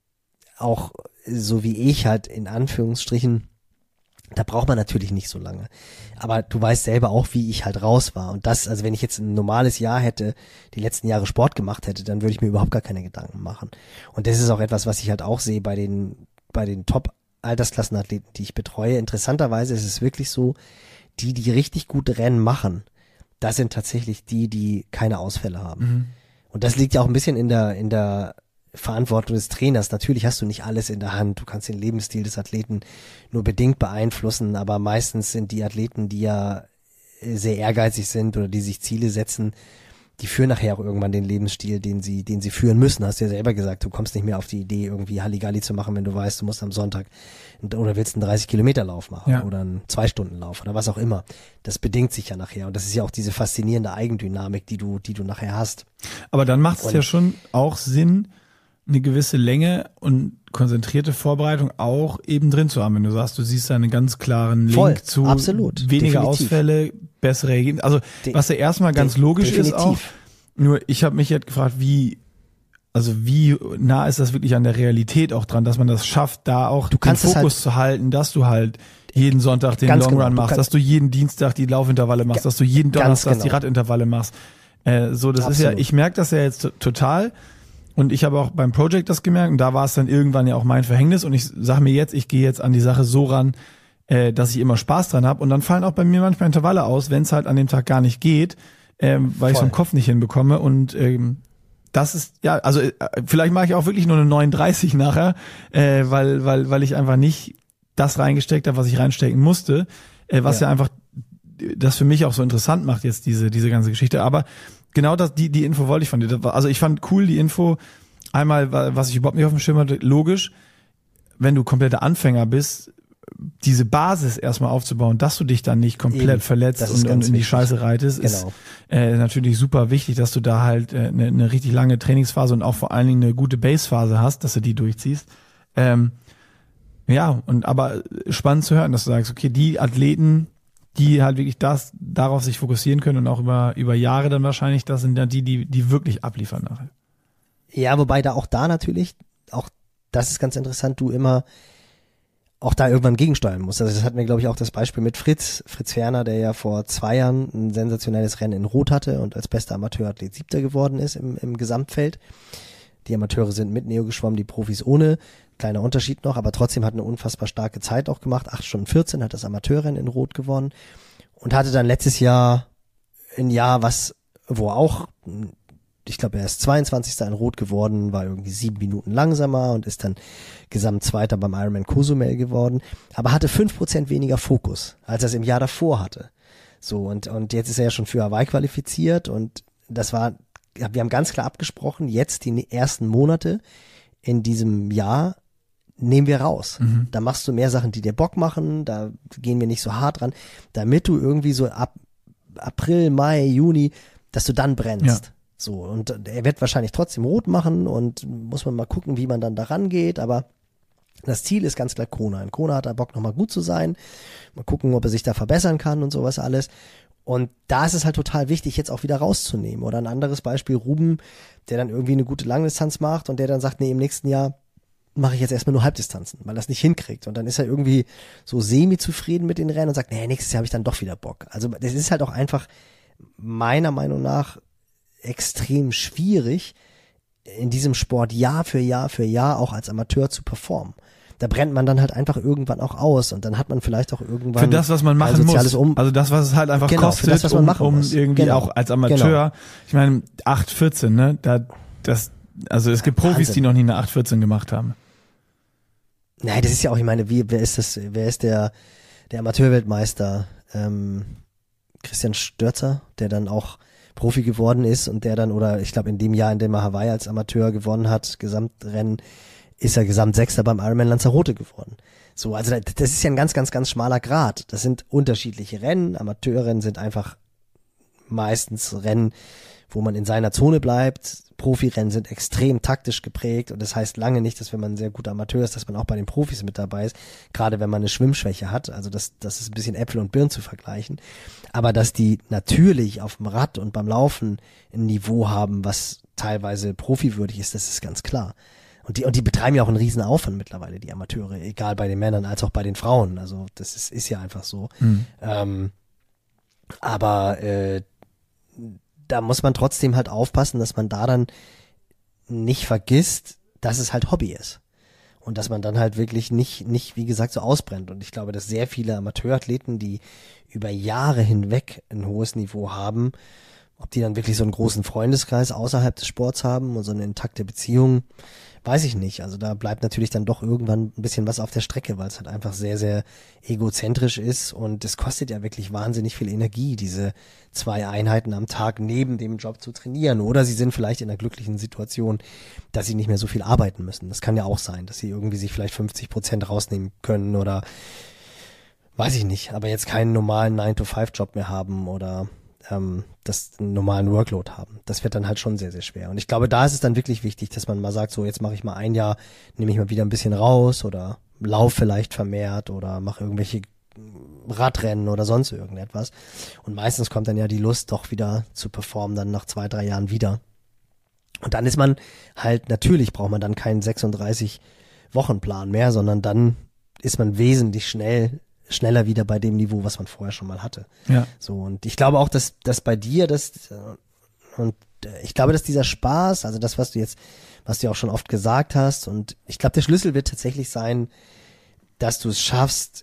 auch so wie ich halt in Anführungsstrichen, da braucht man natürlich nicht so lange. Aber du weißt selber auch, wie ich halt raus war. Und das, also wenn ich jetzt ein normales Jahr hätte, die letzten Jahre Sport gemacht hätte, dann würde ich mir überhaupt gar keine Gedanken machen. Und das ist auch etwas, was ich halt auch sehe bei den, bei den Top-Altersklassenathleten, die ich betreue. Interessanterweise ist es wirklich so, die, die richtig gute Rennen machen, das sind tatsächlich die, die keine Ausfälle haben. Mhm. Und das liegt ja auch ein bisschen in der, in der Verantwortung des Trainers. Natürlich hast du nicht alles in der Hand. Du kannst den Lebensstil des Athleten nur bedingt beeinflussen, aber meistens sind die Athleten, die ja sehr ehrgeizig sind oder die sich Ziele setzen, die führen nachher auch irgendwann den Lebensstil, den sie, den sie führen müssen. Hast du ja selber gesagt, du kommst nicht mehr auf die Idee, irgendwie Halligalli zu machen, wenn du weißt, du musst am Sonntag oder willst einen dreißig Kilometer Lauf machen, ja, oder einen zwei Stunden Lauf oder was auch immer. Das bedingt sich ja nachher. Und das ist ja auch diese faszinierende Eigendynamik, die du, die du nachher hast. Aber dann macht es ja schon auch Sinn, eine gewisse Länge und konzentrierte Vorbereitung auch eben drin zu haben. Wenn du sagst, du siehst da einen ganz klaren Link Voll, zu absolut, weniger definitiv. Ausfälle, bessere Ergebnisse. Also De- was ja erstmal ganz de- logisch definitiv. ist auch. Nur ich habe mich jetzt gefragt, wie also wie nah ist das wirklich an der Realität auch dran, dass man das schafft, da auch du den Fokus halt zu halten, dass du halt jeden Sonntag den Long Run genau. machst, du dass du jeden Dienstag die Laufintervalle machst, dass du jeden Donnerstag genau. die Radintervalle machst. Äh, so, das Absolut. ist ja, ich merke das ja jetzt t- total. Und ich habe auch beim Project das gemerkt, und da war es dann irgendwann ja auch mein Verhängnis, und ich sage mir jetzt, ich gehe jetzt an die Sache so ran, äh, dass ich immer Spaß dran habe, und dann fallen auch bei mir manchmal Intervalle aus, wenn es halt an dem Tag gar nicht geht, ähm, weil ich es im Kopf nicht hinbekomme, und ähm, das ist, ja, also äh, vielleicht mache ich auch wirklich nur eine neununddreißig nachher, äh, weil weil weil ich einfach nicht das reingesteckt habe, was ich reinstecken musste, äh, was ja. ja einfach das für mich auch so interessant macht jetzt, diese diese ganze Geschichte, aber genau das, die, die Info wollte ich von dir. Also ich fand cool die Info, einmal, was ich überhaupt nicht auf dem Schirm hatte, logisch, wenn du kompletter Anfänger bist, diese Basis erstmal aufzubauen, dass du dich dann nicht komplett Eben. verletzt und, und in die Scheiße reitest, genau. ist äh, natürlich super wichtig, dass du da halt eine äh, ne, ne richtig lange Trainingsphase und auch vor allen Dingen eine gute Basephase hast, dass du die durchziehst. Ähm, ja, und aber spannend zu hören, dass du sagst, okay, die Athleten, die halt wirklich das darauf sich fokussieren können und auch über über Jahre dann wahrscheinlich, das sind dann die, die die wirklich abliefern nachher. Ja, wobei da auch da natürlich, auch das ist ganz interessant, du immer auch da irgendwann gegensteuern musst. Also das hatten wir, glaube ich, auch das Beispiel mit Fritz, Fritz Ferner, der ja vor zwei Jahren ein sensationelles Rennen in Rot hatte und als bester Amateurathlet Siebter geworden ist im, im Gesamtfeld. Die Amateure sind mit Neo geschwommen, die Profis ohne. Kleiner Unterschied noch, aber trotzdem hat eine unfassbar starke Zeit auch gemacht. acht Stunden vierzehn hat das Amateurrennen in Rot gewonnen und hatte dann letztes Jahr ein Jahr, was, wo auch, ich glaube, er ist zweiundzwanzigster in Rot geworden, war irgendwie sieben Minuten langsamer und ist dann Gesamtzweiter beim Ironman Cozumel geworden, aber hatte fünf Prozent weniger Fokus, als er es im Jahr davor hatte. So, und, und jetzt ist er ja schon für Hawaii qualifiziert, und das war, wir haben ganz klar abgesprochen, jetzt die ersten Monate in diesem Jahr nehmen wir raus. Mhm. Da machst du mehr Sachen, die dir Bock machen, da gehen wir nicht so hart ran, damit du irgendwie so ab April, Mai, Juni, dass du dann brennst. Ja. So, und er wird wahrscheinlich trotzdem Rot machen, und muss man mal gucken, wie man dann da rangeht, aber das Ziel ist ganz klar Kona. In Kona hat er Bock, nochmal gut zu sein, mal gucken, ob er sich da verbessern kann und sowas alles. Und da ist es halt total wichtig, jetzt auch wieder rauszunehmen. Oder ein anderes Beispiel, Ruben, der dann irgendwie eine gute Langdistanz macht und der dann sagt, nee, im nächsten Jahr mache ich jetzt erstmal nur Halbdistanzen, weil er das nicht hinkriegt. Und dann ist er irgendwie so semi-zufrieden mit den Rennen und sagt, nee, nächstes Jahr habe ich dann doch wieder Bock. Also das ist halt auch einfach meiner Meinung nach extrem schwierig, in diesem Sport Jahr für Jahr für Jahr auch als Amateur zu performen. Da brennt man dann halt einfach irgendwann auch aus und dann hat man vielleicht auch irgendwann für das, was man machen muss. Um- also das, was es halt einfach genau, kostet, für das, was man um, machen um muss. irgendwie Genau. auch als Amateur. Genau. Ich meine, acht vierzehn, ne? Da, das, also es gibt Profis, Wahnsinn. die noch nie eine acht vierzehn gemacht haben. Nein, das ist ja auch, ich meine, wie, wer ist das, wer ist der, der Amateurweltmeister, ähm, Christian Störzer, der dann auch Profi geworden ist und der dann, oder ich glaube in dem Jahr, in dem er Hawaii als Amateur gewonnen hat, Gesamtrennen, ist er Gesamtsechster beim Ironman Lanzarote geworden. So, also das ist ja ein ganz, ganz, ganz schmaler Grat. Das sind unterschiedliche Rennen. Amateurrennen sind einfach meistens Rennen, wo man in seiner Zone bleibt. Profirennen sind extrem taktisch geprägt und das heißt lange nicht, dass wenn man ein sehr guter Amateur ist, dass man auch bei den Profis mit dabei ist, gerade wenn man eine Schwimmschwäche hat. Also das, das ist ein bisschen Äpfel und Birnen zu vergleichen. Aber dass die natürlich auf dem Rad und beim Laufen ein Niveau haben, was teilweise profiwürdig ist, das ist ganz klar. Und die, und die betreiben ja auch einen riesen Aufwand mittlerweile, die Amateure, egal bei den Männern als auch bei den Frauen. Also das ist, ist ja einfach so. Mhm. Ähm, aber äh, da muss man trotzdem halt aufpassen, dass man da dann nicht vergisst, dass es halt Hobby ist. Und dass man dann halt wirklich nicht, nicht, wie gesagt, so ausbrennt. Und ich glaube, dass sehr viele Amateurathleten, die über Jahre hinweg ein hohes Niveau haben, ob die dann wirklich so einen großen Freundeskreis außerhalb des Sports haben und so eine intakte Beziehung, weiß ich nicht. Also da bleibt natürlich dann doch irgendwann ein bisschen was auf der Strecke, weil es halt einfach sehr, sehr egozentrisch ist und es kostet ja wirklich wahnsinnig viel Energie, diese zwei Einheiten am Tag neben dem Job zu trainieren. Oder sie sind vielleicht in einer glücklichen Situation, dass sie nicht mehr so viel arbeiten müssen. Das kann ja auch sein, dass sie irgendwie sich vielleicht fünfzig Prozent rausnehmen können oder weiß ich nicht, aber jetzt keinen normalen nine to five Job mehr haben oder ähm, das einen normalen Workload haben. Das wird dann halt schon sehr, sehr schwer. Und ich glaube, da ist es dann wirklich wichtig, dass man mal sagt, so jetzt mache ich mal ein Jahr, nehme ich mal wieder ein bisschen raus oder lauf vielleicht vermehrt oder mache irgendwelche Radrennen oder sonst irgendetwas. Und meistens kommt dann ja die Lust, doch wieder zu performen, dann nach zwei, drei Jahren wieder. Und dann ist man halt, natürlich braucht man dann keinen sechsunddreißig Wochenplan mehr, sondern dann ist man wesentlich schnell schneller wieder bei dem Niveau, was man vorher schon mal hatte. Ja. So, und ich glaube auch, dass, dass bei dir das, und ich glaube, dass dieser Spaß, also das, was du jetzt, was du auch schon oft gesagt hast, und ich glaube, der Schlüssel wird tatsächlich sein, dass du es schaffst,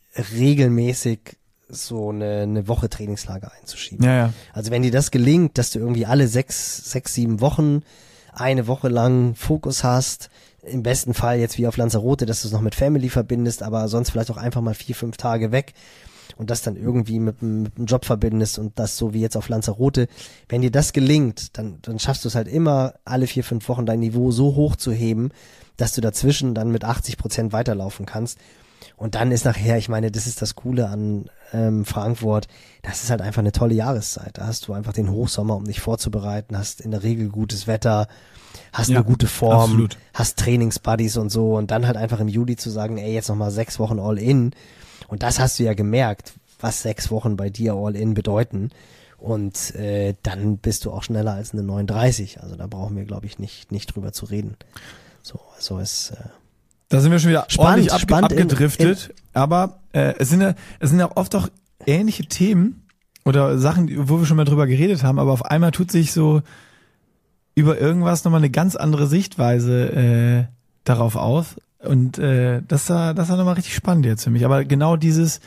regelmäßig so eine, eine Woche Trainingslager einzuschieben. Ja, ja. Also wenn dir das gelingt, dass du irgendwie alle sechs, sechs, sieben Wochen eine Woche lang Fokus hast, im besten Fall jetzt wie auf Lanzarote, dass du es noch mit Family verbindest, aber sonst vielleicht auch einfach mal vier, fünf Tage weg und das dann irgendwie mit, mit einem Job verbindest und das so wie jetzt auf Lanzarote. Wenn dir das gelingt, dann, dann schaffst du es halt immer, alle vier, fünf Wochen dein Niveau so hoch zu heben, dass du dazwischen dann mit achtzig Prozent weiterlaufen kannst. Und dann ist nachher, ich meine, das ist das Coole an ähm, Frankfurt, das ist halt einfach eine tolle Jahreszeit. Da hast du einfach den Hochsommer, um dich vorzubereiten, hast in der Regel gutes Wetter, hast Ja, eine gute Form, absolut. hast Trainingsbuddies und so und dann halt einfach im Juli zu sagen, ey, jetzt nochmal sechs Wochen All-In. Und das hast du ja gemerkt, was sechs Wochen bei dir All-In bedeuten. Und äh, dann bist du auch schneller als eine neununddreißig. Also da brauchen wir, glaube ich, nicht nicht drüber zu reden. So, also es äh, Da sind wir schon wieder Spannend, ordentlich abge spannend in- abgedriftet, aber äh, es sind ja es sind ja oft auch ähnliche Themen oder Sachen, die- wo wir schon mal drüber geredet haben, aber auf einmal tut sich so über irgendwas nochmal eine ganz andere Sichtweise äh, darauf auf und äh, das war das war nochmal richtig spannend jetzt für mich, aber genau dieses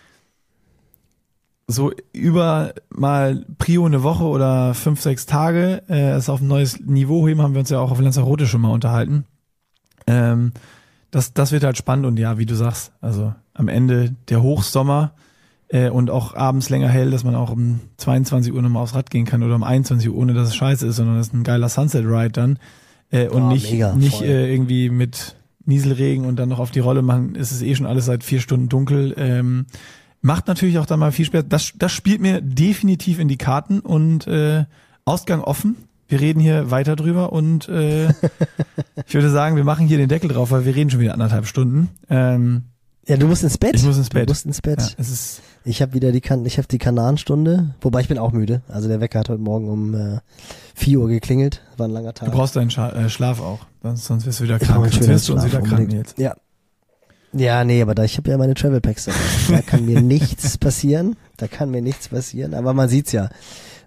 so über mal Prio eine Woche oder fünf, sechs Tage äh, es auf ein neues Niveau heben, haben wir uns ja auch auf Lanzarote schon mal unterhalten. Ähm, das, das wird halt spannend und ja, wie du sagst, also am Ende der Hochsommer äh, und auch abends länger hell, dass man auch um zweiundzwanzig Uhr nochmal aufs Rad gehen kann oder um einundzwanzig Uhr, ohne dass es scheiße ist, sondern das ist ein geiler Sunset-Ride dann äh, und Oh, nicht, mega, nicht voll. äh, irgendwie mit Nieselregen und dann noch auf die Rolle machen, ist es eh schon alles seit vier Stunden dunkel. Ähm, macht natürlich auch dann mal viel Spaß. Das, das spielt mir definitiv in die Karten und äh, Ausgang offen. Wir reden hier weiter drüber und äh, ich würde sagen, wir machen hier den Deckel drauf, weil wir reden schon wieder anderthalb Stunden. Ähm, ja, du musst ins Bett. Ich muss ins Bett. Du musst ins Bett. ja, es ist Ich habe wieder die kan ich habe die Kanarenstunde, wobei ich bin auch müde. Also der Wecker hat heute Morgen um äh, vier Uhr geklingelt. War ein langer Tag. Du brauchst deinen Scha äh, Schlaf auch, sonst, sonst wirst du wieder Ich brauch krank. einen Sonst schönen wirst du uns Schlaf, wieder krank unbedingt. jetzt. Ja. Ja, nee, aber da ich habe ja meine Travel Packs dabei. Da kann mir nichts passieren. Da kann mir nichts passieren. Aber man sieht's ja.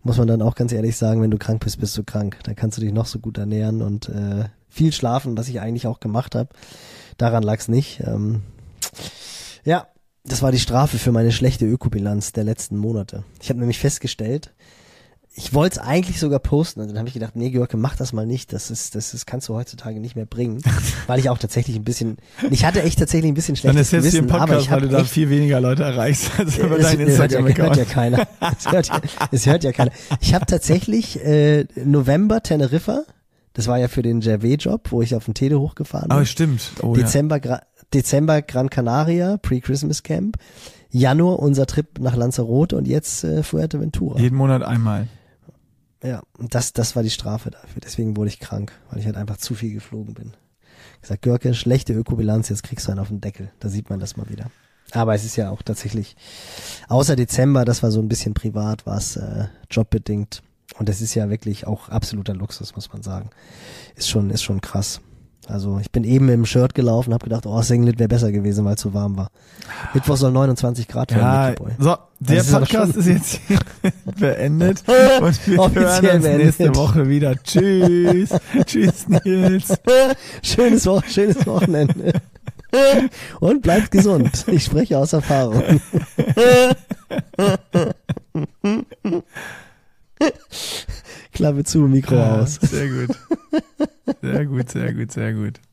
muss man dann auch ganz ehrlich sagen, wenn du krank bist, bist du krank. Da kannst du dich noch so gut ernähren und äh, viel schlafen, was ich eigentlich auch gemacht habe. Daran lag's nicht. Ähm, ja, das war die Strafe für meine schlechte Ökobilanz der letzten Monate. Ich habe nämlich festgestellt, ich wollte es eigentlich sogar posten und dann habe ich gedacht, nee, Görke, mach das mal nicht. Das ist, das ist, kannst du heutzutage nicht mehr bringen, weil ich auch tatsächlich ein bisschen, ich hatte echt tatsächlich ein bisschen schlechtes Dann ist jetzt hier Gewissen, im aber Podcast, ich weil habe du da echt, viel weniger Leute erreichst als über es, deinen es hört, ja, hört ja Instagram-Account. keiner. Es hört, ja- es hört ja keiner. Ich habe tatsächlich äh, November Teneriffa, das war ja für den Gervais-Job, wo ich auf den Tede hochgefahren bin. Oh, stimmt. Oh, ja. Dezember, Gra- Dezember Gran Canaria, Pre-Christmas Camp. Januar unser Trip nach Lanzarote und jetzt äh, Fuerteventura. Jeden Monat einmal. Ja, und das, das war die Strafe dafür. Deswegen wurde ich krank, weil ich halt einfach zu viel geflogen bin. Ich gesagt, Görke, schlechte Ökobilanz, jetzt kriegst du einen auf den Deckel. Da sieht man das mal wieder. Aber es ist ja auch tatsächlich, außer Dezember, das war so ein bisschen privat, war es äh, jobbedingt. Und das ist ja wirklich auch absoluter Luxus, muss man sagen. Ist schon, ist schon krass. Also ich bin eben im Shirt gelaufen, habe gedacht, oh, Singlet wäre besser gewesen, weil es so warm war. Mittwoch soll neunundzwanzig Grad werden. Ja, Mickey Boy. so, der Das ist aber Podcast schon- ist jetzt hier beendet und wir Offiziell hören uns nächste beendet. Woche wieder. Tschüss. Tschüss, Nils. Schönes, Wo- schönes Wochenende. Und bleibt gesund. Ich spreche aus Erfahrung. Klappe zu, Mikro Ah, aus. sehr gut. Sehr gut, sehr gut, sehr gut.